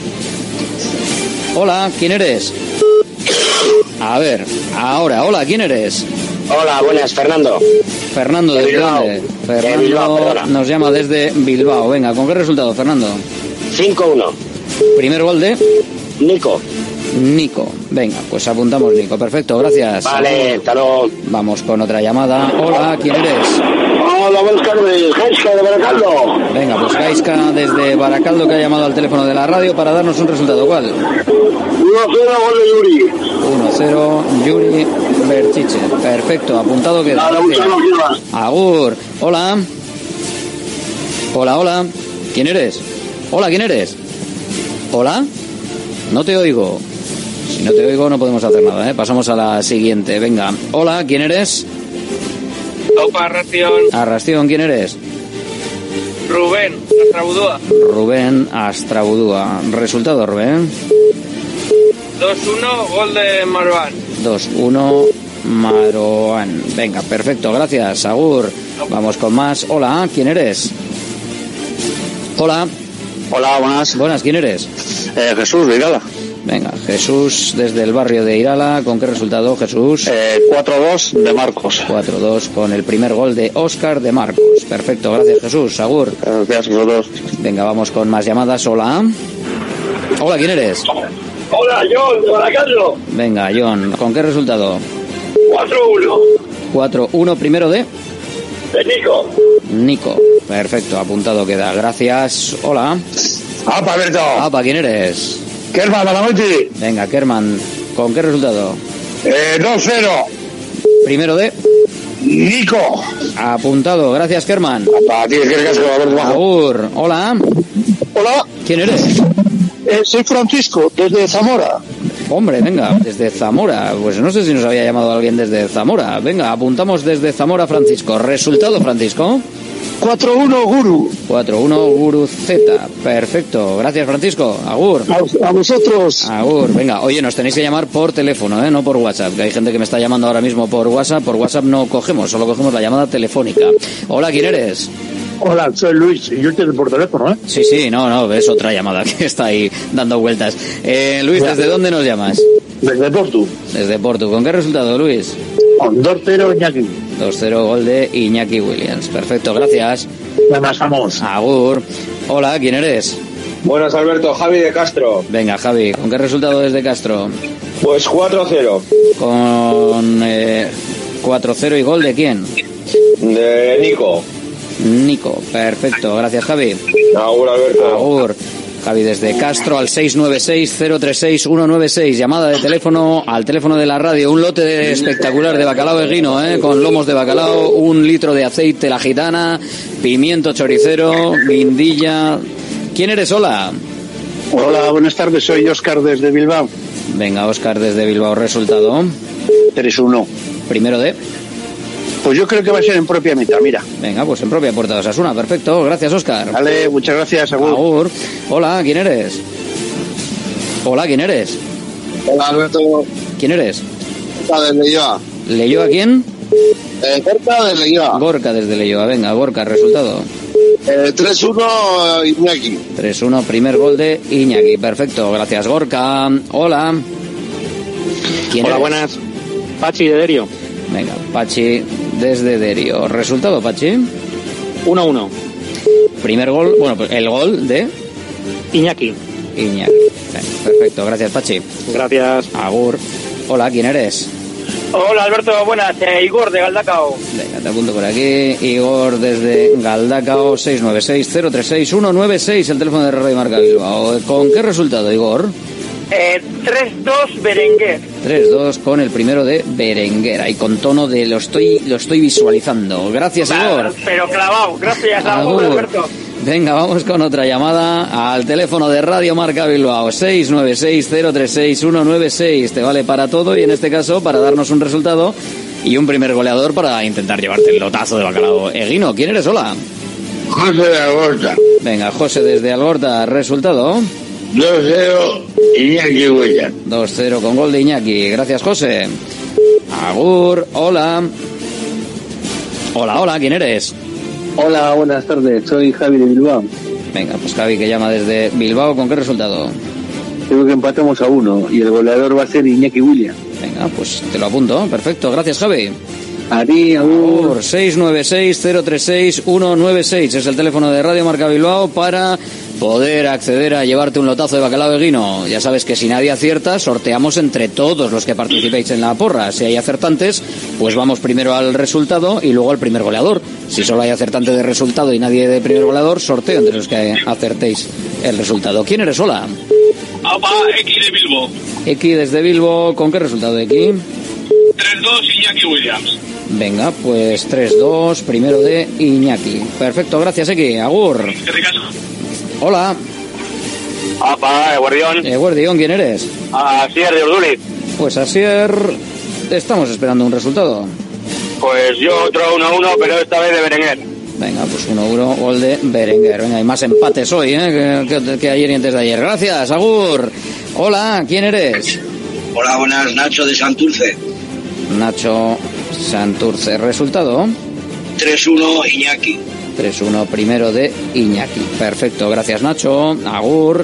Hola, ¿quién eres? A ver, ahora, hola, ¿quién eres? Hola, buenas, Fernando. Fernando, ¿desde dónde? Fernando Bilbao, nos llama desde Bilbao. Venga, ¿con qué resultado, Fernando? 5-1. Primer gol de... Nico. Venga, pues apuntamos Nico. Perfecto, gracias. Vale, hasta luego. Vamos con otra llamada. Hola, ¿quién eres? Hola, buenas tardes. Gaisca de Baracaldo. Venga, pues Gaisca desde Baracaldo, que ha llamado al teléfono de la radio para darnos un resultado. ¿Cuál? 1-0, gol de Yuri. 1-0, Yuri Berchiche. Perfecto, apuntado queda. Nada, muchas gracias. Agur. Hola. Hola. ¿Quién eres? Hola, ¿quién eres? Hola. No te oigo. Si no te oigo no podemos hacer nada, Pasamos a la siguiente. Venga. Hola, ¿quién eres? Opa, Arrastión. Arrastión, ¿quién eres? Rubén, Astrabudúa. Rubén Astrabudúa. Resultado, Rubén. 2-1, gol de Marwan. 2-1, Marwan. Venga, perfecto, gracias, Agur. Vamos con más. Hola, ¿quién eres? Hola. Hola, buenas. Buenas, ¿quién eres? Jesús, de Irala. Venga, Jesús desde el barrio de Irala. ¿Con qué resultado, Jesús? 4-2 de Marcos. 4-2 con el primer gol de Óscar de Marcos. Perfecto, gracias, Jesús. Agur. Gracias a vosotros. Venga, vamos con más llamadas. Hola. Hola, ¿quién eres? Hola, John, de Baracaldo. Venga, John, ¿con qué resultado? 4-1. 4-1, primero de Nico. Perfecto, apuntado queda. Gracias. Hola. Apa, Alberto. Apa, ¿quién eres? Kerman, Malamuti. Venga, Kerman, ¿con qué resultado? 2-0. Primero de Nico. Apuntado, gracias, Kerman. Apa, tienes que casco, Alberto. Agur. Hola. Hola. ¿Quién eres? Soy Francisco, desde Zamora. Hombre, venga, desde Zamora. Pues no sé si nos había llamado alguien desde Zamora. Venga, apuntamos desde Zamora, Francisco. Resultado, Francisco. 4-1 Guru. 4-1 Guru Z. Perfecto. Gracias, Francisco. Agur. A vosotros. Agur. Venga, oye, nos tenéis que llamar por teléfono, no por WhatsApp. Que hay gente que me está llamando ahora mismo por WhatsApp. Por WhatsApp no cogemos, solo cogemos la llamada telefónica. Hola, ¿quién eres? Hola, soy Luis, y yo estoy por teléfono, Sí, no, es otra llamada que está ahí dando vueltas. Luis, ¿desde dónde nos llamas? Desde Portu. Desde Portu. ¿Con qué resultado, Luis? 2-0 Iñaki. 2-0 gol de Iñaki Williams. Perfecto, gracias. Nada, estamos. Agur. Hola, ¿quién eres? Buenas, Alberto. Javi de Castro. Venga, Javi, ¿con qué resultado desde Castro? Pues 4-0. Con 4-0 y gol de quién? De Nico, perfecto, gracias, Javi. Agur, Alberto. Agur. Javi desde Castro al 696-036-196, llamada de teléfono al teléfono de la radio, un lote espectacular de bacalao eguino, con lomos de bacalao, 1 litro de aceite la gitana, pimiento choricero, guindilla. ¿Quién eres? Hola. Hola, buenas tardes, soy Óscar desde Bilbao. Venga, Óscar desde Bilbao, resultado. 3-1. Primero de... Pues yo creo que va a ser en propia mitad, mira. Venga, pues en propia puerta de Osasuna, perfecto. Gracias, Óscar. Vale, muchas gracias, Agur. Agur. Hola, ¿quién eres? Hola, ¿quién eres? Hola, Alberto. ¿Quién eres? Gorka desde Leioa. ¿Leioa quién? Gorka desde Leioa. Gorka desde Leioa, venga, Gorka, resultado. 3-1 Iñaki. 3-1, primer gol de Iñaki, perfecto. Gracias, Gorka. Hola. ¿Quién eres? Buenas. Pachi de Derio. Venga, Pachi desde Derio. ¿Resultado, Pachi? 1-1. Primer gol, bueno, pues el gol de... Iñaki. Perfecto, gracias, Pachi. Gracias. Agur. Hola, ¿quién eres? Hola, Alberto, buenas. Igor, de Galdacao. Venga, te apunto por aquí. Igor, desde Galdacao, 696-036-196, el teléfono de Radio Marca Bilbao. ¿Con qué resultado, Igor? 3-2 Berenguer. 3-2 con el primero de Berenguer. Ahí con tono de lo estoy visualizando. Gracias, Igor. Pero clavado. Gracias, Alberto. Venga, vamos con otra llamada al teléfono de Radio Marca Bilbao, 696-036-196. Te vale para todo y en este caso para darnos un resultado y un primer goleador para intentar llevarte el lotazo de bacalao. Eguino, ¿quién eres? Hola. José de Algorta. Venga, José desde Algorta. ¿Resultado? 2-0 Iñaki William. 2-0 con gol de Iñaki. Gracias, José. Agur, hola. Hola, ¿quién eres? Hola, buenas tardes, soy Javi de Bilbao. Venga, pues Javi que llama desde Bilbao, ¿con qué resultado? Creo que empatamos a 1 y el goleador va a ser Iñaki William. Venga, pues te lo apunto, perfecto, gracias, Javi. Agur. 696-036-196 es el teléfono de Radio Marca Bilbao para poder acceder a llevarte un lotazo de bacalao Eguino. Ya sabes que si nadie acierta, sorteamos entre todos los que participéis en la porra. Si hay acertantes, pues vamos primero al resultado y luego al primer goleador. Si solo hay acertante de resultado y nadie de primer goleador, sorteo entre los que acertéis el resultado. ¿Quién eres? Hola. X de Bilbo. X desde Bilbo, ¿con qué resultado, X? 3-2 Iñaki Williams. Venga, pues 3-2, primero de Iñaki. Perfecto, gracias, X. Agur. Hola. Guardión. Guardión, ¿quién eres? Asier de Urduliz. Pues Asier, estamos esperando un resultado. Pues yo otro 1-1, pero esta vez de Berenguer. Venga, pues 1-1, gol de Berenguer. Venga, hay más empates hoy, que ayer y antes de ayer. Gracias, Agur. Hola, ¿quién eres? Hola, buenas, Nacho de Santurce. Nacho Santurce. ¿Resultado? 3-1 Iñaki. 3-1, primero de Iñaki. Perfecto, gracias, Nacho. Agur,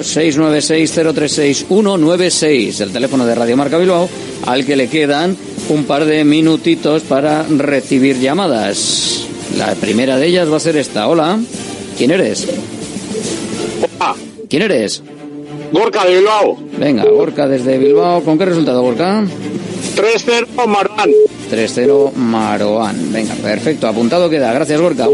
696-036-196, el teléfono de Radio Marca Bilbao, al que le quedan un par de minutitos para recibir llamadas. La primera de ellas va a ser esta. Hola, ¿quién eres? Hola. ¿Quién eres? Gorka de Bilbao. Venga, Gorka desde Bilbao. ¿Con qué resultado, Gorka? 3-0 Maroán. 3-0 Maroán. Venga, perfecto, apuntado queda. Gracias, Gorka.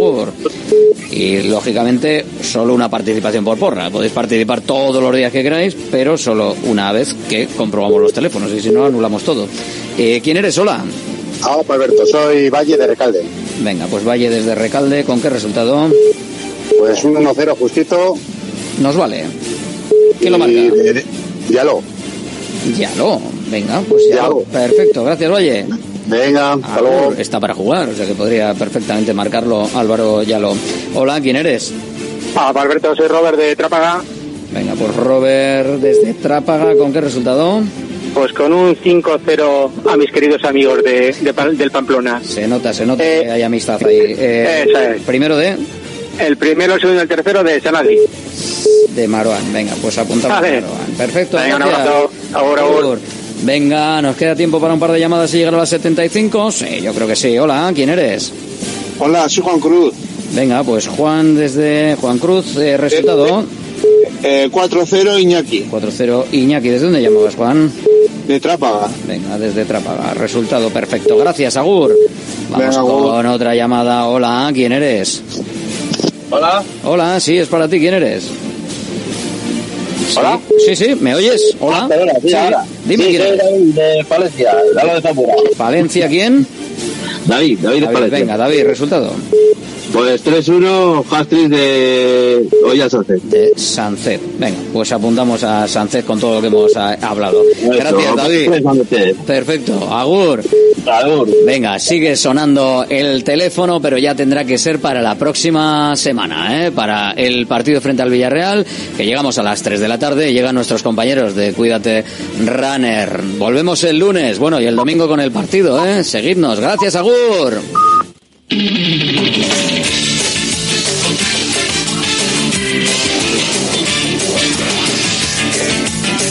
Y lógicamente solo una participación por porra. Podéis participar todos los días que queráis, pero solo una vez que comprobamos los teléfonos, y si no anulamos todo. ¿Quién eres? Hola. Hola, Alberto, soy Valle de Recalde. Venga, pues Valle desde Recalde, ¿con qué resultado? Pues un 1-0 justito. Nos vale. ¿Quién lo marca? Yalo. Yalo, venga, pues Yalo. Perfecto, gracias, Valle. Venga, hasta luego. Está para jugar, o sea que podría perfectamente marcarlo Álvaro Yalo. Hola, ¿quién eres? Alberto, soy Robert de Trápaga. Venga, pues Robert desde Trápaga, ¿con qué resultado? Pues con un 5-0 a mis queridos amigos del Pamplona. Se nota que hay amistad ahí. Esa es. ¿Primero de? El primero, el segundo y el tercero de Sanadi. De Maroán, venga, pues apuntamos Maroán. Perfecto, venga, gracias. Un abrazo. Ahora. Venga, nos queda tiempo para un par de llamadas y llegar a las 75. Sí, yo creo que sí. Hola, ¿quién eres? Hola, soy Juan Cruz. Venga, pues Juan desde Juan Cruz, resultado. 4-0 Iñaki. 4-0 Iñaki. ¿Desde dónde llamabas, Juan? De Trápaga. Venga, desde Trápaga. Resultado perfecto. Gracias, Agur. Vamos con otra llamada. Hola, ¿quién eres? Hola. Hola, sí, es para ti. ¿Quién eres? ¿Hola? Sí, ¿me oyes? Hola. Sí. Dime quién eres. David de Palencia, de Zamora. ¿Palencia quién? David de Palencia. Venga, David, resultado. Pues 3-1, hat-trick de Olla Sánchez. De Sánchez. Venga, pues apuntamos a Sánchez con todo lo que hemos hablado. Gracias, David. Perfecto. Agur. Venga, sigue sonando el teléfono, pero ya tendrá que ser para la próxima semana, para el partido frente al Villarreal, que llegamos a las 3 de la tarde. Llegan nuestros compañeros de Cuídate Runner. Volvemos el lunes, bueno, y el domingo con el partido, Seguidnos. Gracias, Agur.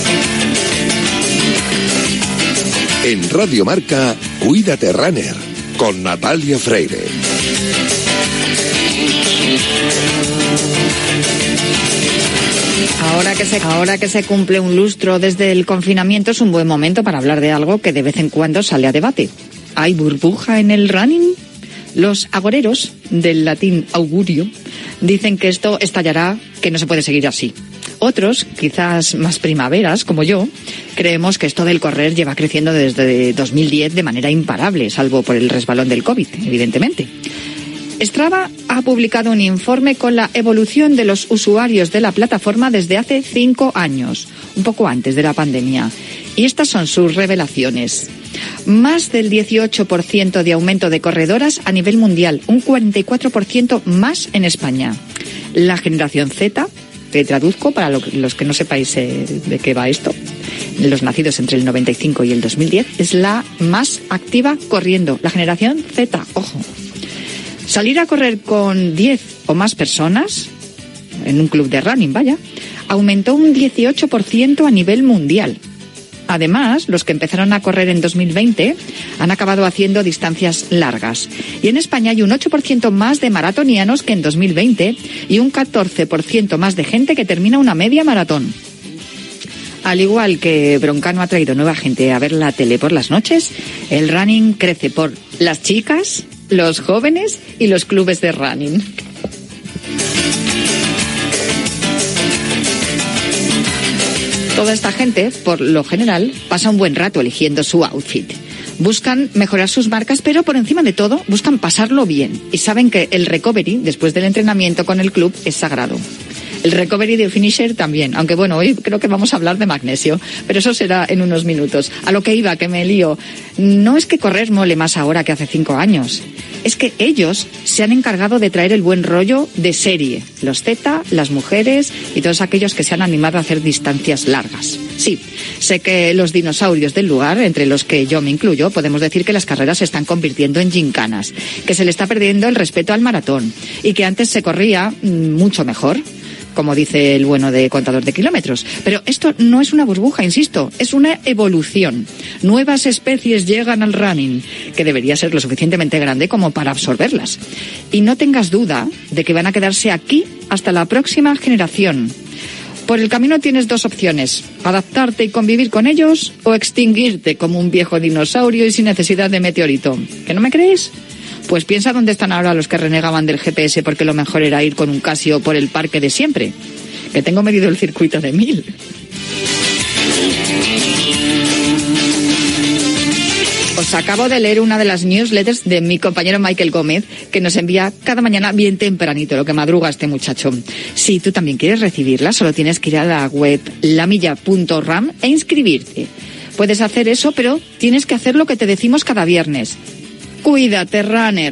En Radio Marca, Cuídate Runner, con Natalia Freire. Ahora que se cumple un lustro desde el confinamiento, es un buen momento para hablar de algo que de vez en cuando sale a debate. ¿Hay burbuja en el running? Los agoreros, del latín augurio, dicen que esto estallará, que no se puede seguir así. Otros, quizás más primaveras, como yo, creemos que esto del correr lleva creciendo desde 2010 de manera imparable, salvo por el resbalón del COVID, evidentemente. Strava ha publicado un informe con la evolución de los usuarios de la plataforma desde hace 5 años, un poco antes de la pandemia. Y estas son sus revelaciones. Más del 18% de aumento de corredoras a nivel mundial, un 44% más en España. La generación Z, te traduzco para los que no sepáis de qué va esto, los nacidos entre el 95 y el 2010, es la más activa corriendo. La generación Z, ojo. Salir a correr con 10 o más personas, en un club de running, aumentó un 18% a nivel mundial. Además, los que empezaron a correr en 2020 han acabado haciendo distancias largas. Y en España hay un 8% más de maratonianos que en 2020 y un 14% más de gente que termina una media maratón. Al igual que Broncano ha traído nueva gente a ver la tele por las noches, el running crece por las chicas, los jóvenes y los clubes de running. Toda esta gente, por lo general, pasa un buen rato eligiendo su outfit. Buscan mejorar sus marcas, pero por encima de todo, buscan pasarlo bien. Y saben que el recovery, después del entrenamiento con el club, es sagrado. El recovery de finisher también, aunque bueno, hoy creo que vamos a hablar de magnesio, pero eso será en unos minutos. A lo que iba, que me lío. No es que correr mole más ahora que hace 5 años. Es que ellos se han encargado de traer el buen rollo de serie. Los Z, las mujeres y todos aquellos que se han animado a hacer distancias largas. Sí, sé que los dinosaurios del lugar, entre los que yo me incluyo, podemos decir que las carreras se están convirtiendo en gincanas, que se le está perdiendo el respeto al maratón y que antes se corría mucho mejor, como dice el bueno de contador de kilómetros. Pero esto no es una burbuja, insisto, es una evolución. Nuevas especies llegan al running, que debería ser lo suficientemente grande como para absorberlas. Y no tengas duda de que van a quedarse aquí hasta la próxima generación. Por el camino tienes 2 opciones: adaptarte y convivir con ellos, o extinguirte como un viejo dinosaurio y sin necesidad de meteorito. ¿Que no me creéis? Pues piensa dónde están ahora los que renegaban del GPS porque lo mejor era ir con un Casio por el parque de siempre. Que tengo medido el circuito de 1000. Os acabo de leer una de las newsletters de mi compañero Michael Gómez, que nos envía cada mañana bien tempranito, lo que madruga este muchacho. Si tú también quieres recibirla, solo tienes que ir a la web lamilla.ram e inscribirte. Puedes hacer eso, pero tienes que hacer lo que te decimos cada viernes. Cuídate, runner.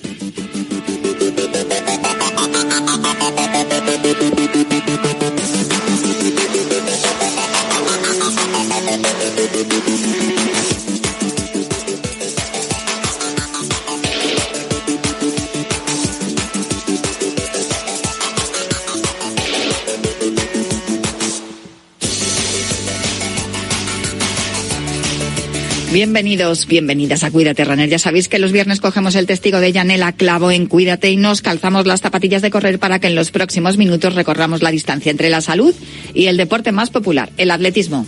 Bienvenidos, bienvenidas a Cuídate, runner. Ya sabéis que los viernes cogemos el testigo de Yanela Clavo en Cuídate y nos calzamos las zapatillas de correr para que en los próximos minutos recorramos la distancia entre la salud y el deporte más popular, el atletismo.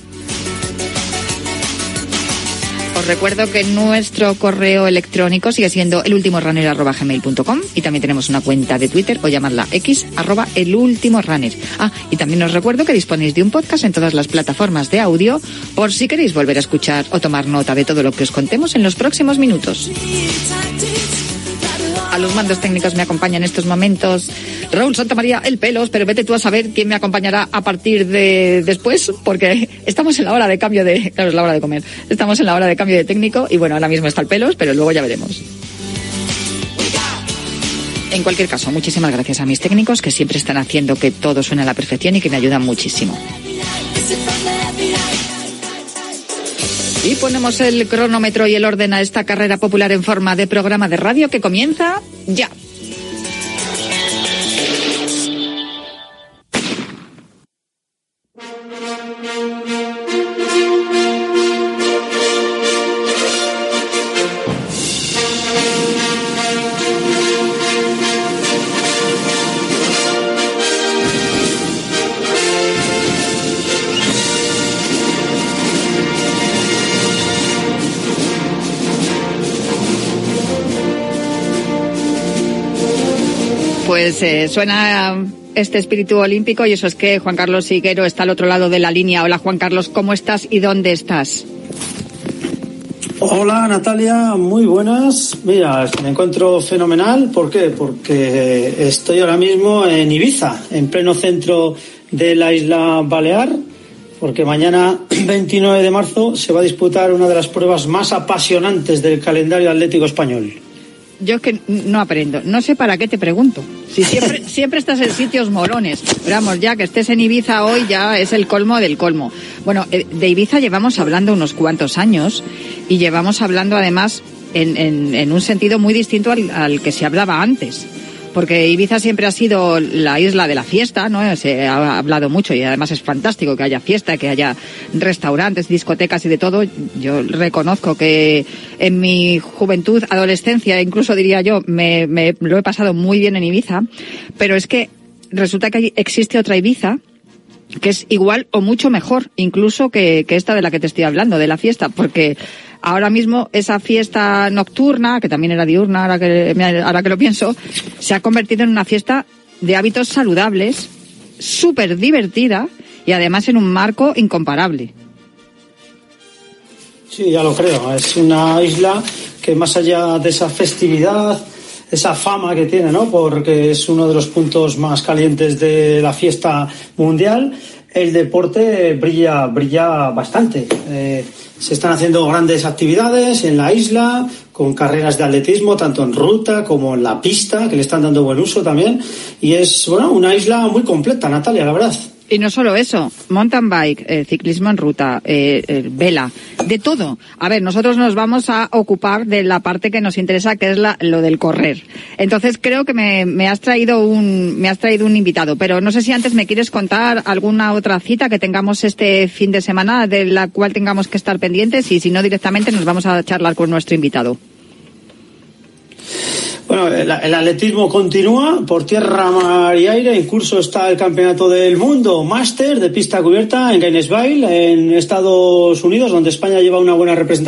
Os recuerdo que nuestro correo electrónico sigue siendo elultimorunner@gmail.com y también tenemos una cuenta de Twitter o llamarla X @elultimorunner. Y también os recuerdo que disponéis de un podcast en todas las plataformas de audio por si queréis volver a escuchar o tomar nota de todo lo que os contemos en los próximos minutos. A los mandos técnicos me acompaña en estos momentos Raúl Santamaría, el Pelos, pero vete tú a saber quién me acompañará a partir de después, porque estamos en la hora de cambio de... Claro, es la hora de comer. Estamos en la hora de cambio de técnico y bueno, ahora mismo está el Pelos, pero luego ya veremos. En cualquier caso, muchísimas gracias a mis técnicos que siempre están haciendo que todo suene a la perfección y que me ayudan muchísimo. Y ponemos el cronómetro y el orden a esta carrera popular en forma de programa de radio que comienza ya. pues suena este espíritu olímpico y eso es que Juan Carlos Higuero está al otro lado de la línea. Hola Juan Carlos, ¿cómo estás y dónde estás? Hola Natalia, muy buenas. Mira, me encuentro fenomenal. ¿Por qué? Porque estoy ahora mismo en Ibiza, en pleno centro de la isla Balear, porque mañana 29 de marzo se va a disputar una de las pruebas más apasionantes del calendario atlético español. Yo es que no aprendo, no sé para qué te pregunto. Si siempre estás en sitios molones. Pero vamos, ya que estés en Ibiza hoy ya es el colmo del colmo. Bueno, de Ibiza llevamos hablando unos cuantos años y llevamos hablando además en un sentido muy distinto al que se hablaba antes. Porque Ibiza siempre ha sido la isla de la fiesta, ¿no? Se ha hablado mucho y además es fantástico que haya fiesta, que haya restaurantes, discotecas y de todo. Yo reconozco que en mi juventud, adolescencia, incluso diría yo, me lo he pasado muy bien en Ibiza, pero es que resulta que existe otra Ibiza que es igual o mucho mejor, incluso que esta de la que te estoy hablando, de la fiesta, porque ahora mismo esa fiesta nocturna, que también era diurna, ahora que lo pienso, se ha convertido en una fiesta de hábitos saludables, súper divertida y además en un marco incomparable. Sí, ya lo creo. Es una isla que más allá de esa festividad, esa fama que tiene, ¿no? Porque es uno de los puntos más calientes de la fiesta mundial, el deporte brilla bastante. Se están haciendo grandes actividades en la isla, con carreras de atletismo, tanto en ruta como en la pista, que le están dando buen uso también. Y es, bueno, una isla muy completa, Natalia, la verdad. Y no solo eso, mountain bike, ciclismo en ruta, vela, de todo. A ver, nosotros nos vamos a ocupar de la parte que nos interesa, que es lo del correr. Entonces creo que me has traído un invitado, pero no sé si antes me quieres contar alguna otra cita que tengamos este fin de semana de la cual tengamos que estar pendientes y si no directamente nos vamos a charlar con nuestro invitado. Bueno, el atletismo continúa por tierra, mar y aire. En curso está el Campeonato del Mundo Máster de pista cubierta en Gainesville, en Estados Unidos, donde España lleva una buena representación.